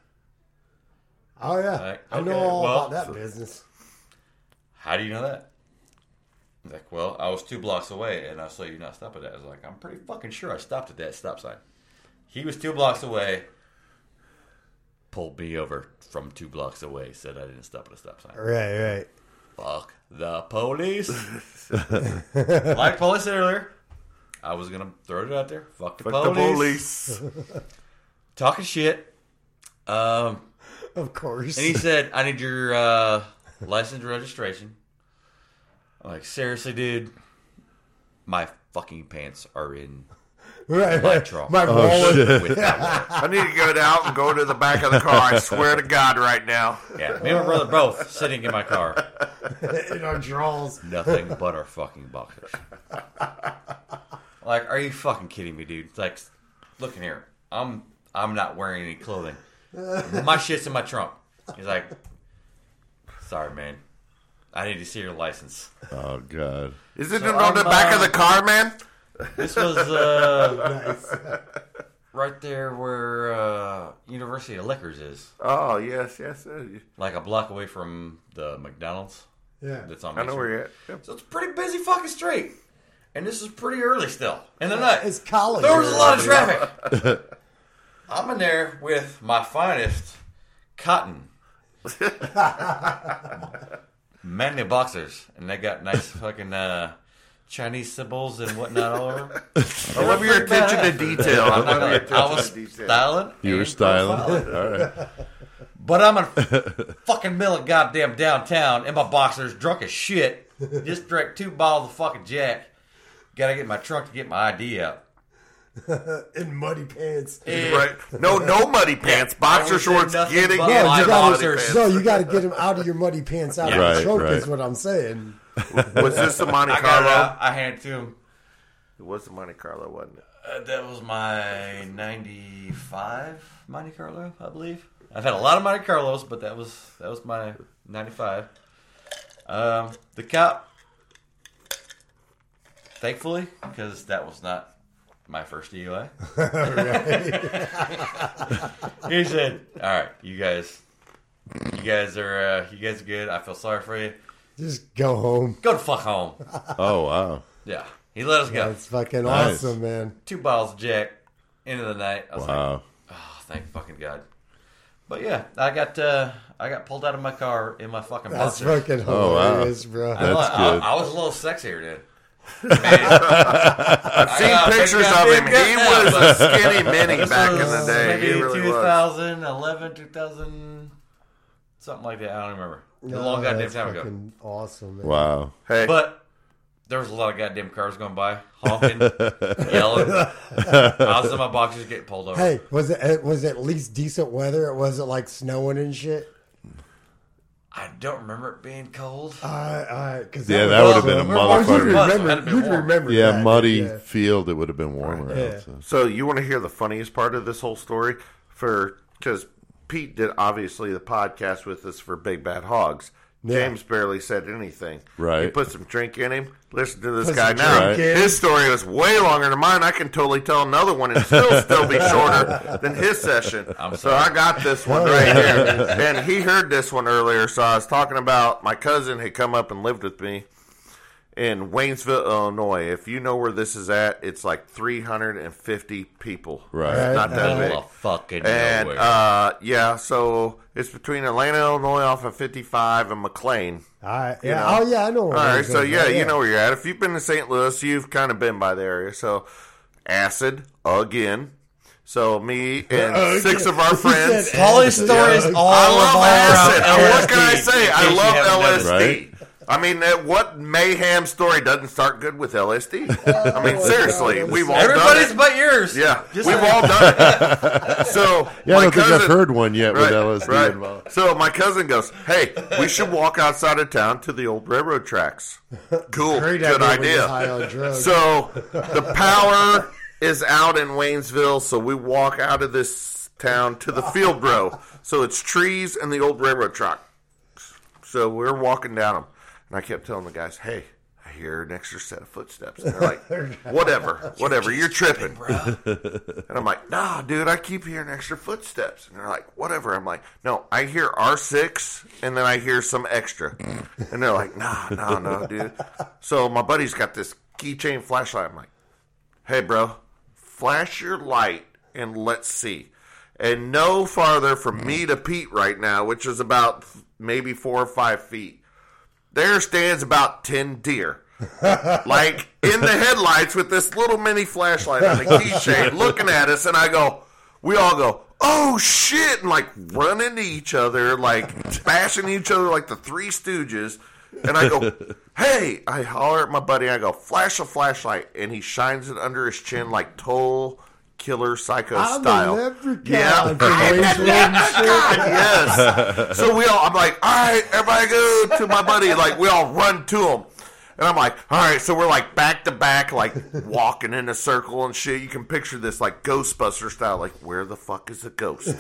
C: Oh, yeah.
Q: Like,
C: I know
Q: okay,
C: all
Q: well,
C: about that business.
Q: How do you know that? He's like, well, I was two blocks away, and I saw you not stop at that. I was like, I'm pretty fucking sure I stopped at that stop sign. He was two blocks away, pulled me over from two blocks away, said I didn't stop at a stop sign.
C: Right, right.
Q: Fuck the police. Like Paulie said earlier, I was going to throw it out there. Fuck the
S: Fuck
Q: police.
S: the police.
Q: Talking shit. Um,
C: of course.
Q: And he said, I need your uh, license and registration. I'm like, seriously, dude? My fucking pants are in
C: right,
Q: my
C: right.
Q: trunk.
C: My wallet.
Q: Oh, with my wallet.
S: I need to get out and go to the back of the car. I swear to God right now.
Q: Yeah, me and my brother both sitting in my car.
C: In our drawers.
Q: Nothing but our fucking boxers. Like, are you fucking kidding me, dude? It's like, look in here. I'm I'm not wearing any clothing. My shit's in my trunk. He's like, sorry, man. I need to see your license.
R: Oh, God.
S: Is it
Q: So
S: on the
Q: I'm,
S: back
Q: uh,
S: of the car, man?
Q: This was uh, nice. Right there where uh, University of Liquors is.
S: Oh, yes, yes. Uh,
Q: Like a block away from the McDonald's.
C: Yeah.
Q: That's on
S: I know
Q: Main
S: where
Q: Street.
S: you're at. Yep.
Q: So it's a pretty busy fucking street. And this is pretty early still. In the night.
C: It's college.
Q: There was a lot of traffic. I'm in there with my finest cotton manly boxers. And they got nice fucking uh, Chinese symbols and whatnot all over.
S: I love your attention to detail. I love your attention
Q: I was
S: to detail.
Q: styling.
R: You were
Q: and
R: styling.
Q: profiling.
R: All right.
Q: But I'm in fucking middle of goddamn downtown in my boxers, drunk as shit. Just drank two bottles of fucking Jack. Gotta get my trunk to get my I D out.
C: In muddy pants.
Q: And-
S: Right. No, no muddy pants. Boxer
Q: I was in
S: shorts.
Q: nothing
S: Getting
Q: but
S: into
C: No, you
S: muddy
C: gotta,
S: pants.
C: no, you got to get him out of your muddy pants, out
Q: Yeah.
C: of
R: Right,
C: the trunk,
R: right.
C: is what I'm saying.
S: Was this the Monte
Q: I got it
S: Carlo?
Q: out. I handed it to him.
S: It was the Monte Carlo, wasn't it?
Q: Uh, that was my ninety-five Monte Carlo, I believe. I've had a lot of Monte Carlos, but that was that was my ninety-five. Um, the cop, thankfully, because that was not my first D U I. He said, "All right, you guys, you guys are uh, you guys are good. I feel sorry for you.
C: Just go home.
Q: Go to fuck home."
R: Oh, wow.
Q: Yeah, he let us go.
C: That's fucking
R: Nice.
C: awesome, man.
Q: Two bottles of Jack, end of the night. I was like,
R: Wow.
Q: oh, thank fucking God. But yeah, I got uh, I got pulled out of my car in my fucking
C: That's
Q: boxers.
C: fucking
R: Oh, wow.
C: hilarious, bro.
Q: I, know,
R: That's
Q: I,
R: good.
Q: I was a little sexier then.
S: I've seen
Q: got a big
S: pictures of
Q: goddamn
S: him.
Q: gut
S: He
Q: now,
S: was
Q: but
S: a skinny mini
Q: this
S: back in
Q: was
S: the day. He
Q: Maybe
S: really was.
Q: twenty eleven, two thousand, something like that. I don't remember. It was a long
C: No,
Q: goddamn
C: that's
Q: time ago.
C: fucking awesome, man.
R: Wow.
S: Hey,
Q: But there was a lot of goddamn cars going by, honking, yelling. I was in my boxers getting pulled over.
C: Hey, was it was it at least decent weather? Or was it like snowing and shit?
Q: I don't remember it being cold.
C: Uh, uh, cause
R: Yeah,
C: was
R: that would have
C: awesome.
R: been a
C: Oh, you'd
R: motherfucker.
C: remember,
Q: Had to be
C: you'd
Q: warm.
C: remember
R: Yeah,
C: that,
R: muddy
C: yeah.
R: field, it would have been warmer.
C: Yeah.
R: out, so.
S: so you want to hear the funniest part of this whole story? For because Pete did obviously the podcast with us for Big Bad Hogs.
C: Yeah.
S: James barely said anything.
R: Right.
S: He put some drink in him. Listen to this
C: Put
S: guy
C: some
S: now.
C: drink in.
S: His story was way longer than mine. I can totally tell another one and still still be shorter than his session.
Q: I'm
S: so
Q: sorry.
S: I got this one right here. And he heard this one earlier. So I was talking about my cousin had come up and lived with me in Waynesville, Illinois. If you know where this is at, it's like three hundred fifty people.
R: Right.
S: It's not that
Q: Middle
S: big.
Q: of fucking
S: And
Q: nowhere.
S: uh, yeah, so it's between Atlanta, Illinois, off of fifty-five, and McLean.
C: All right,
S: You
C: yeah.
S: know?
C: Oh yeah, I know.
S: All
C: where
S: right,
C: it
S: so
C: goes,
S: yeah,
C: right?
S: you know where you're at. If you've been to Saint Louis, you've kind of been by the area. So acid again. So me and
C: Uh,
S: six
C: yeah.
S: of our
C: He
S: friends.
C: said
Q: Paulie's story is
C: Yeah.
Q: all
S: I love
Q: about
S: acid.
Q: L S D,
S: And what can I
Q: in
S: say?
Q: case
S: I
Q: you
S: love
Q: haven't
S: L S D.
Q: noticed.
R: Right.
S: I mean, uh, what mayhem story doesn't start good with L S D? I mean, seriously, we've all
Q: Everybody's
S: done it.
Q: but yours.
S: Yeah,
Q: Just
S: we've
Q: saying.
S: all done it. So,
R: Yeah, I
S: my
R: don't think
S: cousin,
R: I've heard one yet with
S: right,
R: L S D
S: right.
R: involved.
S: So my cousin goes, "Hey, we should walk outside of town to the old railroad tracks." Cool,
C: Great
S: good
C: idea when you're
S: idea.
C: high on drugs.
S: So the power is out in Waynesville, so we walk out of this town to the field row. So it's trees and the old railroad track. So we're walking down them, and I kept telling the guys, "Hey, I hear an extra set of footsteps." And they're like, "Whatever, whatever, you're tripping." And I'm like, "Nah, dude, I keep hearing extra footsteps." And they're like, "Whatever." I'm like, "No, I hear R six, and then I hear some extra." And they're like, "Nah, no, no, dude." So my buddy's got this keychain flashlight. I'm like, "Hey, bro, flash your light and let's see." And no farther from me to Pete right now, which is about maybe four or five feet, there stands about ten deer. Like in the headlights with this little mini flashlight on a keychain looking at us. And I go, we all go, "Oh shit," and like run into each other, like bashing each other like the Three Stooges. And I go, "Hey," I holler at my buddy. I go, "Flash a flashlight." And he shines it under his chin like total killer psycho
C: I'm
S: style.
C: a leprechaun
S: Yeah.
C: from Waynesville and shit.
S: Yes. So we all, I'm like, "All right, everybody go to my buddy." Like, we all run to him. And I'm like, all right, so we're like back to back, like walking in a circle and shit. You can picture this like Ghostbuster style, like, where the fuck is the ghost?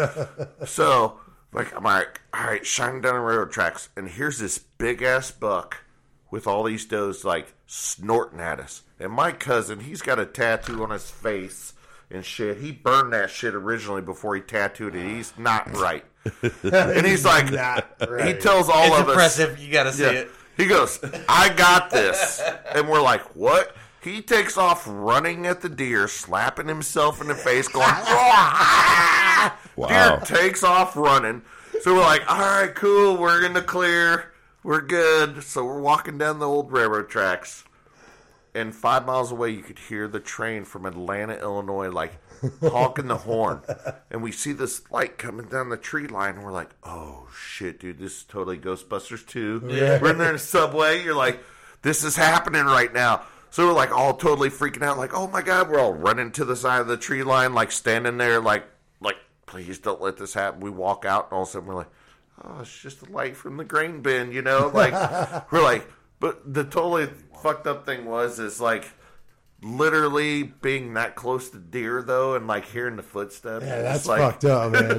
S: So, like, I'm like, all right, shining down the railroad tracks. And here's this big ass buck with all these does like snorting at us. And my cousin, he's got a tattoo on his face and shit. He burned that shit originally before he tattooed it. He's not right. And he's like,
C: right.
S: he tells all
Q: It's
S: of us.
Q: impressive. You got to see
S: Yeah.
Q: it.
S: He goes, "I got this." And we're like, "What?" He takes off running at the deer, slapping himself in the face, going, "Ah!"
R: Wow.
S: Deer takes off running. So we're like, all right, cool. We're in the clear. We're good. So we're walking down the old railroad tracks. And five miles away, you could hear the train from Atlanta, Illinois, like honking the horn. And we see this light coming down the tree line. And we're like, oh, shit, dude, this is totally Ghostbusters two.
C: Yeah.
S: We're in there in the subway. You're like, this is happening right now. So we're like all totally freaking out. Like, oh, my God. We're all running to the side of the tree line, like standing there, like, like, please don't let this happen. We walk out, and all of a sudden we're like, oh, it's just a light from the grain bin, you know? Like, we're like, but the totally fucked up thing was, is like, literally being that close to deer, though, and like hearing the footsteps.
C: Yeah, that's
S: it's like,
C: fucked up, man.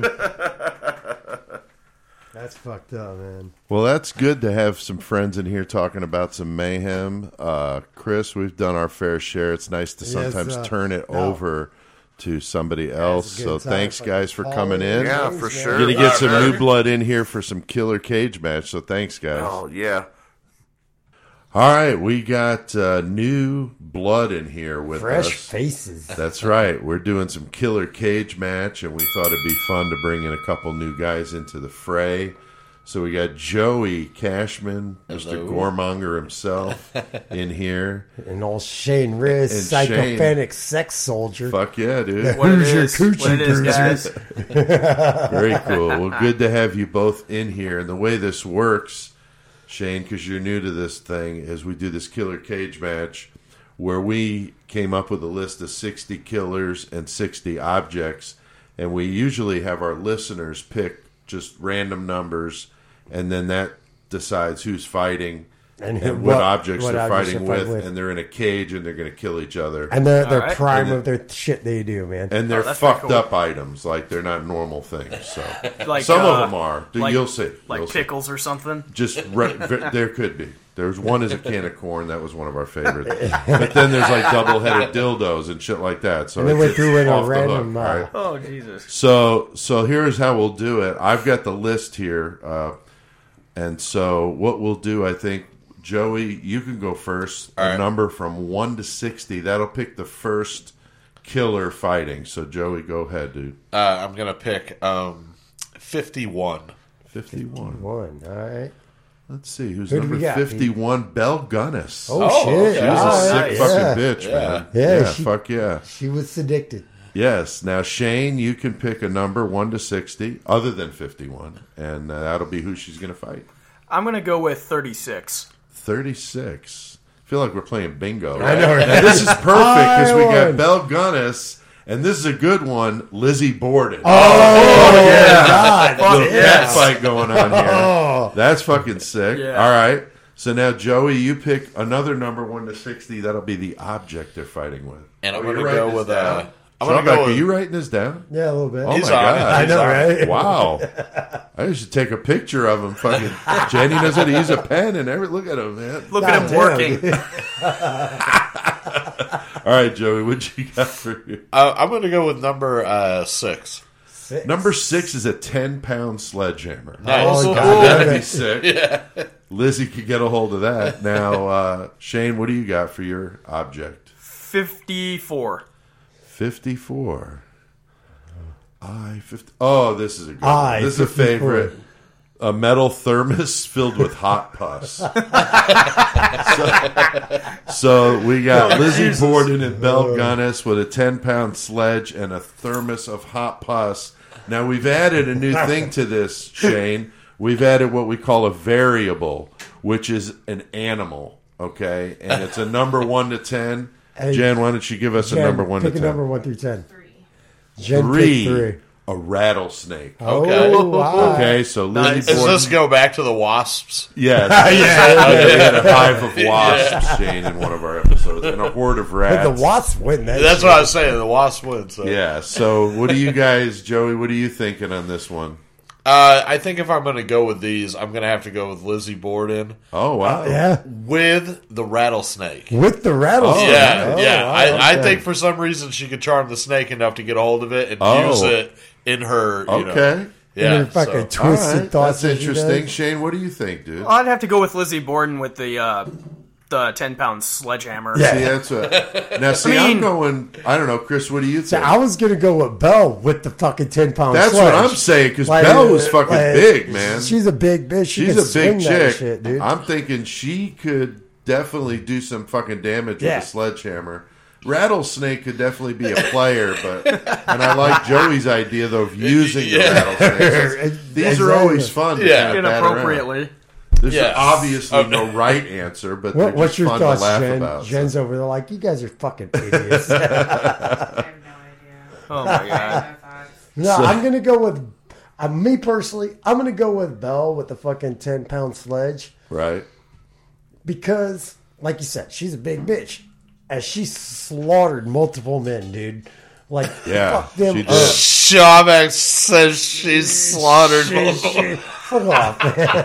C: That's fucked up, man.
R: Well, that's good to have some friends in here talking about some mayhem. Uh, Chris, we've done our fair share. It's nice to
C: Yes,
R: sometimes
C: uh,
R: turn it
C: no.
R: over to somebody else.
C: it's a
R: So
C: good time.
R: thanks, guys, for coming in.
S: Yeah, for sure.
R: We're going to get some
S: All right.
R: new blood in here for some killer cage match. So thanks, guys.
S: Oh, yeah.
R: All right, we got uh, new blood in here with
C: Fresh
R: us.
C: faces.
R: That's right. We're doing some killer cage match, and we thought it'd be fun to bring in a couple new guys into the fray. So we got Joey Cashman, Mister
Q: Hello.
R: Gormonger himself, in here.
C: And old Shane Riz,
R: And
C: psychopathic sex soldier.
R: Fuck yeah, dude.
O: What it
C: Who's your
O: is,
C: coochie
O: what it is,
C: bruiser?
O: guys.
R: Very cool. Well, good to have you both in here. And the way this works, Shane, because you're new to this thing, is we do this killer cage match where we came up with a list of sixty killers and sixty objects, and we usually have our listeners pick just random numbers, and then that decides who's fighting
C: And
R: and,
C: who-
R: what,
C: what-
R: objects
C: what
R: they're
C: objects
R: fighting
C: they're
R: with,
C: fighting with.
R: and they're in a cage and they're going to kill each other.
C: And the, their
O: All right.
C: prime
R: And
C: of their shit they do, man.
R: And they're
O: Oh, that's pretty
R: fucked
O: cool.
R: up items, like they're not normal things. So
O: Like,
R: some
O: uh,
R: of them are.
O: like-
R: You'll see.
O: Like
R: You'll see.
O: pickles or something.
R: Just re- ve- there could be. There's one is a can of corn. That was one of our favorites. But then there's like double-headed dildos and shit like that. So
C: And then
R: it's
C: we
R: just
C: threw in a
R: off the
C: random,
R: hook,
C: uh,
R: right?
O: Oh, Jesus.
R: So so here's how we'll do it. I've got the list here, uh, and so what we'll do, I think, Joey, you can go first.
Q: All
R: a
Q: right.
R: number from one to sixty. That'll pick the first killer fighting. So Joey, go ahead, dude.
T: Uh, I'm gonna pick um, fifty-one.
R: Fifty-one.
C: One, all right.
R: Let's see who's
C: Who do
R: number
C: we got,
R: fifty-one. Belle Gunnis.
C: Oh, Oh, shit.
R: She was
C: All
R: a
C: right,
R: sick
C: yeah.
R: fucking bitch,
C: Yeah.
R: man.
C: Yeah,
R: Yeah,
C: she-
R: fuck yeah.
C: She was addicted.
R: Yes. Now, Shane, you can pick a number one to sixty, other than fifty-one, and uh, that'll be who she's going to fight.
U: I'm gonna go with thirty-six.
R: thirty-six. I feel like we're playing bingo.
C: I know, right?
R: Now, this is perfect because we got
C: won.
R: Belle Gunnis, and this is a good one, Lizzie Borden.
C: Oh, oh yeah. God.
R: Little
C: Yes.
R: cat fight going on here.
C: Oh.
R: That's fucking sick.
U: Yeah.
R: All right. So now, Joey, you pick another number one to sixty. That'll be the object they're fighting with.
T: And I'm
R: Oh,
T: gonna
R: you're
T: go
R: writing
T: with,
R: this down?
T: uh, I'm gonna go
R: Shawback,
T: with-
R: Are you writing this down?
C: Yeah, a little bit.
R: Oh
T: He's
R: my
T: on it.
R: god!
C: I know, right?
R: Wow! I should take a picture of him. Fucking Jenny knows how to use a pen and every. Look at him, man.
U: Look at him
C: damn.
U: working.
R: All right, Joey, what you got for you?
T: Uh, I'm going to go with number uh, six.
C: Six.
R: Number six is a ten-pound sledgehammer.
T: Nice.
C: Oh,
R: God,
C: God.
R: that'd be sick.
T: Yeah.
R: Lizzie could get a hold of that. Now, uh, Shane, what do you got for your object?
U: fifty-four.
R: Fifty-four. I fifty. Oh, this is a good
C: I
R: one. This is a
C: fifty-four.
R: favorite. A metal thermos filled with hot pus. so, so we got
U: Oh,
R: Lizzie
U: Jesus.
R: Borden and Belle Gunnis with a ten-pound sledge and a thermos of hot pus. Now we've added a new thing to this, Shane. We've added what we call a variable, which is an animal. Okay, and it's a number one to ten.
C: Hey,
R: Jen, why don't you give us
C: Jen,
R: a number one to
C: pick
R: ten?
C: a number one through ten. Jen
R: Three.
C: picked three.
R: A rattlesnake.
T: Okay.
C: Oh, wow.
R: Okay, so Lizzie
T: Does
R: Borden.
T: this go back to the wasps?
R: Yes.
C: Yeah.
R: Okay, we had a hive of wasps, Shane, in one of our episodes, and a horde of
C: But
R: rats.
C: the Wasps win that.
T: That's
C: shit.
T: what I was saying. The wasps win. So.
R: Yeah. So, what do you guys, Joey? What are you thinking on this one?
T: Uh, I think if I'm going to go with these, I'm going to have to go with Lizzie Borden.
R: Oh wow!
C: Oh, yeah.
T: With the rattlesnake.
C: With the rattlesnake.
T: yeah,
C: Oh,
T: yeah.
C: wow,
T: I, I
C: okay.
T: think for some reason she could charm the snake enough to get a hold of it and
R: Oh.
T: use it in her. You
R: Okay.
T: Know, yeah.
C: In her fucking
T: so.
C: twisted
R: All right.
C: thoughts.
R: That's
C: that she
R: interesting.
C: does.
R: Shane, what do you think, dude?
U: I'd have to go with Lizzie Borden with the uh, the ten pound sledgehammer.
R: See, that's what. Now, see,
U: I mean-
R: I'm going. I don't know, Chris. What do you
C: So
R: think?
C: I was gonna go with Belle with the fucking ten pound.
R: That's
C: sledge.
R: what I'm saying because
C: Like,
R: Belle was
C: uh,
R: fucking
C: like,
R: big, man.
C: She's a big bitch. She
R: She's
C: can
R: a
C: swing
R: big
C: that
R: chick.
C: shit, dude.
R: I'm thinking she could definitely do some fucking damage
C: Yeah.
R: with a sledgehammer. Rattlesnake could definitely be a player, but and I like Joey's idea though of using the rattlesnakes. These are always fun. To
T: Yeah.
R: kind of bat around.
U: Inappropriately.
R: There's
T: Yeah.
R: obviously
T: Okay.
R: no right answer, but
C: What,
R: they're
C: what's
R: just
C: your
R: fun
C: thoughts,
R: to laugh
C: Jen?
R: about.
C: Jen's over there like, you guys are fucking idiots.
U: Oh my god.
C: No,
R: So-
C: I'm gonna go with uh, me personally. I'm gonna go with Belle with the fucking ten pound sledge
R: Right?
C: because, like you said, she's a big bitch, as she slaughtered multiple men, dude. Like,
R: Yeah,
C: fuck them.
R: she did.
C: up.
T: Shawback says she's slaughtered.
C: She- she- fuck off,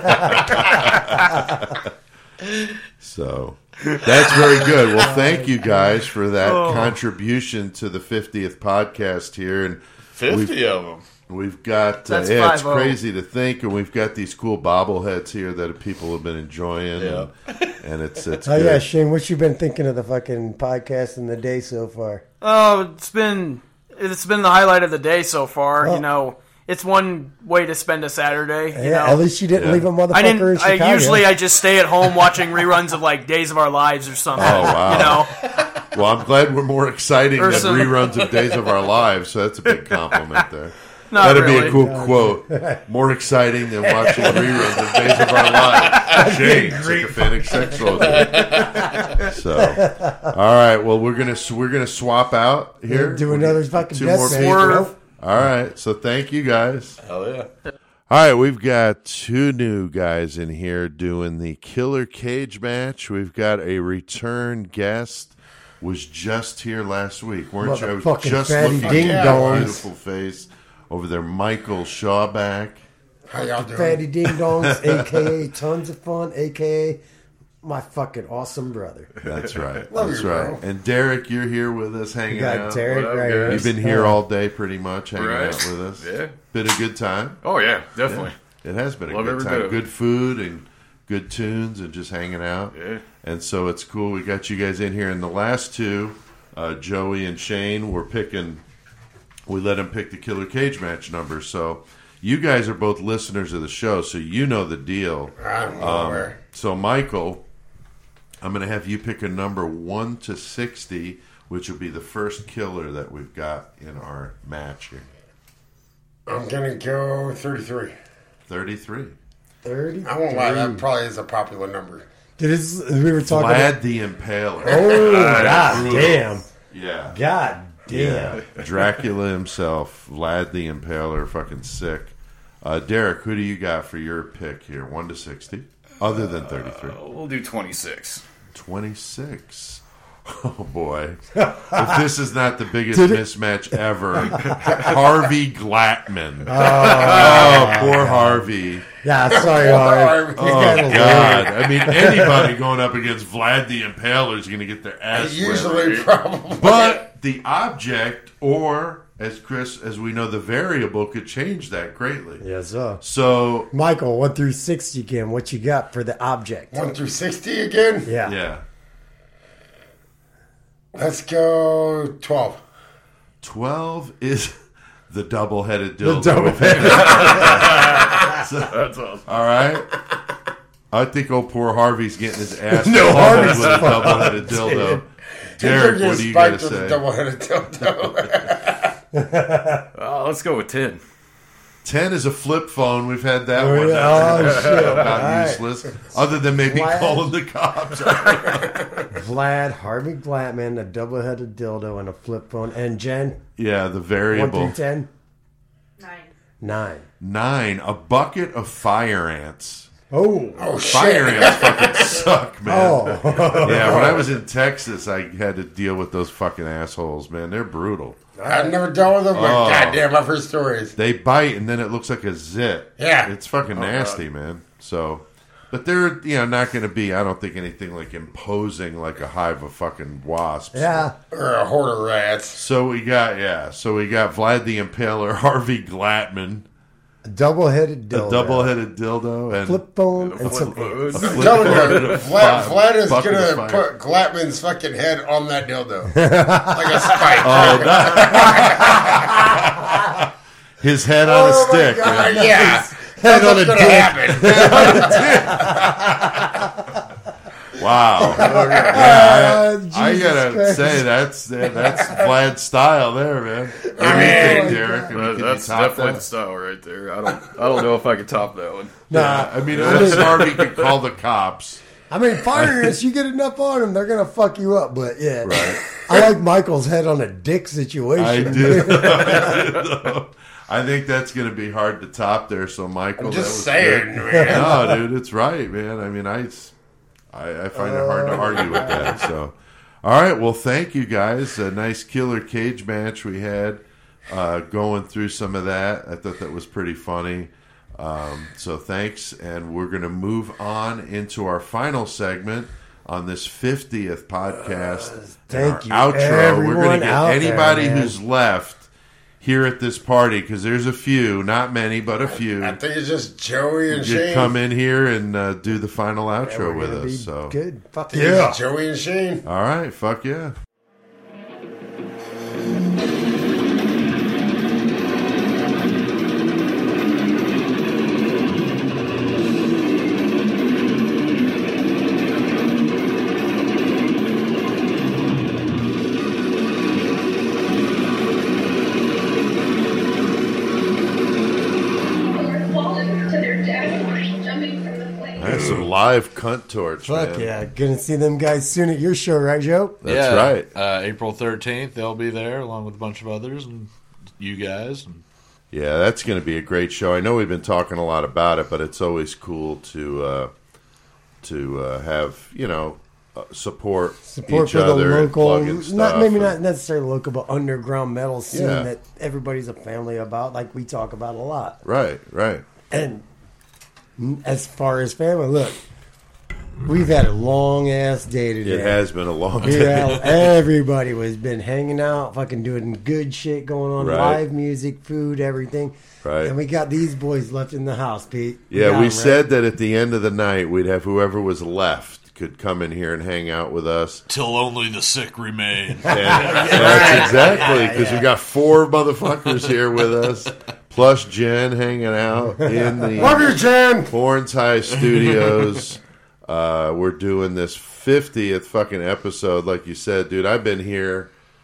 C: man.
R: So that's very good. Well, thank you guys for that
U: Oh.
R: contribution to the fiftieth podcast here, and
T: Fifty
R: we've-
T: of them.
R: We've got, uh,
U: That's
R: yeah, it's
U: five oh.
R: crazy to think, and we've got these cool bobbleheads here that people have been enjoying.
T: Yeah.
R: And, and it's, it's
C: Oh
R: good.
C: yeah, Shane, what you been thinking of the fucking podcast and the day so far?
U: Oh, it's been it's been the highlight of the day so far.
C: Well-
U: you know, it's one way to spend a Saturday. You
C: Yeah,
U: know,
C: at least you didn't
R: Yeah.
C: leave a motherfucker
U: I
C: in
U: didn't.
C: Chicago.
U: I usually I just stay at home watching reruns of like Days of Our Lives or something.
R: Oh, wow.
U: You know,
R: Well, I'm glad we're more exciting
U: Or
R: than
U: some-
R: reruns of Days of Our Lives, so that's a big compliment there.
U: Not
R: That'd be
U: really.
R: a cool quote. More exciting than watching reruns of Days of Our Lives. Jane, sycophantic sex robots. So, all right. Well, we're gonna we're gonna swap out here.
C: Do
R: We're
C: another
R: gonna-
C: fucking
R: two
C: death
R: more
C: match,
R: people.
C: bro.
R: All right. So thank you guys.
T: Hell yeah.
R: All right, we've got two new guys in here doing the killer cage match. We've got a return guest. Was just here last week, weren't you? I was
C: Motherfucking
R: just
C: fatty
R: looking
C: ding
R: at your
C: dongs.
R: beautiful face over there, Michael Shawback.
C: How y'all doing? Fatty Ding Dongs, a k a. Tons of Fun, a k a my fucking awesome brother.
R: That's right.
C: Love
R: That's
C: you,
R: right.
C: bro.
R: And Derek, you're here with us hanging
C: We got
R: out.
C: Derek
R: What up,
C: right
R: guys?
C: here.
R: You've been here
C: Yeah.
R: all day pretty much hanging
V: Right.
R: out with us.
V: Yeah.
R: Been a good time.
V: Oh, yeah, definitely.
R: Yeah. It has been a
V: Love
R: good
V: every
R: time.
V: bit of it.
R: Good food and good tunes and just hanging out.
V: Yeah.
R: And so it's cool. We got you guys in here. And the last two, uh, Joey and Shane, were picking, we let them pick the Killer Cage match number. So you guys are both listeners of the show, so you know the deal.
C: I'm
R: Um,
C: aware.
R: so, Michael, I'm going to have you pick a number one to sixty, which will be the first killer that we've got in our match here.
C: I'm gonna go thirty-three.
R: thirty-three.
C: thirty.
A: I won't lie, that probably is a popular number.
C: Did this, we were talking
R: Vlad
C: about
R: the Impaler.
C: Oh, god damn.
R: Yeah.
C: God damn.
R: Yeah. Dracula himself, Vlad the Impaler, fucking sick. Uh, Derek, who do you got for your pick here? one to sixty? Other than thirty-three.
K: Uh, we'll do twenty-six.
R: twenty-six. Oh, boy. If this is not the biggest
C: Did it-
R: mismatch ever, Harvey Glattman.
C: Oh.
R: Oh, poor Harvey.
C: Yeah, sorry, Harvey.
R: Oh, God. I mean, anybody going up against Vlad the Impaler is going to get their ass
A: Usually,
R: whipped.
A: probably.
R: But the object, or, as Chris, as we know, the variable could change that greatly.
C: Yes, sir.
R: So,
C: Michael, one through sixty again. What you got for the object?
A: one through sixty again?
C: Yeah.
R: Yeah.
A: Let's go twelve.
R: twelve is the double-headed
A: The
R: dildo.
A: double-headed-
R: So-
K: That's awesome.
R: All right. I think old poor Harvey's getting his ass
A: No,
R: pummeled
A: Harvey's
R: with a
A: fine.
R: double-headed dildo.
A: He
R: Derek,
A: took
R: what
A: his
R: do you
A: spike
R: got to
A: with a
R: say?
A: double-headed dildo.
K: Uh, let's go with ten.
R: ten is a flip phone. We've had that
C: Oh,
R: one.
C: yeah.
R: That's
C: Oh, shit.
R: about
C: All right.
R: useless. Other than maybe
C: Vlad.
R: calling the cops.
C: Vlad, Harvey Glattman, a double-headed dildo, and a flip phone. And Jen?
R: Yeah, the variable.
C: One through ten?
V: Nine.
C: Nine.
R: Nine, a bucket of fire ants.
C: Oh.
A: Oh,
R: Fire
A: shit.
R: ants fucking suck, man.
C: Oh.
R: Yeah, when I was in Texas, I had to deal with those fucking assholes, man. They're brutal.
A: I've never dealt with them, but
R: Oh.
A: goddamn, I've heard stories.
R: They bite, and then it looks like a zit.
A: Yeah.
R: It's fucking
A: Oh,
R: nasty, man. So, but they're, you know, not going to be, I don't think, anything like imposing like a hive of fucking wasps.
C: Yeah.
A: Or a horde of rats.
R: So we got, yeah, so we got Vlad the Impaler, Harvey Glattman,
C: A double-headed dildo.
R: a double-headed dildo, and
C: flip phone, and some
R: a flip
A: I'm telling
R: phone
A: you,
R: and a
A: Vlad,
R: fi-
A: Vlad is
R: bucket of
A: gonna
R: fire.
A: put Glattman's fucking head on that dildo like a spike.
R: Oh, that- his head on a
A: Oh, my
R: stick.
A: God,
R: man.
A: yeah.
C: Head
A: That's
C: on
A: what's
C: a
A: gonna
C: dick.
A: happen.
R: Wow.
C: Oh,
R: Yeah, I, I
C: Jesus
R: gotta
C: Christ.
R: say that's that's Vlad's style there, man. What do you
A: Oh,
R: think,
A: my
R: Derek? I
K: That-
R: mean, can you
K: that's
R: top
K: definitely
R: that?
K: the style right there. I don't. I don't know if I could top that one.
C: Nah.
R: Yeah, I mean, unless Harvey could call the cops.
C: I mean, fire ants, you get enough on them, they're going to fuck you up. But, yeah.
R: Right.
C: I like Michael's head on a dick situation.
R: I do. I think that's going to be hard to top there. So, Michael,
A: I'm
R: that
A: just
R: was
A: saying,
R: good.
A: man.
R: No, dude, it's right, man. I mean, I, I, I find it hard to argue with that. So, all right. Well, thank you guys. A nice killer cage match we had. Uh, going through some of that, I thought that was pretty funny. Um, so thanks, and we're going to move on into our final segment on this fiftieth podcast.
C: Uh, thank
R: And our
C: you,
R: outro. We're
C: everyone
R: going to get
C: out
R: anybody
C: there, man.
R: who's left here at this party, because there's a few, not many, but a few.
A: I think it's just Joey and
R: You
A: Shane.
R: come in here and uh, do the final outro
C: we're
R: with
C: gonna be
R: us. So
C: good. Fuck
A: I think
C: yeah.
A: it's Joey and Shane.
R: all right, fuck yeah. That's some live cunt torch,
C: Fuck
R: man.
C: yeah. Gonna see them guys soon at your show, right, Joe?
R: That's
T: Yeah,
R: right.
T: Uh, April thirteenth, they'll be there along with a bunch of others and you guys. And
R: Yeah, that's going to be a great show. I know we've been talking a lot about it, but it's always cool to uh, to uh, have you know uh, support
C: Support
R: each
C: for the
R: other, and
C: local,
R: plug in stuff
C: not maybe
R: and-
C: not necessarily local, but underground metal scene
R: Yeah.
C: that everybody's a family about, like we talk about a lot.
R: Right, right.
C: And as far as family, look, we've had a long ass day today.
R: It has been a long
C: Yeah,
R: day.
C: everybody was been hanging out, fucking doing good shit going on,
R: Right.
C: live music, food, everything.
R: Right.
C: And we got these boys left in the house, Pete.
R: Yeah,
C: got
R: we
C: 'em,
R: said
C: right?
R: that at the end of the night we'd have whoever was left could come in here and hang out with us.
T: till only the sick remain.
R: And that's exactly because we got four motherfuckers here with us, plus Jen hanging out in the
A: Love you, Jen.
R: Florence High Studios. Uh, we're doing this fiftieth fucking episode, like you said, dude. I've been here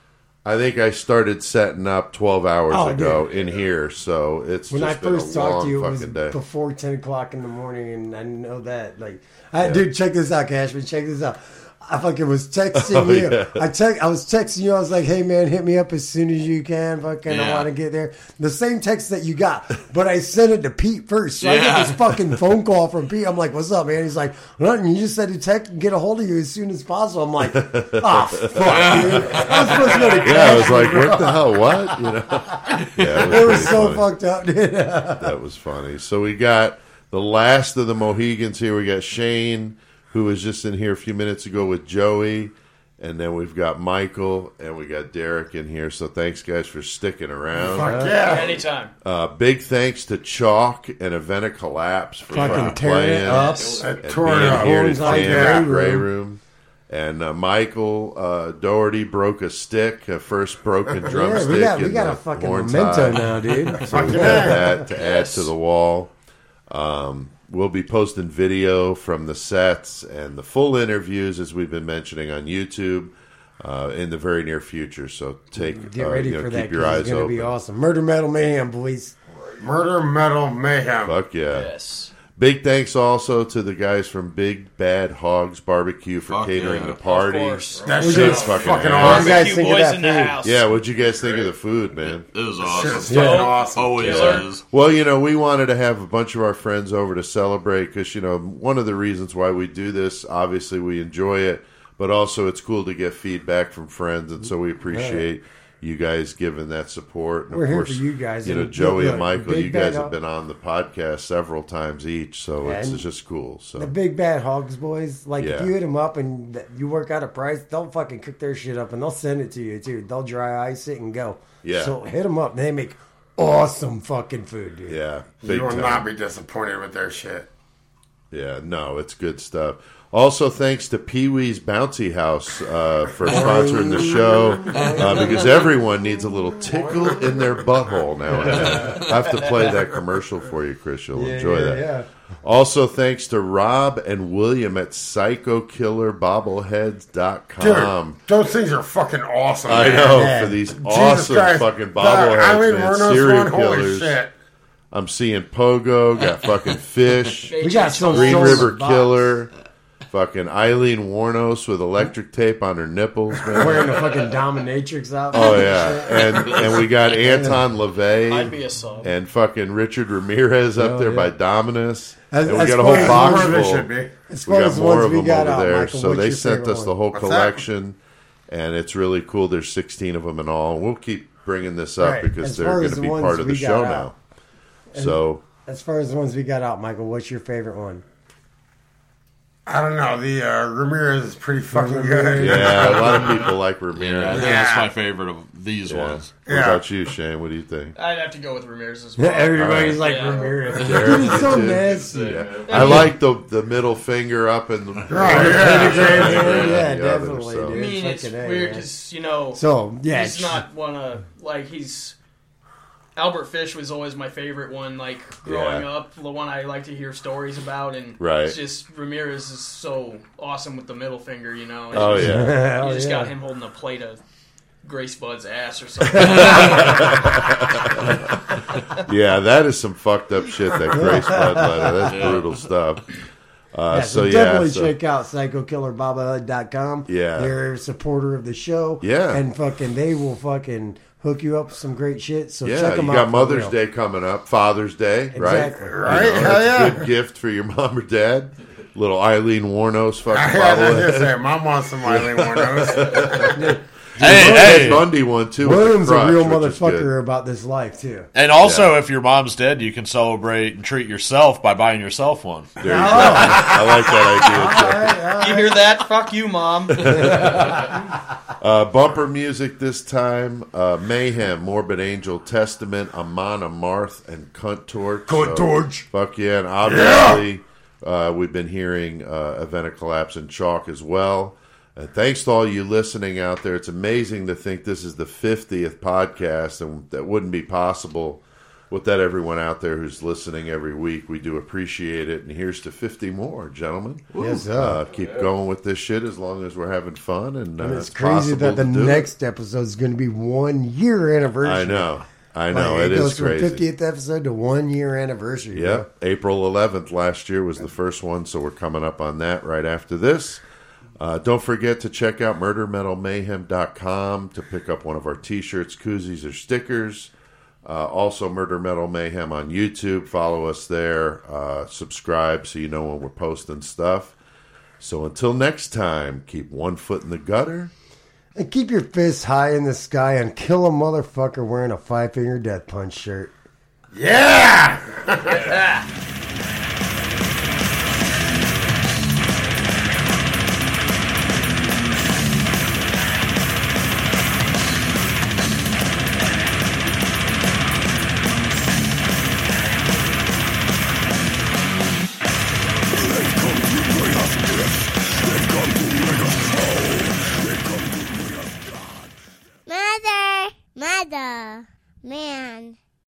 F: I think I started setting up twelve hours
C: Oh,
F: ago
C: dude.
F: in here, so it's
C: When
F: just
C: I
F: been
C: first
F: a
C: talked
F: long
C: to you, it was
F: fucking day.
C: before ten o'clock in the morning, and I know that. Like, I,
F: Yeah.
C: dude, check this out, Cashman. Check this out. I fucking was texting
F: Oh,
C: you.
F: yeah.
C: I text. I was texting you. I was like, "Hey, man, hit me up as soon as you can. Fucking, I
T: Yeah.
C: want to get there." The same text that you got, but I sent it to Pete first. So I
T: Yeah.
C: get this fucking phone call from Pete. I'm like, "What's up, man?" He's like, "Nothing. You just said to text and get a hold of you as soon as possible." I'm like, "Oh fuck, dude! I was supposed to go to
F: Yeah, I was
C: Cashman,
F: like,
C: bro.
F: what the hell? What? You know? Yeah,
C: It was
F: pretty
C: so
F: funny.
C: fucked up, dude.
F: That was funny. So we got the last of the Mohegans here. We got Shane, who was just in here a few minutes ago with Joey. And then we've got Michael and we got Derek in here. So thanks, guys, for sticking around.
A: Fuck yeah.
U: Anytime.
F: Uh, big thanks to Chalk and Event of Collapse for
C: Fucking
F: fucking
C: tearing it
F: playing
C: up.
F: and
A: It tore it
F: being
A: up.
F: here to
C: Horns on
F: jam
C: Grey
F: at the Grey
C: Room.
F: Room. And uh, Michael uh, Doherty broke a stick, a first broken drumstick.
C: Yeah, we got we
F: in
C: got
F: the
C: a fucking
F: horn
C: memento
F: tie.
C: now, dude.
F: So we got that to add to the wall. Um, we'll be posting video from the sets and the full interviews, as we've been mentioning, on YouTube uh, in the very near future. So take
C: Get
F: uh,
C: ready
F: you know,
C: for
F: keep
C: that.
F: your
C: 'cause
F: eyes
C: it's gonna
F: open.
C: be awesome. Murder Metal Mayhem, boys.
A: Murder Metal Mayhem.
F: Fuck yeah!
U: Yes.
F: Big thanks also to the guys from Big Bad Hogs Barbecue for
T: Fuck
F: catering
T: yeah.
F: the party.
U: Of course.
A: That
C: We're
A: shit's
C: just
A: fucking,
F: fucking
A: awesome.
C: What do you guys
U: Barbecue
C: think of
U: boys
C: that
U: in the
C: food?
U: house.
F: Yeah, what'd you guys think of the food, man?
T: It was
A: Shit's
T: awesome.
A: fucking
C: Yeah.
A: awesome.
T: Always
U: Killer.
T: is.
F: Well, you know, we wanted to have a bunch of our friends over to celebrate because, you know, one of the reasons why we do this, obviously we enjoy it, but also it's cool to get feedback from friends, and so we appreciate you guys giving that support. And
C: We're
F: of
C: here
F: course,
C: for you guys.
F: You know,
C: And
F: Joey
C: look,
F: and Michael,
C: Big
F: you guys
C: Bad
F: have been on the podcast several times each, so it's,
C: And
F: it's just cool. So
C: The Big Bad Hogs boys, like
F: Yeah.
C: if you hit them up and th- you work out a price, they'll fucking cook their shit up and they'll send it to you too. They'll dry ice it and go.
F: Yeah.
C: So hit them up. They make awesome fucking food, dude.
F: yeah, big
A: You will
F: time.
A: not be disappointed with their shit.
F: Yeah, no, it's good stuff. Also, thanks to Pee Wee's Bouncy House uh, for sponsoring the show, uh, because everyone needs a little tickle in their butthole now and then. I have to play that commercial for you, Chris. You'll
C: Yeah,
F: enjoy
C: yeah,
F: that.
C: yeah.
F: Also, thanks to Rob and William at psycho killer bobbleheads dot com.
A: Dude, those things are fucking awesome.
F: I
A: man.
F: know,
C: Yeah.
F: for these
A: Jesus
F: awesome
A: Christ.
F: fucking
A: The
F: bobbleheads,
A: Eileen
F: man.
A: Wuornos
F: Serial
A: one, holy
F: killers.
A: shit.
F: I'm seeing Pogo, got fucking Fish.
C: We got some
F: Green
C: souls
F: River
C: in the box.
F: Killer, fucking Eileen Wuornos with electric tape on her nipples, man.
C: Wearing a fucking dominatrix outfit.
F: Oh yeah, and and we got Anton
U: I'd
F: LaVey
U: be a sub.
F: and fucking Richard Ramirez up
C: Oh,
F: there
C: yeah.
F: by Dominus,
C: As-
F: and we
C: as
F: got a
C: far
F: whole
C: as
F: box
A: more of it
F: full.
A: should be.
C: As
F: We
C: far
F: got
C: as the
F: more
C: ones
F: of
C: we
F: them
C: got
F: over
C: out,
F: there,
C: Michael,
F: so
C: what's
F: they
C: your
F: sent
C: favorite
F: us the
C: one?
F: whole
A: What's that?
F: collection, and it's really cool. There's sixteen of them in all. We'll keep bringing this up
C: Right.
F: because
C: As
F: they're
C: far
F: going
C: as
F: to
C: the
F: be
C: ones
F: part of the
C: we got
F: show
C: out.
F: now.
C: And-
F: So.
C: As far as the ones we got out, Michael, what's your favorite one?
A: I don't know. The uh, Ramirez is pretty fucking
C: Ramirez.
A: good.
F: Yeah, a lot of people like
T: Yeah, I
F: Ramirez.
T: think
A: Yeah.
T: that's my favorite of these
F: Yeah.
T: ones.
F: What
A: Yeah.
F: about you, Shane? What do you think?
U: I'd have to go with Ramirez as well.
C: Yeah, everybody's
F: All
C: like
U: Yeah.
C: Ramirez.
F: Derek,
C: He's so
F: you too?
C: nasty.
F: Yeah. I like the the middle finger up and the
A: yeah.
C: Pentagram,
F: Yeah,
C: yeah,
F: the other,
C: definitely,
F: so.
U: I
C: dude.
U: mean, it's
C: Fucking A,
U: weird
C: man.
U: because, you know,
C: So, yeah.
U: he's not one of, like, he's. Albert Fish was always my favorite one, like, growing
F: Yeah.
U: up, the one I like to hear stories about, and
F: Right.
U: it's just, Ramirez is so awesome with the middle finger, you know. It's
F: Oh
U: just,
F: yeah.
C: Hell
U: You just
C: yeah.
U: got him holding a plate of Grace Bud's ass or something.
F: Yeah, that is some fucked up shit. That Grace Blood letter. That's brutal stuff. Uh,
C: Yeah,
F: so,
C: so,
F: yeah,
C: definitely
F: so-
C: check out psycho killer bobblehead dot com.
F: Yeah.
C: They're a supporter of the show.
F: Yeah.
C: And fucking, they will fucking hook you up with some great shit. So
F: yeah,
C: check them
F: you
C: out.
F: got
C: for
F: Mother's
C: real.
F: Day coming up, Father's Day, right?
C: Exactly.
A: Right?
F: You know,
A: Hell
F: that's
A: yeah.
F: a good gift for your mom or dad. Little Eileen Wuornos fucking
A: I had to
F: bobblehead.
A: just say, Mom wants some Eileen Wuornos.
T: Hey,
F: Ted
T: hey.
F: Bundy one too. with the
C: William's a
F: crutch,
C: real
F: which is good.
C: motherfucker about this life, too.
T: And also,
F: Yeah.
T: if your mom's dead, you can celebrate and treat yourself by buying yourself one.
F: There you go. I like that idea.
U: You hear that? Fuck you, Mom.
F: Uh, bumper music this time: uh, Mayhem, Morbid Angel, Testament, Amon Amarth, and Cunt Torch.
A: Cunt Torch.
F: Fuck yeah! And obviously, uh, we've been hearing uh, Event of Collapse and Chalk as well. And thanks to all you listening out there. It's amazing to think this is the fiftieth podcast, and that wouldn't be possible
R: with that, everyone out there who's listening every week, we do appreciate it. And here's to fifty more, gentlemen.
C: Yes, sir.
R: Uh, keep yeah. going with this shit as long as we're having fun. And, uh,
C: and it's,
R: it's
C: crazy that the next
R: it.
C: episode is going to be one year anniversary.
R: I know. I know.
C: Like,
R: it,
C: it
R: is
C: goes
R: crazy.
C: from fiftieth episode to one year anniversary.
R: Yep. Bro. April eleventh last year was the first one, so we're coming up on that right after this. Uh, don't forget to check out murder metal mayhem dot com to pick up one of our t-shirts, koozies, or stickers. Uh, also, Murder Metal Mayhem on YouTube. Follow us there. Uh, subscribe so you know when we're posting stuff. So until next time, keep one foot in the gutter.
C: And keep your fists high in the sky and kill a motherfucker wearing a five-finger death punch shirt.
A: Yeah!
U: Yeah!
G: Mother, mother, man.